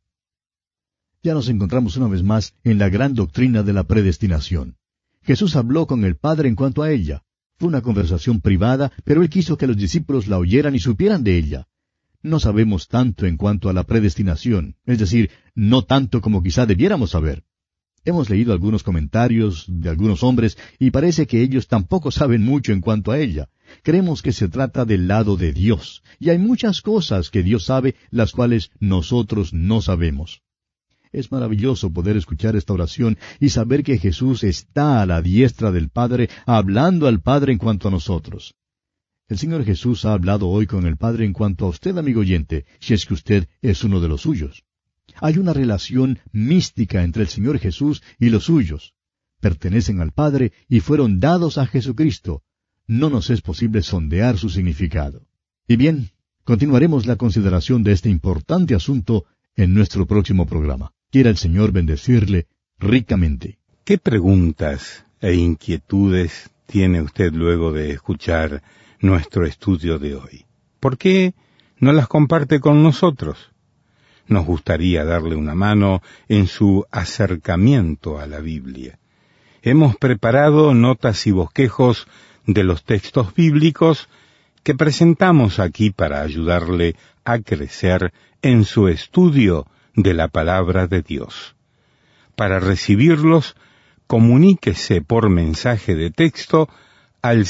Ya nos encontramos una vez más en la gran doctrina de la predestinación. Jesús habló con el Padre en cuanto a ella. Fue una conversación privada, pero Él quiso que los discípulos la oyeran y supieran de ella. No sabemos tanto en cuanto a la predestinación, es decir, no tanto como quizá debiéramos saber. Hemos leído algunos comentarios de algunos hombres y parece que ellos tampoco saben mucho en cuanto a ella. Creemos que se trata del lado de Dios, y hay muchas cosas que Dios sabe, las cuales nosotros no sabemos. Es maravilloso poder escuchar esta oración y saber que Jesús está a la diestra del Padre, hablando al Padre en cuanto a nosotros. El Señor Jesús ha hablado hoy con el Padre en cuanto a usted, amigo oyente, si es que usted es uno de los suyos. Hay una relación mística entre el Señor Jesús y los suyos. Pertenecen al Padre y fueron dados a Jesucristo. No nos es posible sondear su significado. Y bien, continuaremos la consideración de este importante asunto en nuestro próximo programa. Quiera el Señor bendecirle ricamente. ¿Qué preguntas e inquietudes tiene usted luego de escuchar nuestro estudio de hoy? ¿Por qué no las comparte con nosotros? Nos gustaría darle una mano en su acercamiento a la Biblia. Hemos preparado notas y bosquejos de los textos bíblicos que presentamos aquí para ayudarle a crecer en su estudio de la palabra de Dios. Para recibirlos, comuníquese por mensaje de texto al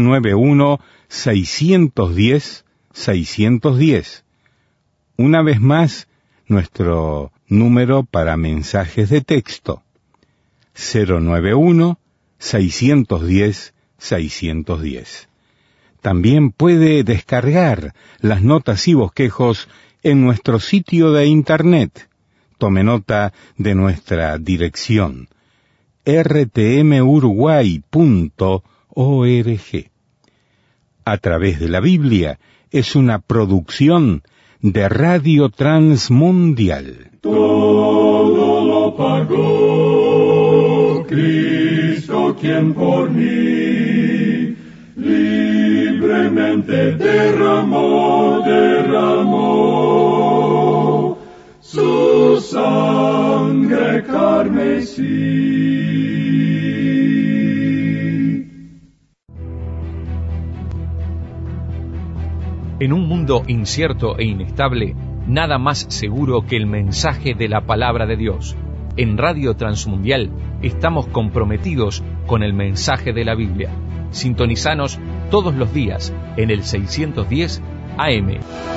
091-610-610. Una vez más, nuestro número para mensajes de texto, 091-610-610. También puede descargar las notas y bosquejos en nuestro sitio de Internet. Tome nota de nuestra dirección, rtmuruguay.org. A través de la Biblia es una producción de Radio Transmundial. Todo lo pagó Cristo, quien por mí libremente derramó su sangre carmesí. En un mundo incierto e inestable, nada más seguro que el mensaje de la palabra de Dios. En Radio Transmundial estamos comprometidos con el mensaje de la Biblia. Sintonizanos todos los días en el 610 AM.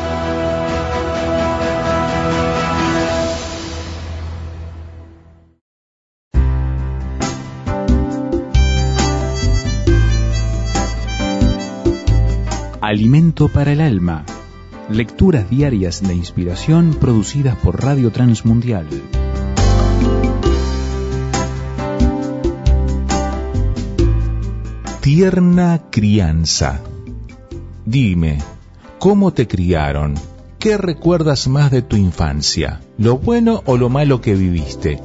Alimento para el alma. Lecturas diarias de inspiración producidas por Radio Transmundial. Tierna crianza. Dime, ¿cómo te criaron? ¿Qué recuerdas más de tu infancia? ¿Lo bueno o lo malo que viviste?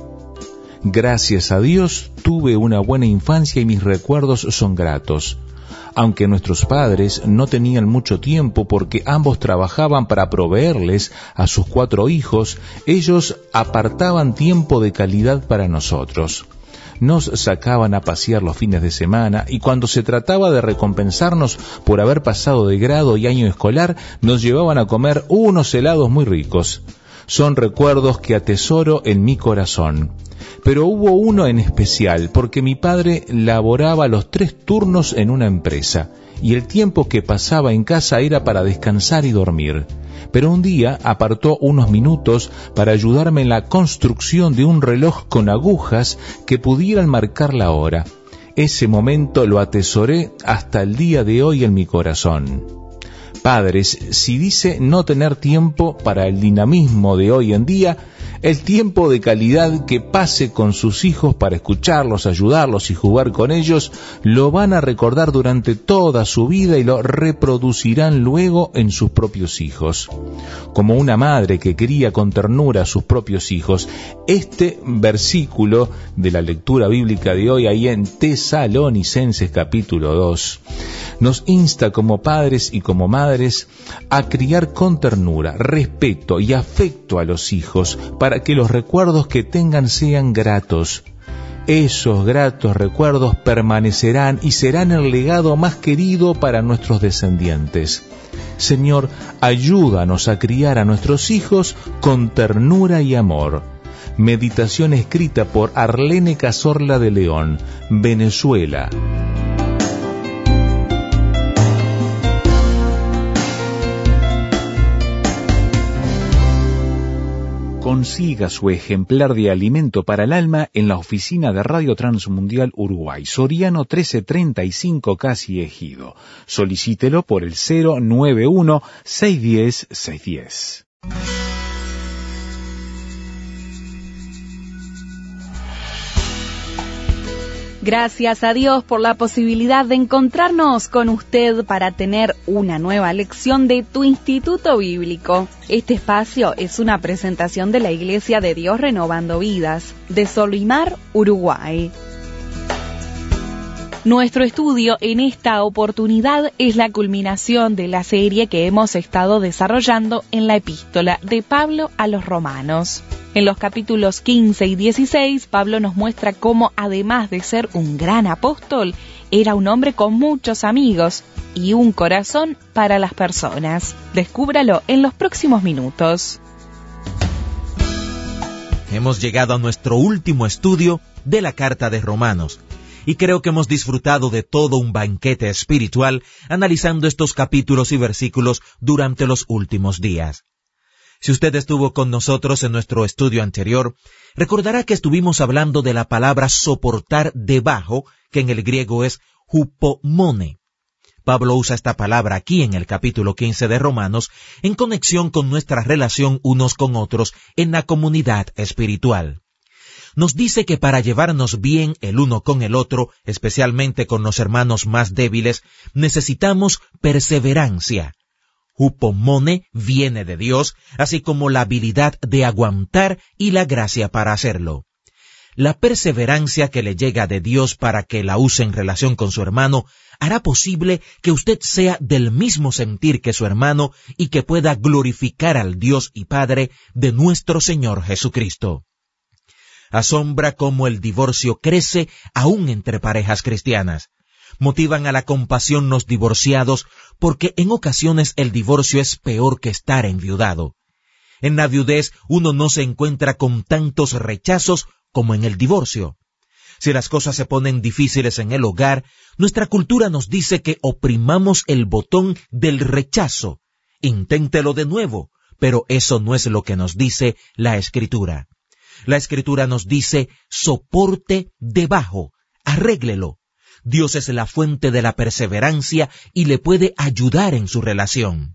Gracias a Dios tuve una buena infancia y mis recuerdos son gratos. Aunque nuestros padres no tenían mucho tiempo porque ambos trabajaban para proveerles a sus 4 hijos, ellos apartaban tiempo de calidad para nosotros. Nos sacaban a pasear los fines de semana y cuando se trataba de recompensarnos por haber pasado de grado y año escolar, nos llevaban a comer unos helados muy ricos. Son recuerdos que atesoro en mi corazón. Pero hubo uno en especial, porque mi padre laboraba los 3 turnos en una empresa, y el tiempo que pasaba en casa era para descansar y dormir. Pero un día apartó unos minutos para ayudarme en la construcción de un reloj con agujas que pudieran marcar la hora. Ese momento lo atesoré hasta el día de hoy en mi corazón. Padres, si dice no tener tiempo para el dinamismo de hoy en día, el tiempo de calidad que pase con sus hijos para escucharlos, ayudarlos y jugar con ellos, lo van a recordar durante toda su vida y lo reproducirán luego en sus propios hijos. Como una madre que cría con ternura a sus propios hijos, este versículo de la lectura bíblica de hoy, ahí en Tesalonicenses capítulo 2, nos insta como padres y como madres a criar con ternura, respeto y afecto a los hijos para que los recuerdos que tengan sean gratos. Esos gratos recuerdos permanecerán y serán el legado más querido para nuestros descendientes. Señor, ayúdanos a criar a nuestros hijos con ternura y amor. Meditación escrita por Arlene Cazorla de León, Venezuela. Consiga su ejemplar de Alimento para el Alma en la oficina de Radio Transmundial Uruguay, Soriano 1335, casi Ejido. Solicítelo por el 091-610-610. Gracias a Dios por la posibilidad de encontrarnos con usted para tener una nueva lección de tu Instituto Bíblico. Este espacio es una presentación de la Iglesia de Dios Renovando Vidas, de Solimar, Uruguay. Nuestro estudio en esta oportunidad es la culminación de la serie que hemos estado desarrollando en la epístola de Pablo a los Romanos. En los capítulos 15 y 16, Pablo nos muestra cómo, además de ser un gran apóstol, era un hombre con muchos amigos y un corazón para las personas. Descúbralo en los próximos minutos. Hemos llegado a nuestro último estudio de la Carta de Romanos, y creo que hemos disfrutado de todo un banquete espiritual analizando estos capítulos y versículos durante los últimos días. Si usted estuvo con nosotros en nuestro estudio anterior, recordará que estuvimos hablando de la palabra soportar debajo, que en el griego es hupomone. Pablo usa esta palabra aquí en el capítulo 15 de Romanos en conexión con nuestra relación unos con otros en la comunidad espiritual. Nos dice que para llevarnos bien el uno con el otro, especialmente con los hermanos más débiles, necesitamos perseverancia. Hupomone viene de Dios, así como la habilidad de aguantar y la gracia para hacerlo. La perseverancia que le llega de Dios para que la use en relación con su hermano hará posible que usted sea del mismo sentir que su hermano y que pueda glorificar al Dios y Padre de nuestro Señor Jesucristo. Asombra cómo el divorcio crece aún entre parejas cristianas. Motivan a la compasión los divorciados porque en ocasiones el divorcio es peor que estar enviudado. En la viudez uno no se encuentra con tantos rechazos como en el divorcio. Si las cosas se ponen difíciles en el hogar, nuestra cultura nos dice que oprimamos el botón del rechazo. Inténtelo de nuevo, pero eso no es lo que nos dice la Escritura. La Escritura nos dice, soporte debajo, arréglelo. Dios es la fuente de la perseverancia y le puede ayudar en su relación.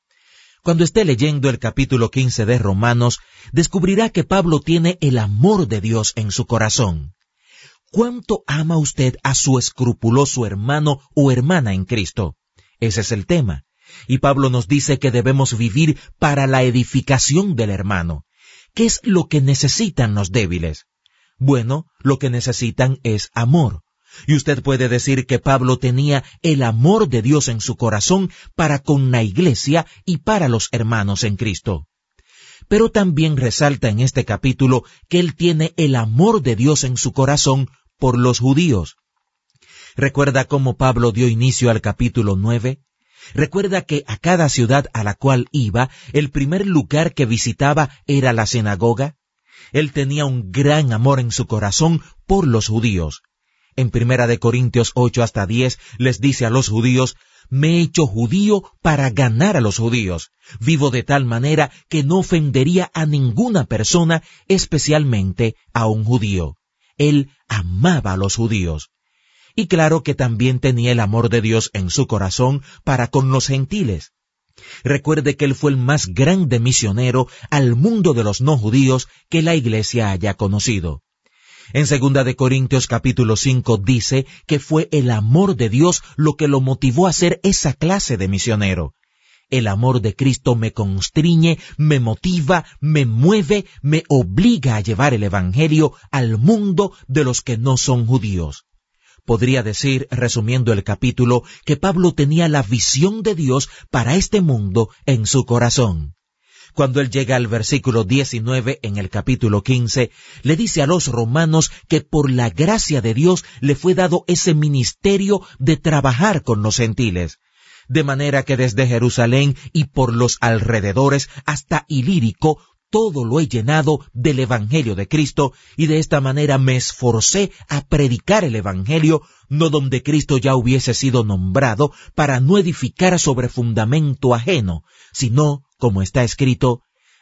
Cuando esté leyendo el capítulo 15 de Romanos, descubrirá que Pablo tiene el amor de Dios en su corazón. ¿Cuánto ama usted a su escrupuloso hermano o hermana en Cristo? Ese es el tema. Y Pablo nos dice que debemos vivir para la edificación del hermano. ¿Qué es lo que necesitan los débiles? Bueno, lo que necesitan es amor. Y usted puede decir que Pablo tenía el amor de Dios en su corazón para con la iglesia y para los hermanos en Cristo. Pero también resalta en este capítulo que él tiene el amor de Dios en su corazón por los judíos. ¿Recuerda cómo Pablo dio inicio al capítulo 9? ¿Recuerda que a cada ciudad a la cual iba, el primer lugar que visitaba era la sinagoga? Él tenía un gran amor en su corazón por los judíos. En 1 Corintios 8 hasta 10 les dice a los judíos, me he hecho judío para ganar a los judíos. Vivo de tal manera que no ofendería a ninguna persona, especialmente a un judío. Él amaba a los judíos. Y claro que también tenía el amor de Dios en su corazón para con los gentiles. Recuerde que él fue el más grande misionero al mundo de los no judíos que la iglesia haya conocido. En 2 Corintios capítulo 5 dice que fue el amor de Dios lo que lo motivó a ser esa clase de misionero. El amor de Cristo me constriñe, me motiva, me mueve, me obliga a llevar el evangelio al mundo de los que no son judíos. Podría decir, resumiendo el capítulo, que Pablo tenía la visión de Dios para este mundo en su corazón. Cuando él llega al versículo 19 en el capítulo 15, le dice a los romanos que por la gracia de Dios le fue dado ese ministerio de trabajar con los gentiles. De manera que desde Jerusalén y por los alrededores hasta Ilírico, todo lo he llenado del Evangelio de Cristo, y de esta manera me esforcé a predicar el Evangelio, no donde Cristo ya hubiese sido nombrado, para no edificar sobre fundamento ajeno, sino, como está escrito,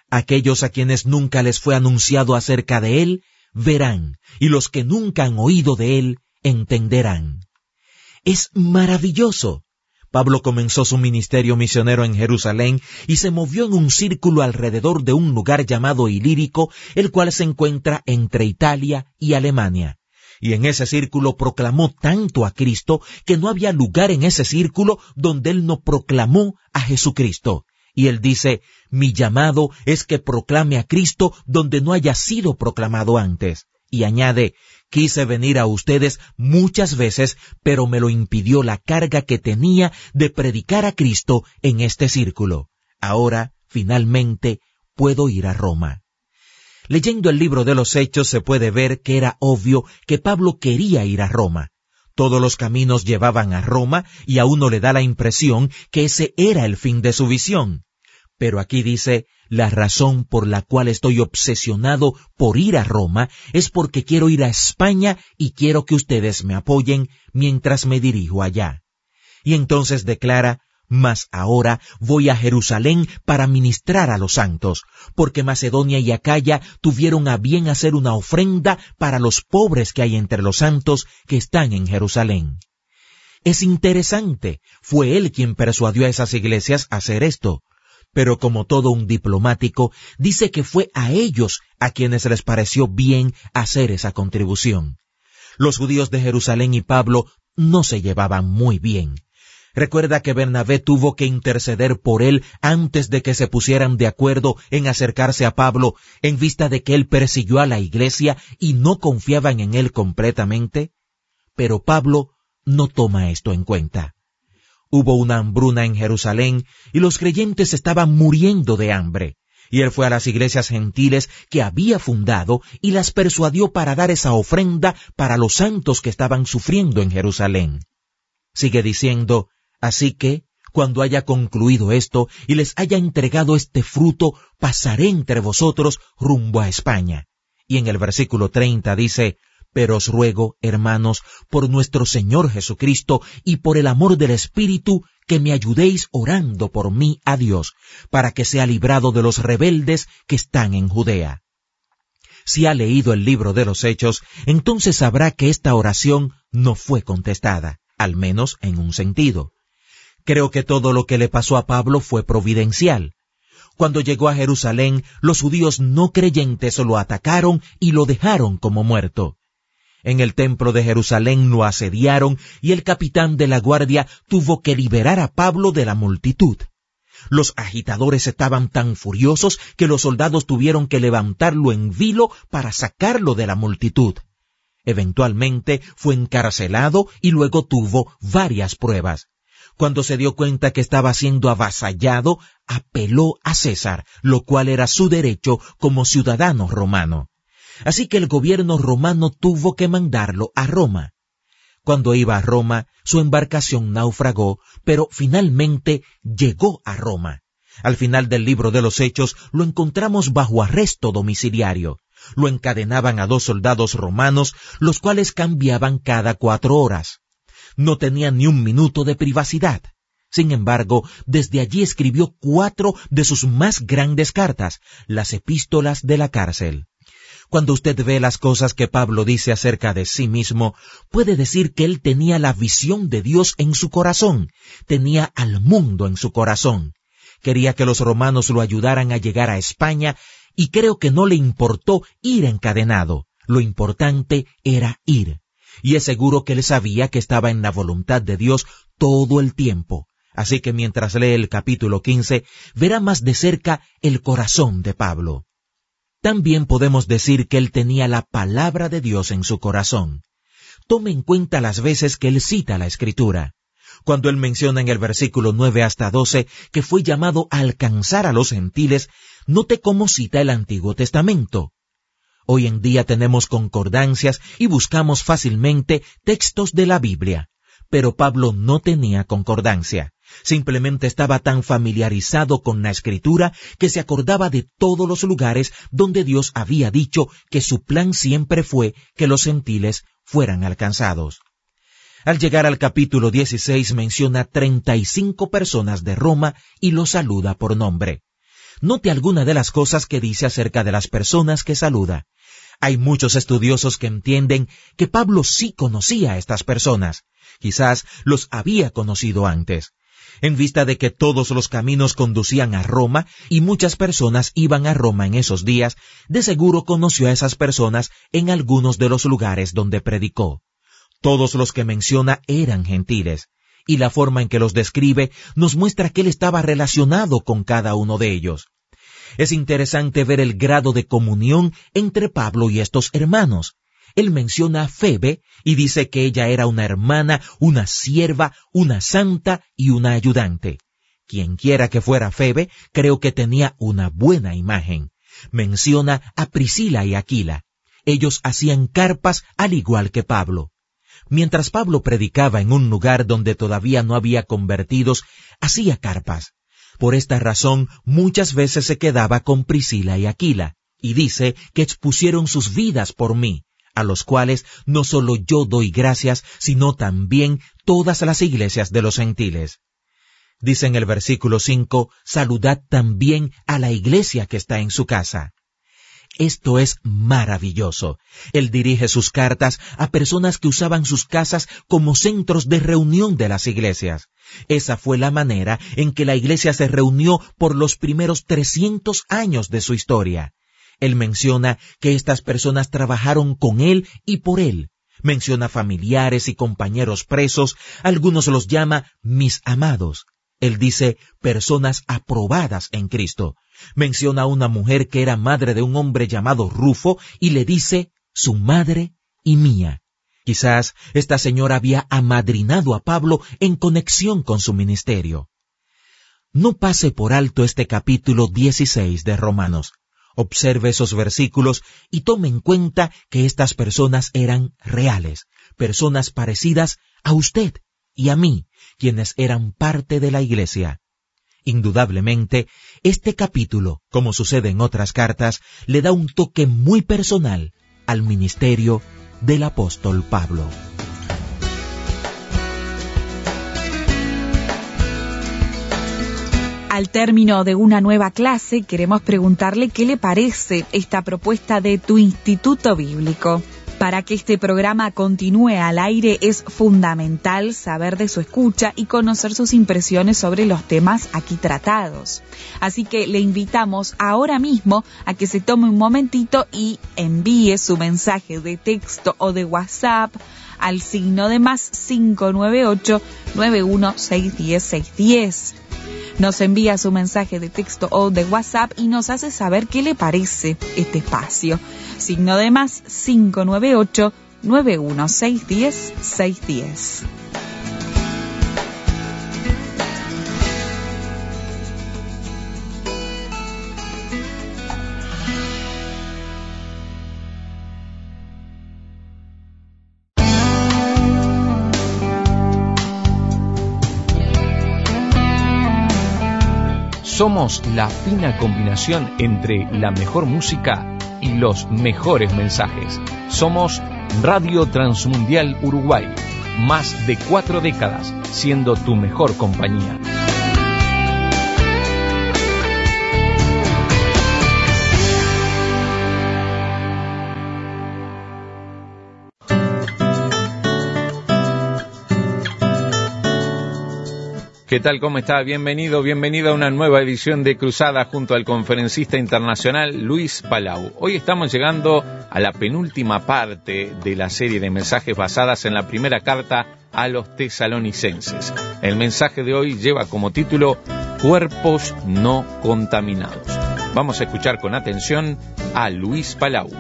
Aquellos a quienes nunca les fue anunciado acerca de él, verán, y los que nunca han oído de él, entenderán. Es maravilloso. Pablo comenzó su ministerio misionero en Jerusalén y se movió en un círculo alrededor de un lugar llamado Ilírico, el cual se encuentra entre Italia y Alemania. Y en ese círculo proclamó tanto a Cristo que no había lugar en ese círculo donde él no proclamó a Jesucristo. Y él dice, mi llamado es que proclame a Cristo donde no haya sido proclamado antes. Y añade, quise venir a ustedes muchas veces, pero me lo impidió la carga que tenía de predicar a Cristo en este círculo. Ahora, finalmente, puedo ir a Roma. Leyendo el libro de los Hechos se puede ver que era obvio que Pablo quería ir a Roma. Todos los caminos llevaban a Roma y a uno le da la impresión que ese era el fin de su visión. Pero aquí dice, la razón por la cual estoy obsesionado por ir a Roma es porque quiero ir a España y quiero que ustedes me apoyen mientras me dirijo allá. Y entonces declara, mas ahora voy a Jerusalén para ministrar a los santos, porque Macedonia y Acaya tuvieron a bien hacer una ofrenda para los pobres que hay entre los santos que están en Jerusalén. Es interesante, fue él quien persuadió a esas iglesias a hacer esto. Pero como todo un diplomático, dice que fue a ellos a quienes les pareció bien hacer esa contribución. Los judíos de Jerusalén y Pablo no se llevaban muy bien. Recuerda que Bernabé tuvo que interceder por él antes de que se pusieran de acuerdo en acercarse a Pablo, en vista de que él persiguió a la iglesia y no confiaban en él completamente. Pero Pablo no toma esto en cuenta. Hubo una hambruna en Jerusalén y los creyentes estaban muriendo de hambre. Y él fue a las iglesias gentiles que había fundado y las persuadió para dar esa ofrenda para los santos que estaban sufriendo en Jerusalén. Sigue diciendo, así que, cuando haya concluido esto y les haya entregado este fruto, pasaré entre vosotros rumbo a España. Y en el versículo 30 dice, pero os ruego, hermanos, por nuestro Señor Jesucristo y por el amor del Espíritu, que me ayudéis orando por mí a Dios, para que sea librado de los rebeldes que están en Judea. Si ha leído el libro de los Hechos, entonces sabrá que esta oración no fue contestada, al menos en un sentido. Creo que todo lo que le pasó a Pablo fue providencial. Cuando llegó a Jerusalén, los judíos no creyentes lo atacaron y lo dejaron como muerto. En el templo de Jerusalén lo asediaron y el capitán de la guardia tuvo que liberar a Pablo de la multitud. Los agitadores estaban tan furiosos que los soldados tuvieron que levantarlo en vilo para sacarlo de la multitud. Eventualmente fue encarcelado y luego tuvo varias pruebas. Cuando se dio cuenta que estaba siendo avasallado, apeló a César, lo cual era su derecho como ciudadano romano. Así que el gobierno romano tuvo que mandarlo a Roma. Cuando iba a Roma, su embarcación naufragó, pero finalmente llegó a Roma. Al final del libro de los Hechos lo encontramos bajo arresto domiciliario. Lo encadenaban a 2 soldados romanos, los cuales cambiaban cada 4 horas. No tenía ni un minuto de privacidad. Sin embargo, desde allí escribió 4 de sus más grandes cartas, las epístolas de la cárcel. Cuando usted ve las cosas que Pablo dice acerca de sí mismo, puede decir que él tenía la visión de Dios en su corazón, tenía al mundo en su corazón. Quería que los romanos lo ayudaran a llegar a España y creo que no le importó ir encadenado. Lo importante era ir. Y es seguro que él sabía que estaba en la voluntad de Dios todo el tiempo. Así que mientras lee el capítulo 15, verá más de cerca el corazón de Pablo. También podemos decir que él tenía la palabra de Dios en su corazón. Tome en cuenta las veces que él cita la Escritura. Cuando él menciona en el versículo 9 hasta 12 que fue llamado a alcanzar a los gentiles, note cómo cita el Antiguo Testamento. Hoy en día tenemos concordancias y buscamos fácilmente textos de la Biblia. Pero Pablo no tenía concordancia. Simplemente estaba tan familiarizado con la Escritura que se acordaba de todos los lugares donde Dios había dicho que su plan siempre fue que los gentiles fueran alcanzados. Al llegar al capítulo 16 menciona 35 personas de Roma y los saluda por nombre. note alguna de las cosas que dice acerca de las personas que saluda. Hay muchos estudiosos que entienden que Pablo sí conocía a estas personas. Quizás los había conocido antes. En vista de que todos los caminos conducían a Roma y muchas personas iban a Roma en esos días, de seguro conoció a esas personas en algunos de los lugares donde predicó. Todos los que menciona eran gentiles, y la forma en que los describe nos muestra que él estaba relacionado con cada uno de ellos. Es interesante ver el grado de comunión entre Pablo y estos hermanos. Él menciona a Febe y dice que ella era una hermana, una sierva, una santa y una ayudante. Quienquiera que fuera Febe, creo que tenía una buena imagen. Menciona a Priscila y Aquila. Ellos hacían carpas al igual que Pablo. Mientras Pablo predicaba en un lugar donde todavía no había convertidos, hacía carpas. Por esta razón, muchas veces se quedaba con Priscila y Aquila, y dice que expusieron sus vidas por mí, a los cuales no solo yo doy gracias, sino también todas las iglesias de los gentiles. Dice en el versículo 5, saludad también a la iglesia que está en su casa. Esto es maravilloso. Él dirige sus cartas a personas que usaban sus casas como centros de reunión de las iglesias. Esa fue la manera en que la iglesia se reunió por los primeros 300 años de su historia. Él menciona que estas personas trabajaron con él y por él. Menciona familiares y compañeros presos, algunos los llama mis amados. Él dice personas aprobadas en Cristo. Menciona a una mujer que era madre de un hombre llamado Rufo y le dice su madre y mía. Quizás esta señora había amadrinado a Pablo en conexión con su ministerio. No pase por alto este capítulo 16 de Romanos. Observe esos versículos y tome en cuenta que estas personas eran reales, personas parecidas a usted y a mí, quienes eran parte de la iglesia. Indudablemente, este capítulo, como sucede en otras cartas, le da un toque muy personal al ministerio del apóstol Pablo. Al término de una nueva clase, queremos preguntarle qué le parece esta propuesta de tu instituto bíblico. Para que este programa continúe al aire es fundamental saber de su escucha y conocer sus impresiones sobre los temas aquí tratados. Así que le invitamos ahora mismo a que se tome un momentito y envíe su mensaje de texto o de WhatsApp al signo de más 598-916110-610. Nos envía su mensaje de texto o de WhatsApp y nos hace saber qué le parece este espacio. Signo de más 598-916110-610. Somos la fina combinación entre la mejor música y los mejores mensajes. Somos Radio Transmundial Uruguay, más de 4 décadas siendo tu mejor compañía. ¿Qué tal? ¿Cómo está? Bienvenido a una nueva edición de Cruzada junto al conferencista internacional Luis Palau. Hoy estamos llegando a la penúltima parte de la serie de mensajes basadas en la primera carta a los tesalonicenses. El mensaje de hoy lleva como título Cuerpos no contaminados. Vamos a escuchar con atención a Luis Palau.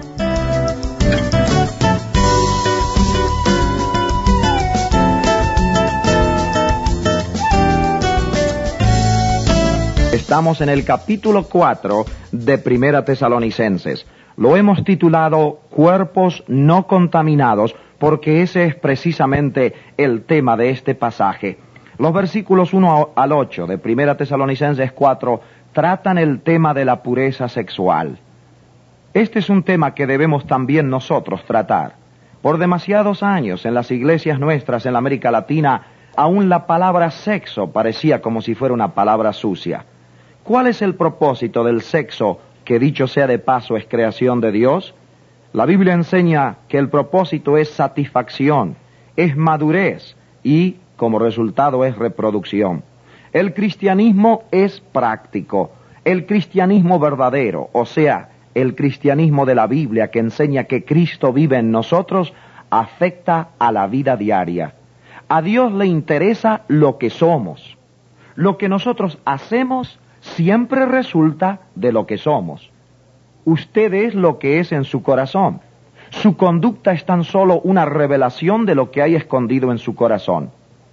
Estamos en el capítulo 4 de Primera Tesalonicenses. Lo hemos titulado Cuerpos no contaminados porque ese es precisamente el tema de este pasaje. Los versículos 1 al 8 de Primera Tesalonicenses 4 tratan el tema de la pureza sexual. Este es un tema que debemos también nosotros tratar. Por demasiados años en las iglesias nuestras en la América Latina, aún la palabra sexo parecía como si fuera una palabra sucia. ¿Cuál es el propósito del sexo, que dicho sea de paso es creación de Dios? La Biblia enseña que el propósito es satisfacción, es madurez y, como resultado, es reproducción. El cristianismo es práctico. El cristianismo verdadero, o sea, el cristianismo de la Biblia que enseña que Cristo vive en nosotros, afecta a la vida diaria. A Dios le interesa lo que somos. Lo que nosotros hacemos siempre resulta de lo que somos. Usted es lo que es en su corazón. Su conducta es tan solo una revelación de lo que hay escondido en su corazón.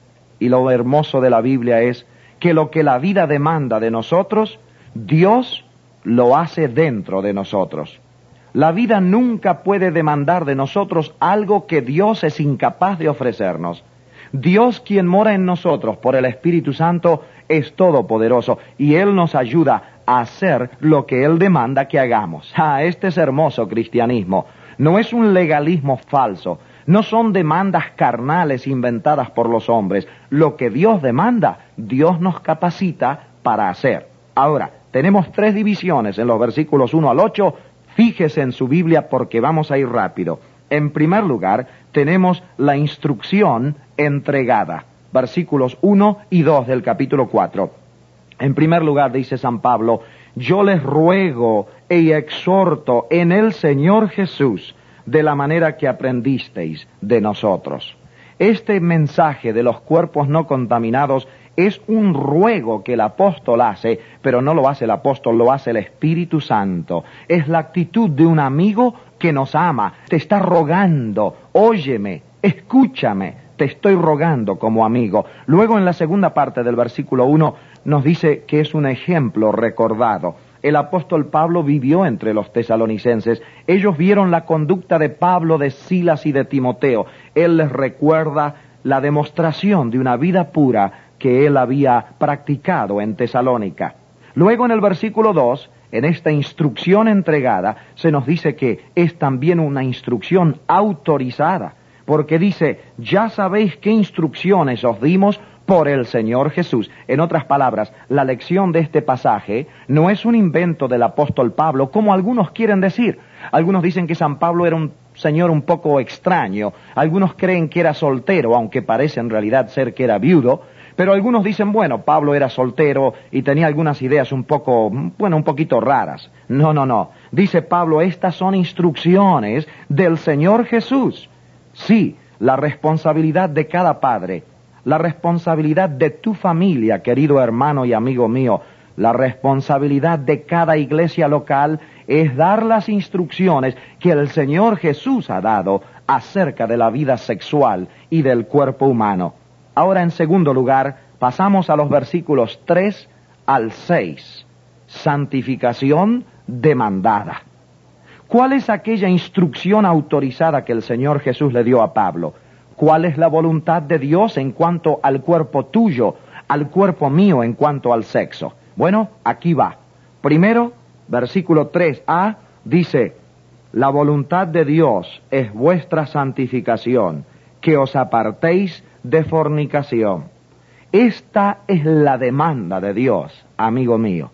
Y lo hermoso de la Biblia es que lo que la vida demanda de nosotros, Dios lo hace dentro de nosotros. La vida nunca puede demandar de nosotros algo que Dios es incapaz de ofrecernos. Dios, quien mora en nosotros por el Espíritu Santo, es todopoderoso y Él nos ayuda a hacer lo que Él demanda que hagamos. Este es hermoso cristianismo. No es un legalismo falso. No son demandas carnales inventadas por los hombres. Lo que Dios demanda, Dios nos capacita para hacer. Ahora, tenemos 3 divisiones en los versículos 1 al 8. Fíjese en su Biblia porque vamos a ir rápido. En primer lugar, tenemos la instrucción entregada. Versículos 1 y 2 del capítulo 4. En primer lugar, dice San Pablo, yo les ruego y exhorto en el Señor Jesús, de la manera que aprendisteis de nosotros. Este mensaje de los cuerpos no contaminados es un ruego que el apóstol hace, pero no lo hace el apóstol, lo hace el Espíritu Santo. Es la actitud de un amigo que nos ama. Te está rogando, óyeme, escúchame, te estoy rogando como amigo. Luego en la segunda parte del versículo 1 nos dice que es un ejemplo recordado. El apóstol Pablo vivió entre los tesalonicenses. Ellos vieron la conducta de Pablo, de Silas y de Timoteo. Él les recuerda la demostración de una vida pura que él había practicado en Tesalónica. Luego en el versículo 2, en esta instrucción entregada, se nos dice que es también una instrucción autorizada, porque dice, ya sabéis qué instrucciones os dimos por el Señor Jesús. En otras palabras, la lección de este pasaje no es un invento del apóstol Pablo, como algunos quieren decir. Algunos dicen que San Pablo era un señor un poco extraño. Algunos creen que era soltero, aunque parece en realidad ser que era viudo. Pero algunos dicen, bueno, Pablo era soltero y tenía algunas ideas un poquito raras. No. Dice Pablo, estas son instrucciones del Señor Jesús. Sí, la responsabilidad de cada padre, la responsabilidad de tu familia, querido hermano y amigo mío, la responsabilidad de cada iglesia local es dar las instrucciones que el Señor Jesús ha dado acerca de la vida sexual y del cuerpo humano. Ahora, en segundo lugar, pasamos a los versículos 3 al 6. Santificación demandada. ¿Cuál es aquella instrucción autorizada que el Señor Jesús le dio a Pablo? ¿Cuál es la voluntad de Dios en cuanto al cuerpo tuyo, al cuerpo mío en cuanto al sexo? Bueno, aquí va. Primero, versículo 3a, dice, la voluntad de Dios es vuestra santificación, que os apartéis de fornicación. Esta es la demanda de Dios, amigo mío.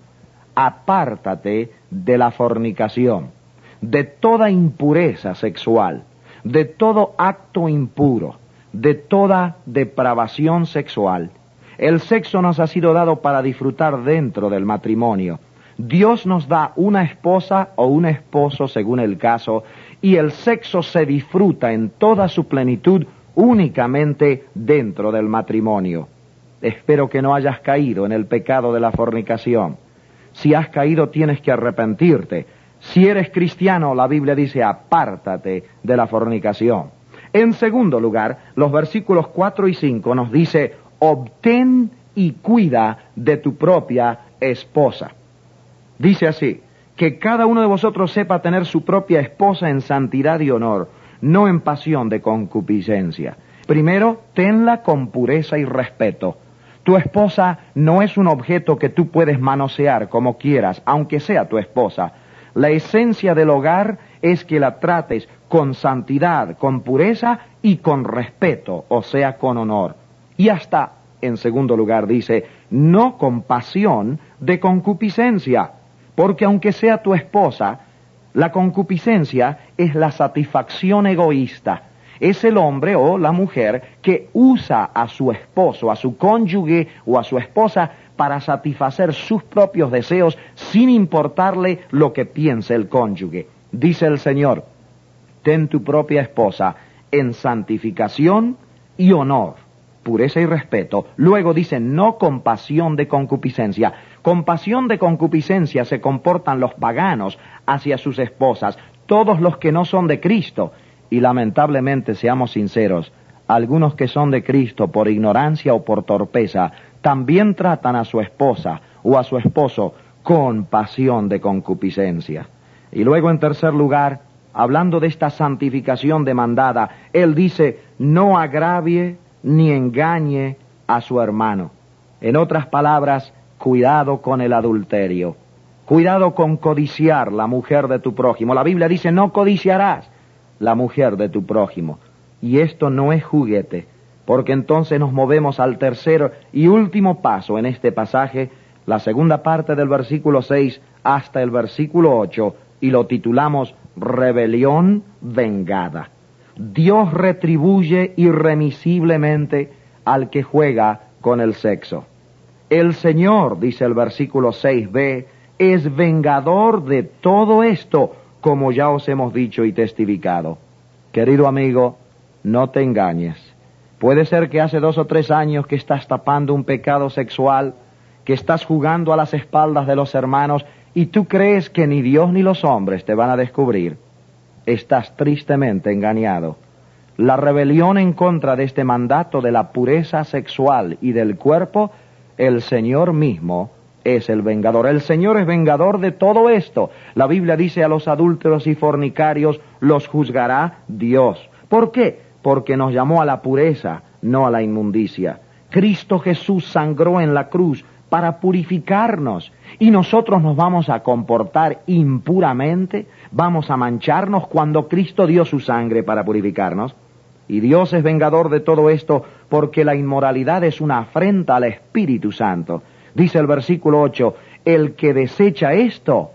Apártate de la fornicación, de toda impureza sexual, de todo acto impuro, de toda depravación sexual. El sexo nos ha sido dado para disfrutar dentro del matrimonio. Dios nos da una esposa o un esposo según el caso, y el sexo se disfruta en toda su plenitud únicamente dentro del matrimonio. Espero que no hayas caído en el pecado de la fornicación. Si has caído, tienes que arrepentirte. Si eres cristiano, la Biblia dice, apártate de la fornicación. En segundo lugar, los versículos 4 y 5 nos dice, obtén y cuida de tu propia esposa. Dice así, que cada uno de vosotros sepa tener su propia esposa en santidad y honor, no en pasión de concupiscencia. Primero, tenla con pureza y respeto. Tu esposa no es un objeto que tú puedes manosear como quieras, aunque sea tu esposa. La esencia del hogar es que la trates con santidad, con pureza y con respeto, o sea, con honor. Y hasta en segundo lugar, dice, no con pasión de concupiscencia, porque aunque sea tu esposa, la concupiscencia es la satisfacción egoísta. Es el hombre o la mujer que usa a su esposo, a su cónyuge o a su esposa para satisfacer sus propios deseos sin importarle lo que piense el cónyuge. Dice el Señor, ten tu propia esposa en santificación y honor, pureza y respeto. Luego dice, no con pasión de concupiscencia. Con pasión de concupiscencia se comportan los paganos hacia sus esposas, todos los que no son de Cristo. Y lamentablemente, seamos sinceros, algunos que son de Cristo por ignorancia o por torpeza, también tratan a su esposa o a su esposo con pasión de concupiscencia. Y luego, en tercer lugar, hablando de esta santificación demandada, él dice, no agravie ni engañe a su hermano. En otras palabras, cuidado con el adulterio. Cuidado con codiciar la mujer de tu prójimo. La Biblia dice, no codiciarás la mujer de tu prójimo. Y esto no es juguete, porque entonces nos movemos al tercer y último paso en este pasaje, la segunda parte del versículo 6 hasta el versículo 8, y lo titulamos rebelión vengada. Dios retribuye irremisiblemente al que juega con el sexo. El Señor, dice el versículo 6b, es vengador de todo esto, como ya os hemos dicho y testificado. Querido amigo, no te engañes. Puede ser que hace 2 o 3 años que estás tapando un pecado sexual, que estás jugando a las espaldas de los hermanos y tú crees que ni Dios ni los hombres te van a descubrir. Estás tristemente engañado. La rebelión en contra de este mandato de la pureza sexual y del cuerpo, el Señor mismo es el vengador. El Señor es vengador de todo esto. La Biblia dice, a los adúlteros y fornicarios los juzgará Dios. ¿Por qué? Porque nos llamó a la pureza, no a la inmundicia. Cristo Jesús sangró en la cruz para purificarnos. Y nosotros nos vamos a comportar impuramente, vamos a mancharnos cuando Cristo dio su sangre para purificarnos. Y Dios es vengador de todo esto porque la inmoralidad es una afrenta al Espíritu Santo. Dice el versículo 8, el que desecha esto,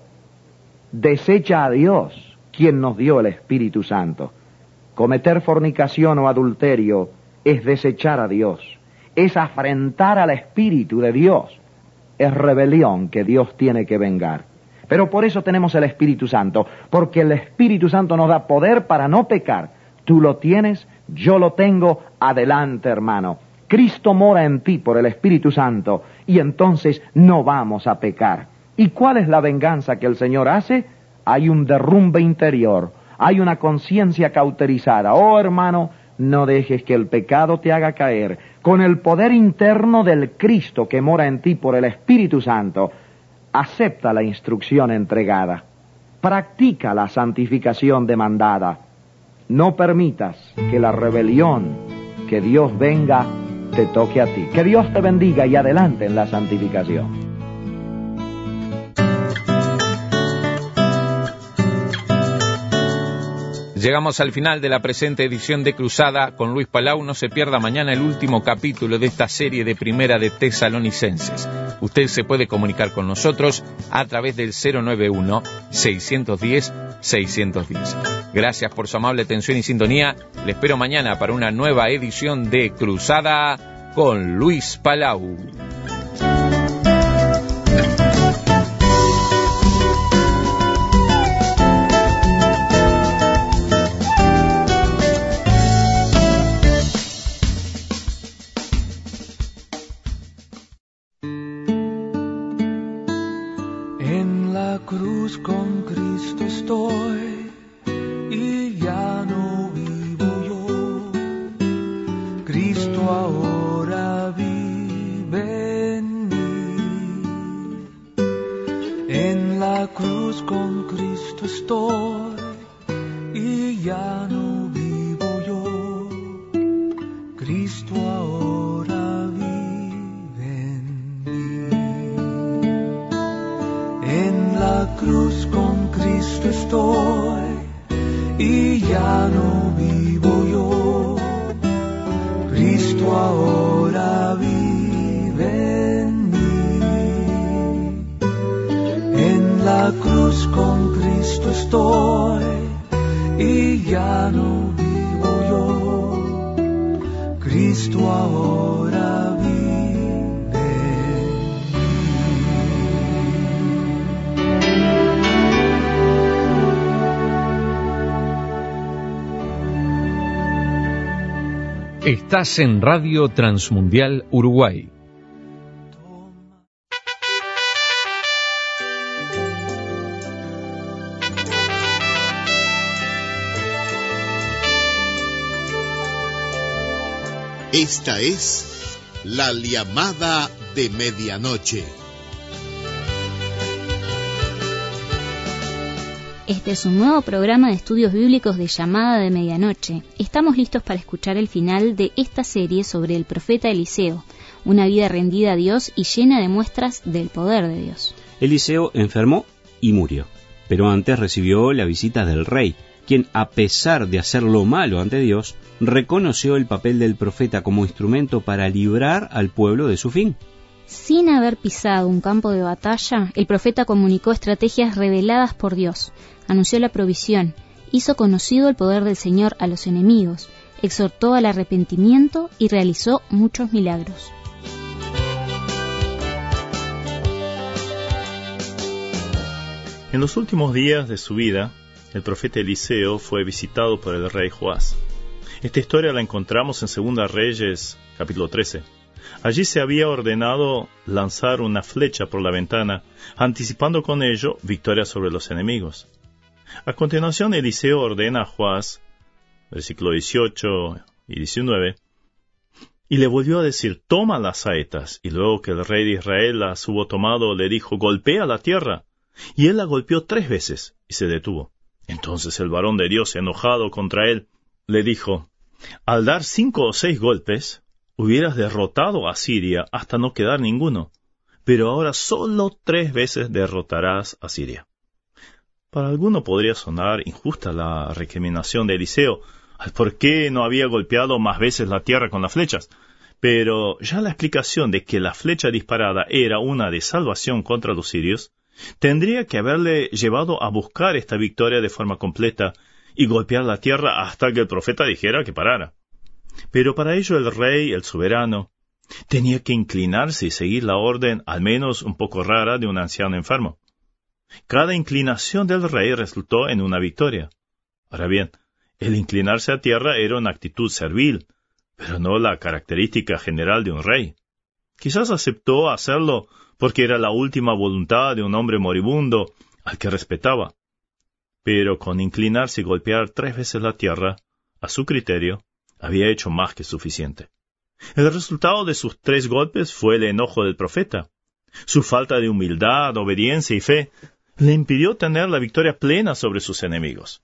desecha a Dios, quien nos dio el Espíritu Santo. Cometer fornicación o adulterio es desechar a Dios, es afrentar al Espíritu de Dios, es rebelión que Dios tiene que vengar. Pero por eso tenemos el Espíritu Santo, porque el Espíritu Santo nos da poder para no pecar. Tú lo tienes, yo lo tengo, adelante hermano. Cristo mora en ti por el Espíritu Santo y entonces no vamos a pecar. ¿Y cuál es la venganza que el Señor hace? Hay un derrumbe interior, hay una conciencia cauterizada. Oh hermano, no dejes que el pecado te haga caer. Con el poder interno del Cristo que mora en ti por el Espíritu Santo, acepta la instrucción entregada. Practica la santificación demandada. No permitas que la rebelión, que Dios venga, te toque a ti. Que Dios te bendiga y adelante en la santificación. Llegamos al final de la presente edición de Cruzada con Luis Palau. No se pierda mañana el último capítulo de esta serie de Primera de Tesalonicenses. Usted se puede comunicar con nosotros a través del 091-610-610. Gracias por su amable atención y sintonía. Le espero mañana para una nueva edición de Cruzada con Luis Palau. Cruz con Cristo estoy y ya no vivo yo. Cristo ahora vive en mí. En la cruz con Cristo estoy y ya no vivo yo. Cristo ahora vive en mí. En la cruz con Cristo estoy y ya no vivo yo. Cristo ahora vive. estoy y ya no vivo yo, Cristo ahora vive. Estás en Radio Transmundial Uruguay. Esta es la llamada de medianoche. Este es un nuevo programa de estudios bíblicos de llamada de medianoche. Estamos listos para escuchar el final de esta serie sobre el profeta Eliseo, una vida rendida a Dios y llena de muestras del poder de Dios. Eliseo enfermó y murió, pero antes recibió la visita del rey, quien, a pesar de hacer lo malo ante Dios, reconoció el papel del profeta como instrumento para librar al pueblo de su fin. Sin haber pisado un campo de batalla, el profeta comunicó estrategias reveladas por Dios, anunció la provisión, hizo conocido el poder del Señor a los enemigos, exhortó al arrepentimiento y realizó muchos milagros. En los últimos días de su vida, el profeta Eliseo fue visitado por el rey Joás. Esta historia la encontramos en 2 Reyes, capítulo 13. Allí se había ordenado lanzar una flecha por la ventana, anticipando con ello victoria sobre los enemigos. A continuación, Eliseo ordena a Joás, versículo 18 y 19, y le volvió a decir, toma las saetas. Y luego que el rey de Israel las hubo tomado, le dijo, golpea la tierra. Y él la golpeó 3 veces, y se detuvo. Entonces el varón de Dios, enojado contra él, le dijo, al dar 5 o 6 golpes, hubieras derrotado a Siria hasta no quedar ninguno, pero ahora solo 3 veces derrotarás a Siria. Para alguno podría sonar injusta la recriminación de Eliseo, al por qué no había golpeado más veces la tierra con las flechas, pero ya la explicación de que la flecha disparada era una de salvación contra los sirios, tendría que haberle llevado a buscar esta victoria de forma completa y golpear la tierra hasta que el profeta dijera que parara. Pero para ello el rey, el soberano, tenía que inclinarse y seguir la orden, al menos un poco rara, de un anciano enfermo. Cada inclinación del rey resultó en una victoria. Ahora bien, el inclinarse a tierra era una actitud servil, pero no la característica general de un rey. Quizás aceptó hacerlo porque era la última voluntad de un hombre moribundo al que respetaba. Pero con inclinarse y golpear 3 veces la tierra, a su criterio, había hecho más que suficiente. El resultado de sus 3 golpes fue el enojo del profeta. Su falta de humildad, obediencia y fe le impidió tener la victoria plena sobre sus enemigos.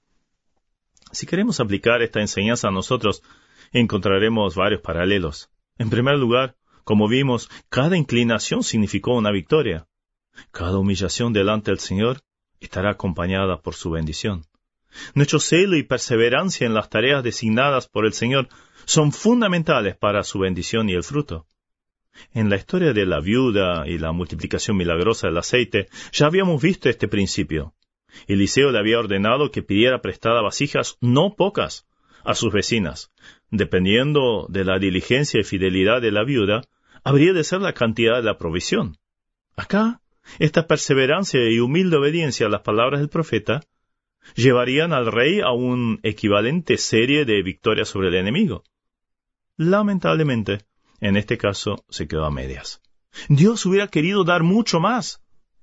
Si queremos aplicar esta enseñanza a nosotros, encontraremos varios paralelos. En primer lugar, como vimos, cada inclinación significó una victoria. Cada humillación delante del Señor estará acompañada por su bendición. Nuestro celo y perseverancia en las tareas designadas por el Señor son fundamentales para su bendición y el fruto. En la historia de la viuda y la multiplicación milagrosa del aceite, ya habíamos visto este principio. Eliseo le había ordenado que pidiera prestada vasijas no pocas a sus vecinas. Dependiendo de la diligencia y fidelidad de la viuda, habría de ser la cantidad de la provisión. Acá, esta perseverancia y humilde obediencia a las palabras del profeta llevarían al rey a un equivalente serie de victorias sobre el enemigo. Lamentablemente, en este caso, se quedó a medias. Dios hubiera querido dar mucho más.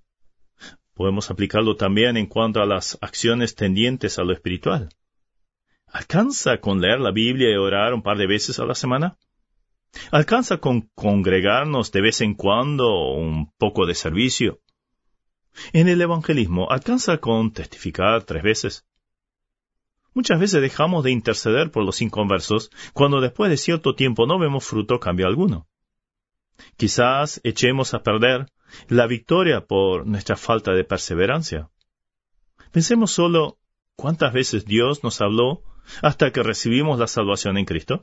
Podemos aplicarlo también en cuanto a las acciones tendientes a lo espiritual. ¿Alcanza con leer la Biblia y orar un par de veces a la semana? ¿Alcanza con congregarnos de vez en cuando un poco de servicio? En el evangelismo, ¿alcanza con testificar 3 veces? Muchas veces dejamos de interceder por los inconversos cuando después de cierto tiempo no vemos fruto cambio alguno. Quizás echemos a perder la victoria por nuestra falta de perseverancia. Pensemos solo cuántas veces Dios nos habló hasta que recibimos la salvación en Cristo.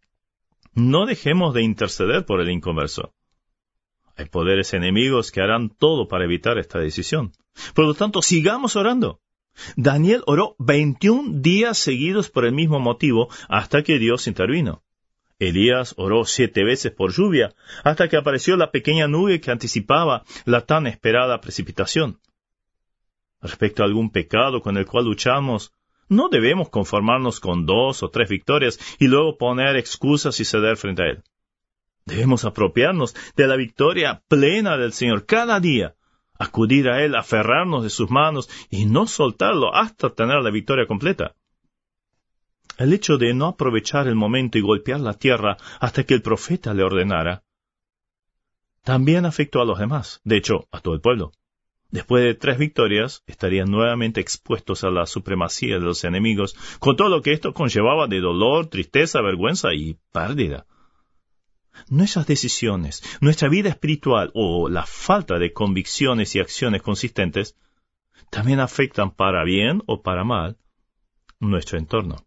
No dejemos de interceder por el inconverso. Hay poderes enemigos que harán todo para evitar esta decisión. Por lo tanto, sigamos orando. Daniel oró 21 días seguidos por el mismo motivo hasta que Dios intervino. Elías oró 7 veces por lluvia hasta que apareció la pequeña nube que anticipaba la tan esperada precipitación. Respecto a algún pecado con el cual luchamos, no debemos conformarnos con 2 o 3 victorias y luego poner excusas y ceder frente a él. Debemos apropiarnos de la victoria plena del Señor cada día, acudir a Él, aferrarnos de sus manos y no soltarlo hasta tener la victoria completa. El hecho de no aprovechar el momento y golpear la tierra hasta que el profeta le ordenara, también afectó a los demás, de hecho, a todo el pueblo. Después de 3 victorias, estarían nuevamente expuestos a la supremacía de los enemigos, con todo lo que esto conllevaba de dolor, tristeza, vergüenza y pérdida. Nuestras decisiones, nuestra vida espiritual o la falta de convicciones y acciones consistentes también afectan para bien o para mal nuestro entorno.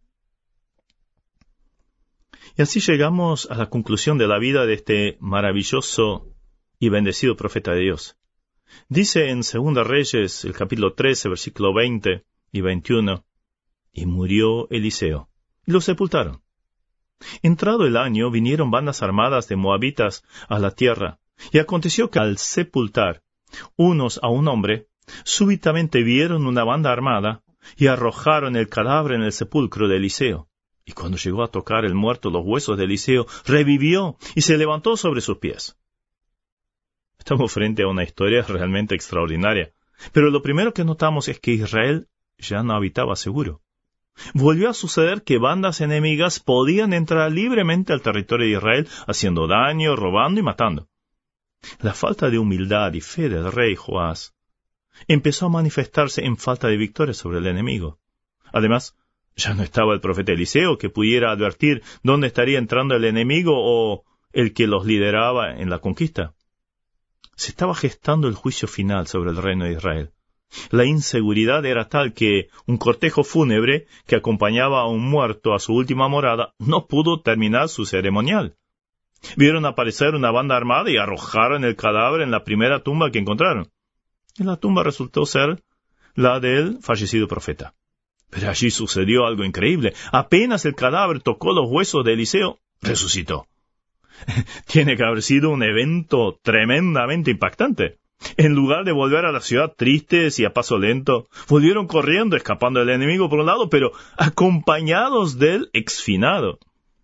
Y así llegamos a la conclusión de la vida de este maravilloso y bendecido profeta de Dios. Dice en 2 Reyes, el capítulo 13, versículo 20 y 21, y murió Eliseo, y lo sepultaron. Entrado el año, vinieron bandas armadas de moabitas a la tierra, y aconteció que al sepultar unos a un hombre, súbitamente vieron una banda armada, y arrojaron el cadáver en el sepulcro de Eliseo. Y cuando llegó a tocar el muerto los huesos de Eliseo, revivió y se levantó sobre sus pies. Estamos frente a una historia realmente extraordinaria, pero lo primero que notamos es que Israel ya no habitaba seguro. Volvió a suceder que bandas enemigas podían entrar libremente al territorio de Israel, haciendo daño, robando y matando. La falta de humildad y fe del rey Joás empezó a manifestarse en falta de victoria sobre el enemigo. Además, ya no estaba el profeta Eliseo que pudiera advertir dónde estaría entrando el enemigo o el que los lideraba en la conquista. Se estaba gestando el juicio final sobre el reino de Israel. La inseguridad era tal que un cortejo fúnebre que acompañaba a un muerto a su última morada no pudo terminar su ceremonial. Vieron aparecer una banda armada y arrojaron el cadáver en la primera tumba que encontraron. Y la tumba resultó ser la del fallecido profeta. Pero allí sucedió algo increíble. Apenas el cadáver tocó los huesos de Eliseo, resucitó. Tiene que haber sido un evento tremendamente impactante. En lugar de volver a la ciudad tristes y a paso lento, volvieron corriendo, escapando del enemigo por un lado, pero acompañados del exfinado.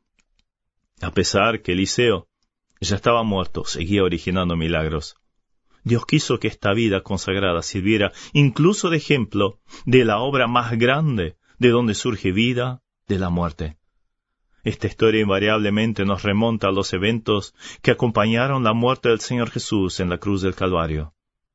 A pesar que Eliseo ya estaba muerto, seguía originando milagros. Dios quiso que esta vida consagrada sirviera incluso de ejemplo de la obra más grande de donde surge vida de la muerte. Esta historia invariablemente nos remonta a los eventos que acompañaron la muerte del Señor Jesús en la cruz del Calvario.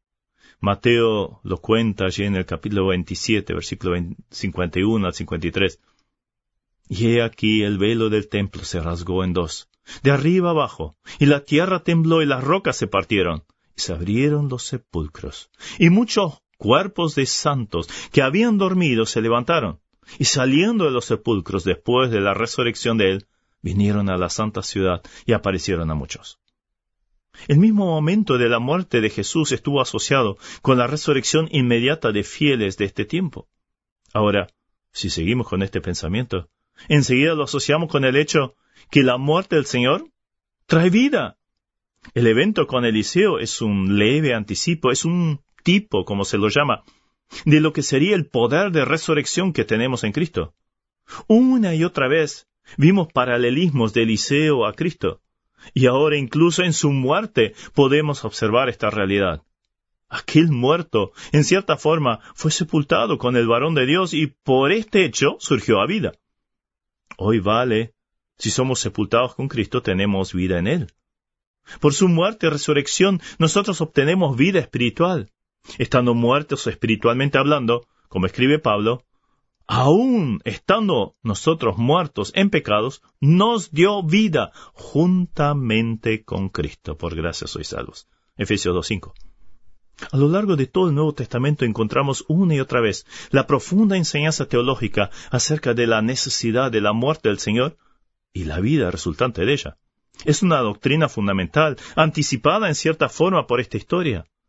Mateo lo cuenta allí en el capítulo 27, versículo 51 al 53. Y he aquí el velo del templo se rasgó en 2, de arriba abajo, y la tierra tembló y las rocas se partieron, y se abrieron los sepulcros, y muchos cuerpos de santos que habían dormido se levantaron. Y saliendo de los sepulcros después de la resurrección de él, vinieron a la santa ciudad y aparecieron a muchos. El mismo momento de la muerte de Jesús estuvo asociado con la resurrección inmediata de fieles de este tiempo. Ahora, si seguimos con este pensamiento, enseguida lo asociamos con el hecho que la muerte del Señor trae vida. El evento con Eliseo es un leve anticipo, es un tipo, como se lo llama, de lo que sería el poder de resurrección que tenemos en Cristo. Una y otra vez vimos paralelismos de Eliseo a Cristo, y ahora incluso en su muerte podemos observar esta realidad. Aquel muerto, en cierta forma, fue sepultado con el varón de Dios y por este hecho surgió a vida. Hoy vale, si somos sepultados con Cristo, tenemos vida en Él. Por su muerte y resurrección, nosotros obtenemos vida espiritual. Estando muertos espiritualmente hablando, como escribe Pablo, aún estando nosotros muertos en pecados, nos dio vida juntamente con Cristo. Por gracia sois salvos. Efesios 2:5. A lo largo de todo el Nuevo Testamento encontramos una y otra vez la profunda enseñanza teológica acerca de la necesidad de la muerte del Señor y la vida resultante de ella. Es una doctrina fundamental, anticipada en cierta forma por esta historia.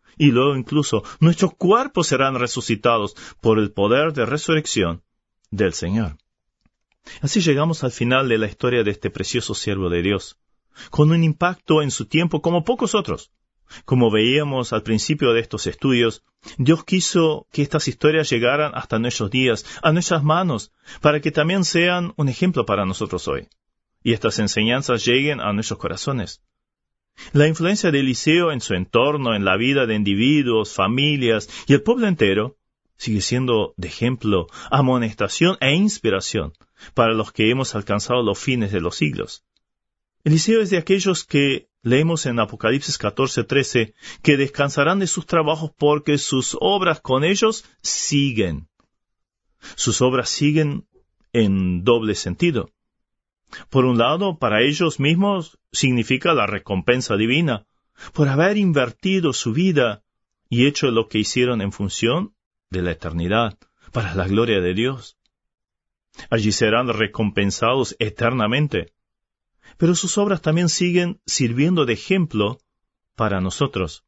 y luego incluso nuestros cuerpos serán resucitados por el poder de resurrección del Señor. Así llegamos al final de la historia de este precioso siervo de Dios, con un impacto en su tiempo como pocos otros. Como veíamos al principio de estos estudios, Dios quiso que estas historias llegaran hasta nuestros días, a nuestras manos, para que también sean un ejemplo para nosotros hoy, y estas enseñanzas lleguen a nuestros corazones. La influencia de Eliseo en su entorno, en la vida de individuos, familias y el pueblo entero, sigue siendo de ejemplo, amonestación e inspiración para los que hemos alcanzado los fines de los siglos. Eliseo es de aquellos que leemos en Apocalipsis 14:13, que descansarán de sus trabajos porque sus obras con ellos siguen. Sus obras siguen en doble sentido. Por un lado, para ellos mismos significa la recompensa divina, por haber invertido su vida y hecho lo que hicieron en función de la eternidad, para la gloria de Dios. Allí serán recompensados eternamente. Pero sus obras también siguen sirviendo de ejemplo para nosotros.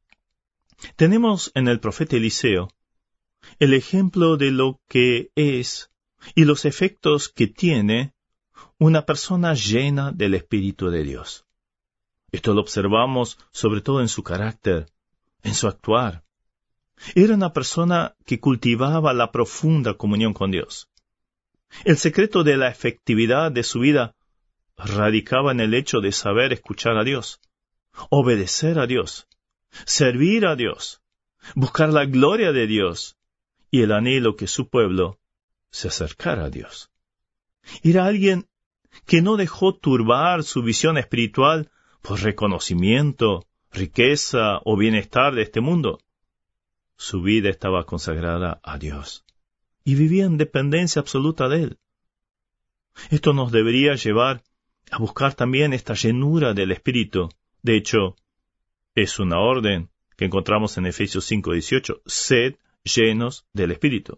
Tenemos en el profeta Eliseo el ejemplo de lo que es y los efectos que tiene una persona llena del Espíritu de Dios. Esto lo observamos sobre todo en su carácter, en su actuar. Era una persona que cultivaba la profunda comunión con Dios. El secreto de la efectividad de su vida radicaba en el hecho de saber escuchar a Dios, obedecer a Dios, servir a Dios, buscar la gloria de Dios y el anhelo que su pueblo se acercara a Dios. Era alguien que no dejó turbar su visión espiritual por reconocimiento, riqueza o bienestar de este mundo. Su vida estaba consagrada a Dios y vivía en dependencia absoluta de Él. Esto nos debería llevar a buscar también esta llenura del Espíritu. De hecho, es una orden que encontramos en Efesios 5:18, sed llenos del Espíritu.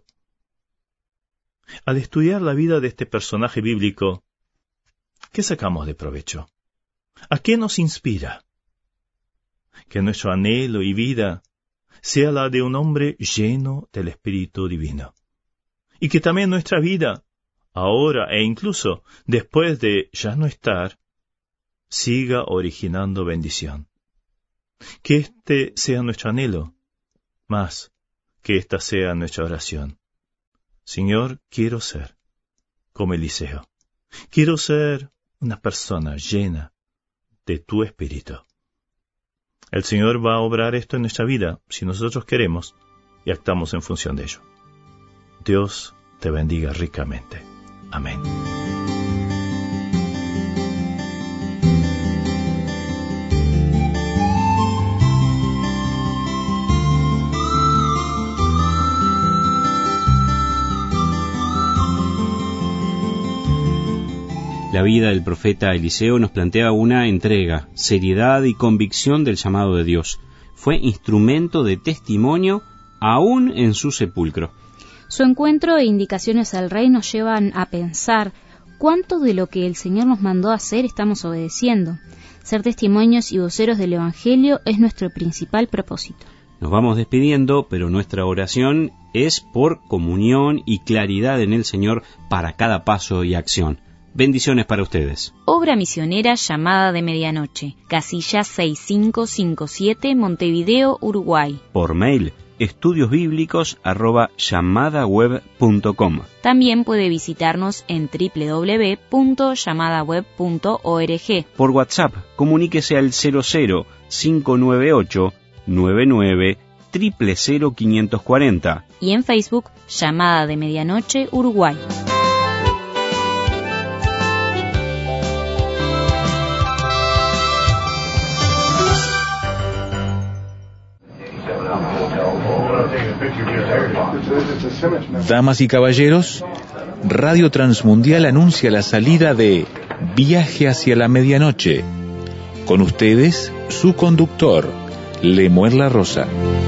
Al estudiar la vida de este personaje bíblico, ¿qué sacamos de provecho? ¿A qué nos inspira? Que nuestro anhelo y vida sea la de un hombre lleno del Espíritu Divino. Y que también nuestra vida, ahora e incluso después de ya no estar, siga originando bendición. Que este sea nuestro anhelo, más que esta sea nuestra oración. Señor, quiero ser como Eliseo. Quiero ser una persona llena de tu Espíritu. El Señor va a obrar esto en nuestra vida si nosotros queremos y actuamos en función de ello. Dios te bendiga ricamente. Amén. La vida del profeta Eliseo nos plantea una entrega, seriedad y convicción del llamado de Dios. Fue instrumento de testimonio aún en su sepulcro. Su encuentro e indicaciones al rey nos llevan a pensar cuánto de lo que el Señor nos mandó a hacer estamos obedeciendo. Ser testimonios y voceros del Evangelio es nuestro principal propósito. Nos vamos despidiendo, pero nuestra oración es por comunión y claridad en el Señor para cada paso y acción. Bendiciones para ustedes. Obra misionera Llamada de Medianoche, casilla 6557, Montevideo, Uruguay. Por mail, estudiosbiblicos@llamadaweb.com. También puede visitarnos en www.llamadaweb.org. Por WhatsApp, comuníquese al 00-598-99-000-540. Y en Facebook, Llamada de Medianoche, Uruguay. Damas y caballeros, Radio Transmundial anuncia la salida de Viaje hacia la Medianoche. Con ustedes, su conductor, Lemuel La Rosa.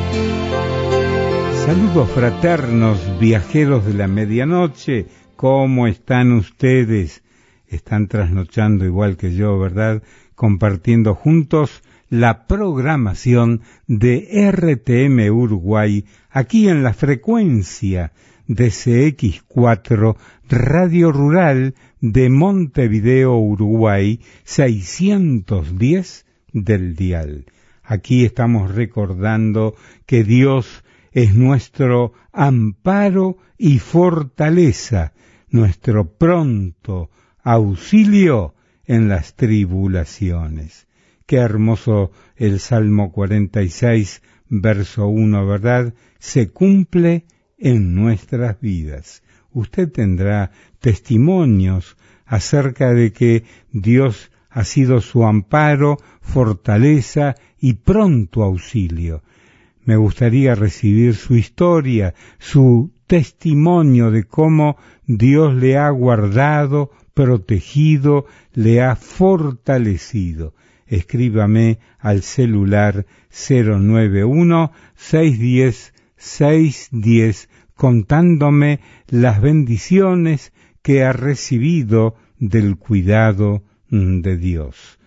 Saludos fraternos, viajeros de la medianoche. ¿Cómo están ustedes? Están trasnochando igual que yo, ¿verdad? Compartiendo juntos la programación de RTM Uruguay aquí en la frecuencia de CX4 Radio Rural de Montevideo, Uruguay, 610 del dial. Aquí estamos recordando que Dios es nuestro amparo y fortaleza, nuestro pronto auxilio en las tribulaciones. Qué hermoso el Salmo 46, verso 1, ¿verdad? Se cumple en nuestras vidas. Usted tendrá testimonios acerca de que Dios ha sido su amparo, fortaleza y pronto auxilio. Me gustaría recibir su historia, su testimonio de cómo Dios le ha guardado, protegido, le ha fortalecido. Escríbame al celular 091-610-610 contándome las bendiciones que ha recibido del cuidado de Dios.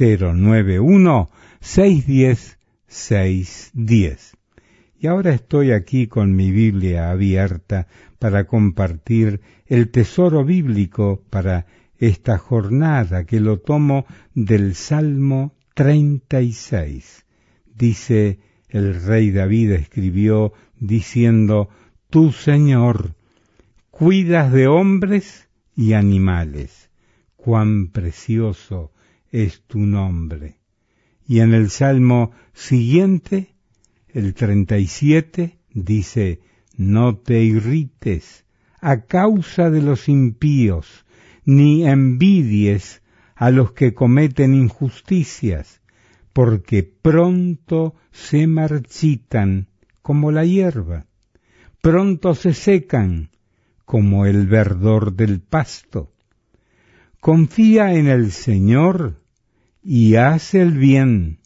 091-610-610. Y ahora estoy aquí con mi Biblia abierta para compartir el tesoro bíblico para esta jornada, que lo tomo del Salmo 36. Dice, el rey David escribió diciendo, Tú, Señor, cuidas de hombres y animales. Cuán precioso es tu nombre. Y en el Salmo siguiente, el 37, dice, No te irrites a causa de los impíos, ni envidies a los que cometen injusticias, porque pronto se marchitan como la hierba, pronto se secan como el verdor del pasto. Confía en el Señor y haz el bien.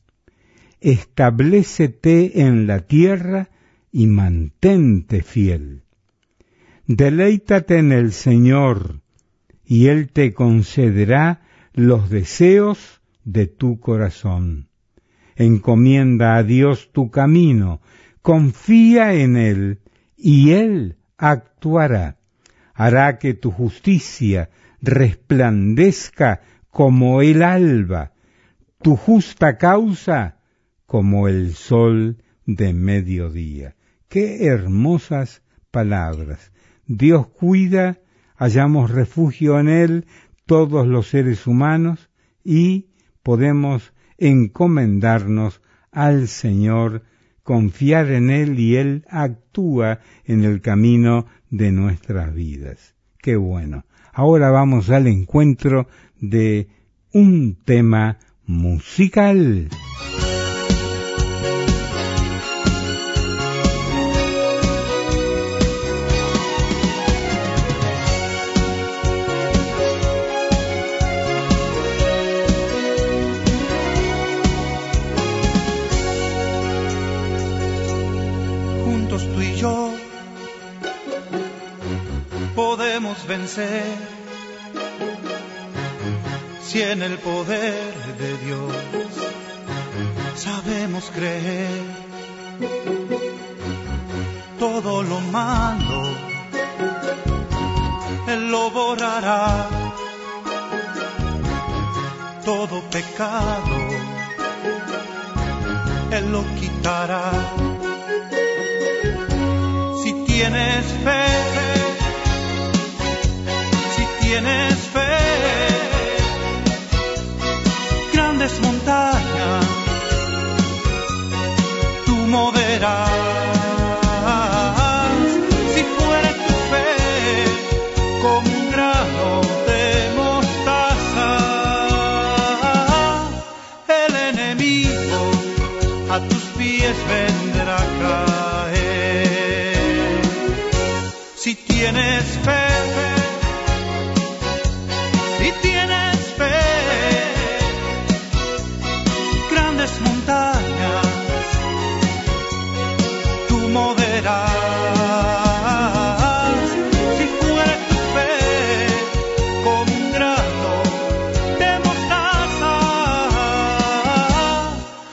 Establécete en la tierra y mantente fiel. Deleítate en el Señor, y Él te concederá los deseos de tu corazón. Encomienda a Dios tu camino, confía en Él, y Él actuará. Hará que tu justicia resplandezca como el alba, tu justa causa como el sol de mediodía. Qué hermosas palabras. Dios cuida, hallamos refugio en Él, todos los seres humanos, y podemos encomendarnos al Señor, confiar en Él, y Él actúa en el camino de nuestras vidas. Qué bueno. Ahora vamos al encuentro de un tema musical. Juntos tú y yo podemos vencer, si en el poder de Dios sabemos creer. Todo lo malo Él lo borrará, todo pecado Él lo quitará. Si tienes fe, tienes fe, grandes montañas tú moverás. Si fuera tu fe como un grano de mostaza, el enemigo a tus pies vendrá a caer. Si tienes fe, montañas tú moverás. Si fuera tu fe como un grano de mostaza,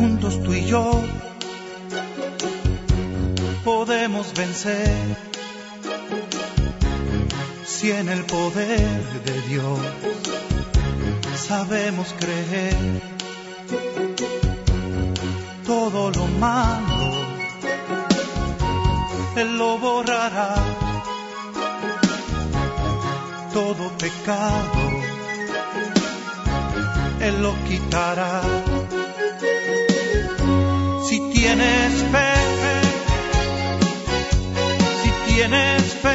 juntos tú y yo podemos vencer, si en el poder de Dios sabemos creer. Todo lo malo Él lo borrará, todo pecado Él lo quitará. Si tienes fe, si tienes fe,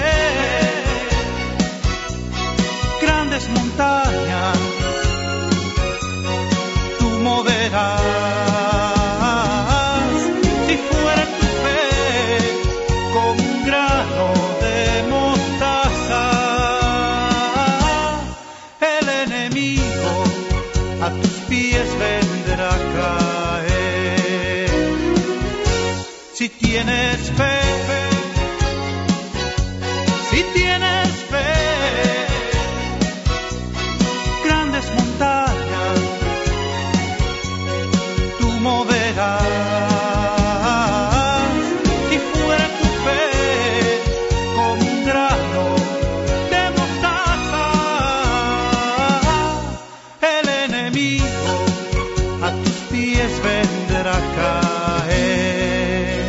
grandes montañas tú moverás. Si fuera tu fe como un grano de mostaza, el enemigo a tus pies vendrá a caer. Si tienes fe, si tienes fe, grandes montañas tú moverás. Si fuera tu fe como un grano de mostaza, el enemigo a tus pies vendrá a caer.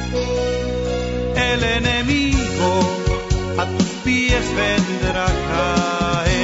El enemigo a tus pies vendrá a caer.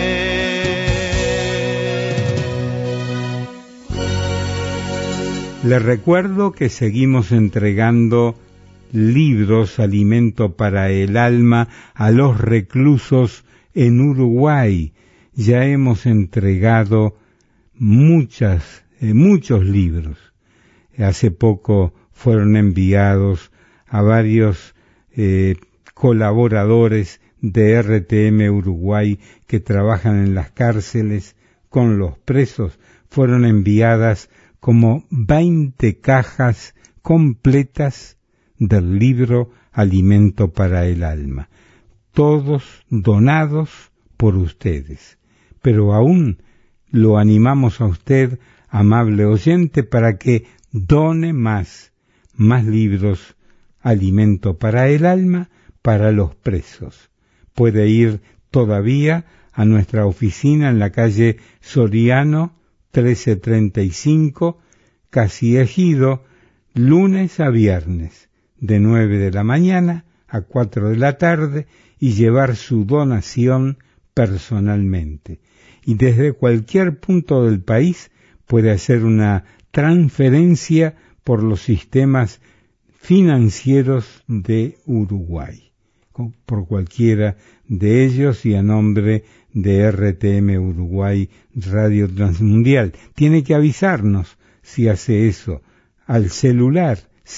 Les recuerdo que seguimos entregando libros, alimento para el alma, a los reclusos en Uruguay. Ya hemos entregado muchos libros. Hace poco fueron enviados a varios colaboradores de RTM Uruguay que trabajan en las cárceles con los presos. Fueron enviadas como 20 cajas completas del libro Alimento para el Alma, todos donados por ustedes. Pero aún lo animamos a usted, amable oyente, para que done más libros Alimento para el Alma para los presos. Puede ir todavía a nuestra oficina en la calle Soriano 1335, Casi Ejido, lunes a viernes, de 9 de la mañana a 4 de la tarde, y llevar su donación personalmente. Y desde cualquier punto del país puede hacer una transferencia por los sistemas financieros de Uruguay, por cualquiera de ellos y a nombre de RTM Uruguay Radio Transmundial. Tiene que avisarnos si hace eso al celular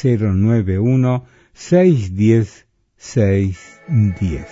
091-610-610.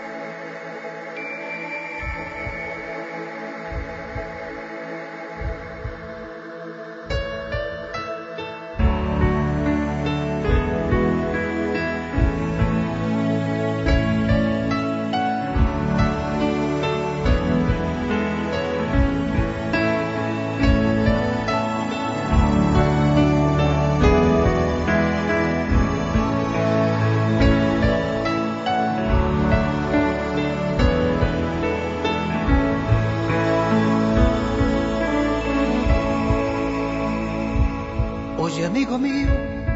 Amigo mío,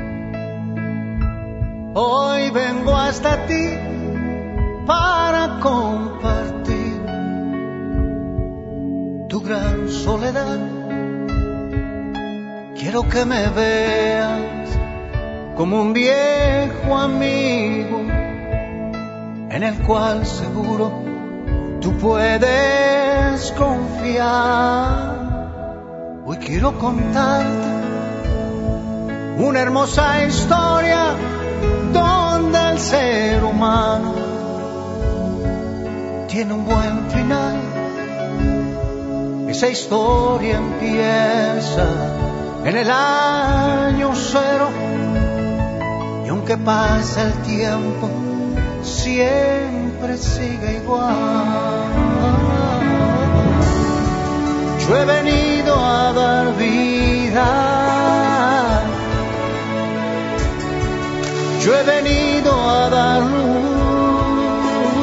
hoy vengo hasta ti para compartir tu gran soledad. Quiero que me veas como un viejo amigo en el cual seguro tú puedes confiar. Hoy quiero contarte una hermosa historia donde el ser humano tiene un buen final. Esa historia empieza en el año 0 y aunque pasa el tiempo siempre sigue igual. Yo he venido a dar vida Yo he venido a dar luz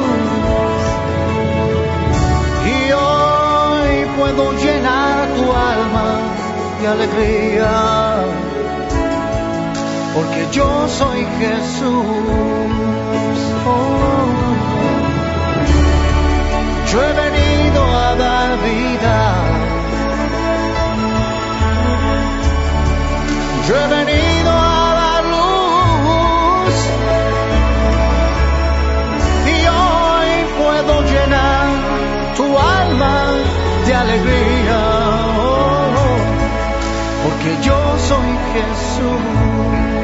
y hoy puedo llenar tu alma de alegría, porque yo soy Jesús. Oh. Yo he venido a dar vida, yo he venido a dar luz y hoy puedo llenar tu alma de alegría, oh, porque yo soy Jesús.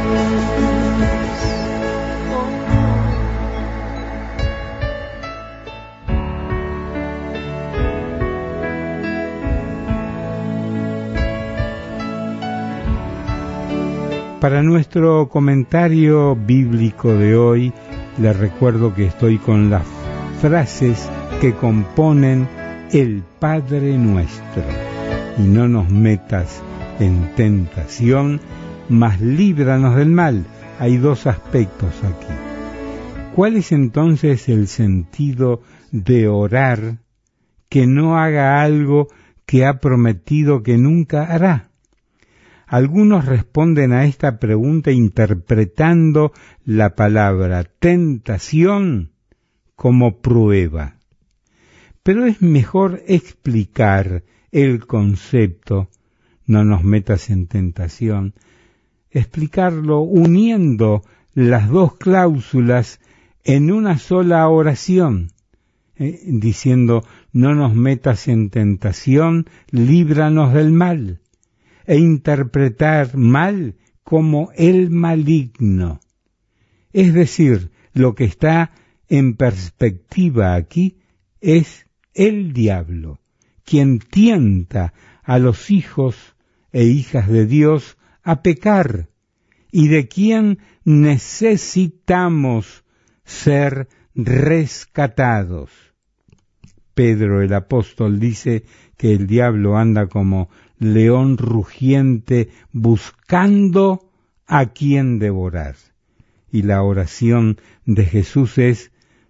Para nuestro comentario bíblico de hoy, les recuerdo que estoy con las frases que componen el Padre Nuestro. Y no nos metas en tentación, mas líbranos del mal. Hay dos aspectos aquí. ¿Cuál es entonces el sentido de orar que no haga algo que ha prometido que nunca hará? Algunos responden a esta pregunta interpretando la palabra tentación como prueba. Pero es mejor explicar el concepto, no nos metas en tentación, explicarlo uniendo las dos cláusulas en una sola oración, diciendo no nos metas en tentación, líbranos del mal. E interpretar mal como el maligno. Es decir, lo que está en perspectiva aquí es el diablo, quien tienta a los hijos e hijas de Dios a pecar, y de quien necesitamos ser rescatados. Pedro el apóstol dice que el diablo anda como león rugiente buscando a quien devorar. Y la oración de Jesús es,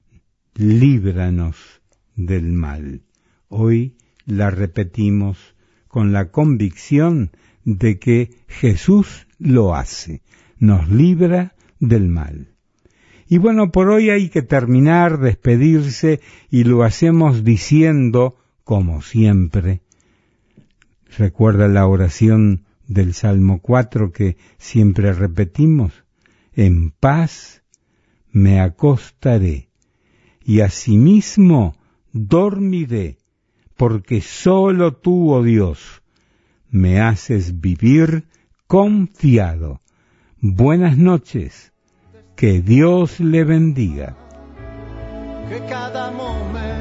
líbranos del mal. Hoy la repetimos con la convicción de que Jesús lo hace, nos libra del mal. Y bueno, por hoy hay que terminar, despedirse, y lo hacemos diciendo, como siempre, recuerda la oración del Salmo 4 que siempre repetimos, en paz me acostaré y asimismo dormiré, porque sólo tú, oh Dios, me haces vivir confiado. Buenas noches, que Dios le bendiga. Que cada momento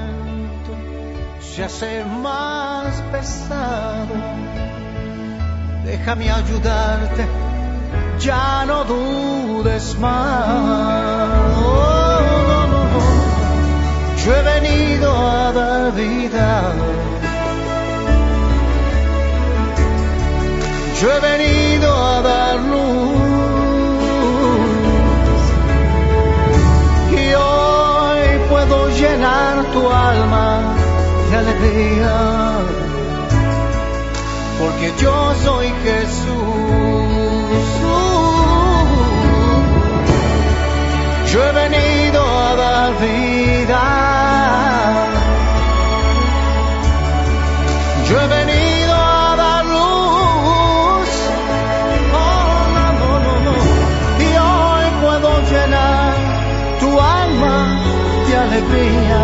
se hace más pesado. Déjame ayudarte, ya no dudes más. Oh, no, no, no. Yo he venido a dar vida. Yo he venido a dar luz. Y hoy puedo llenar tu alma de alegría, porque yo soy Jesús. Yo he venido a dar vida. Yo he venido a dar luz. Oh, no, no, no, no. Y hoy puedo llenar tu alma de alegría,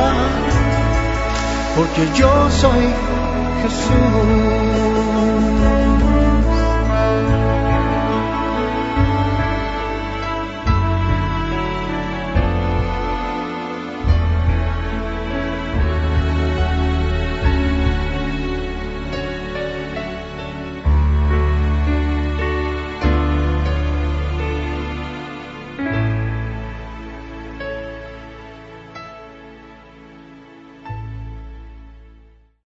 porque yo soy Jesús.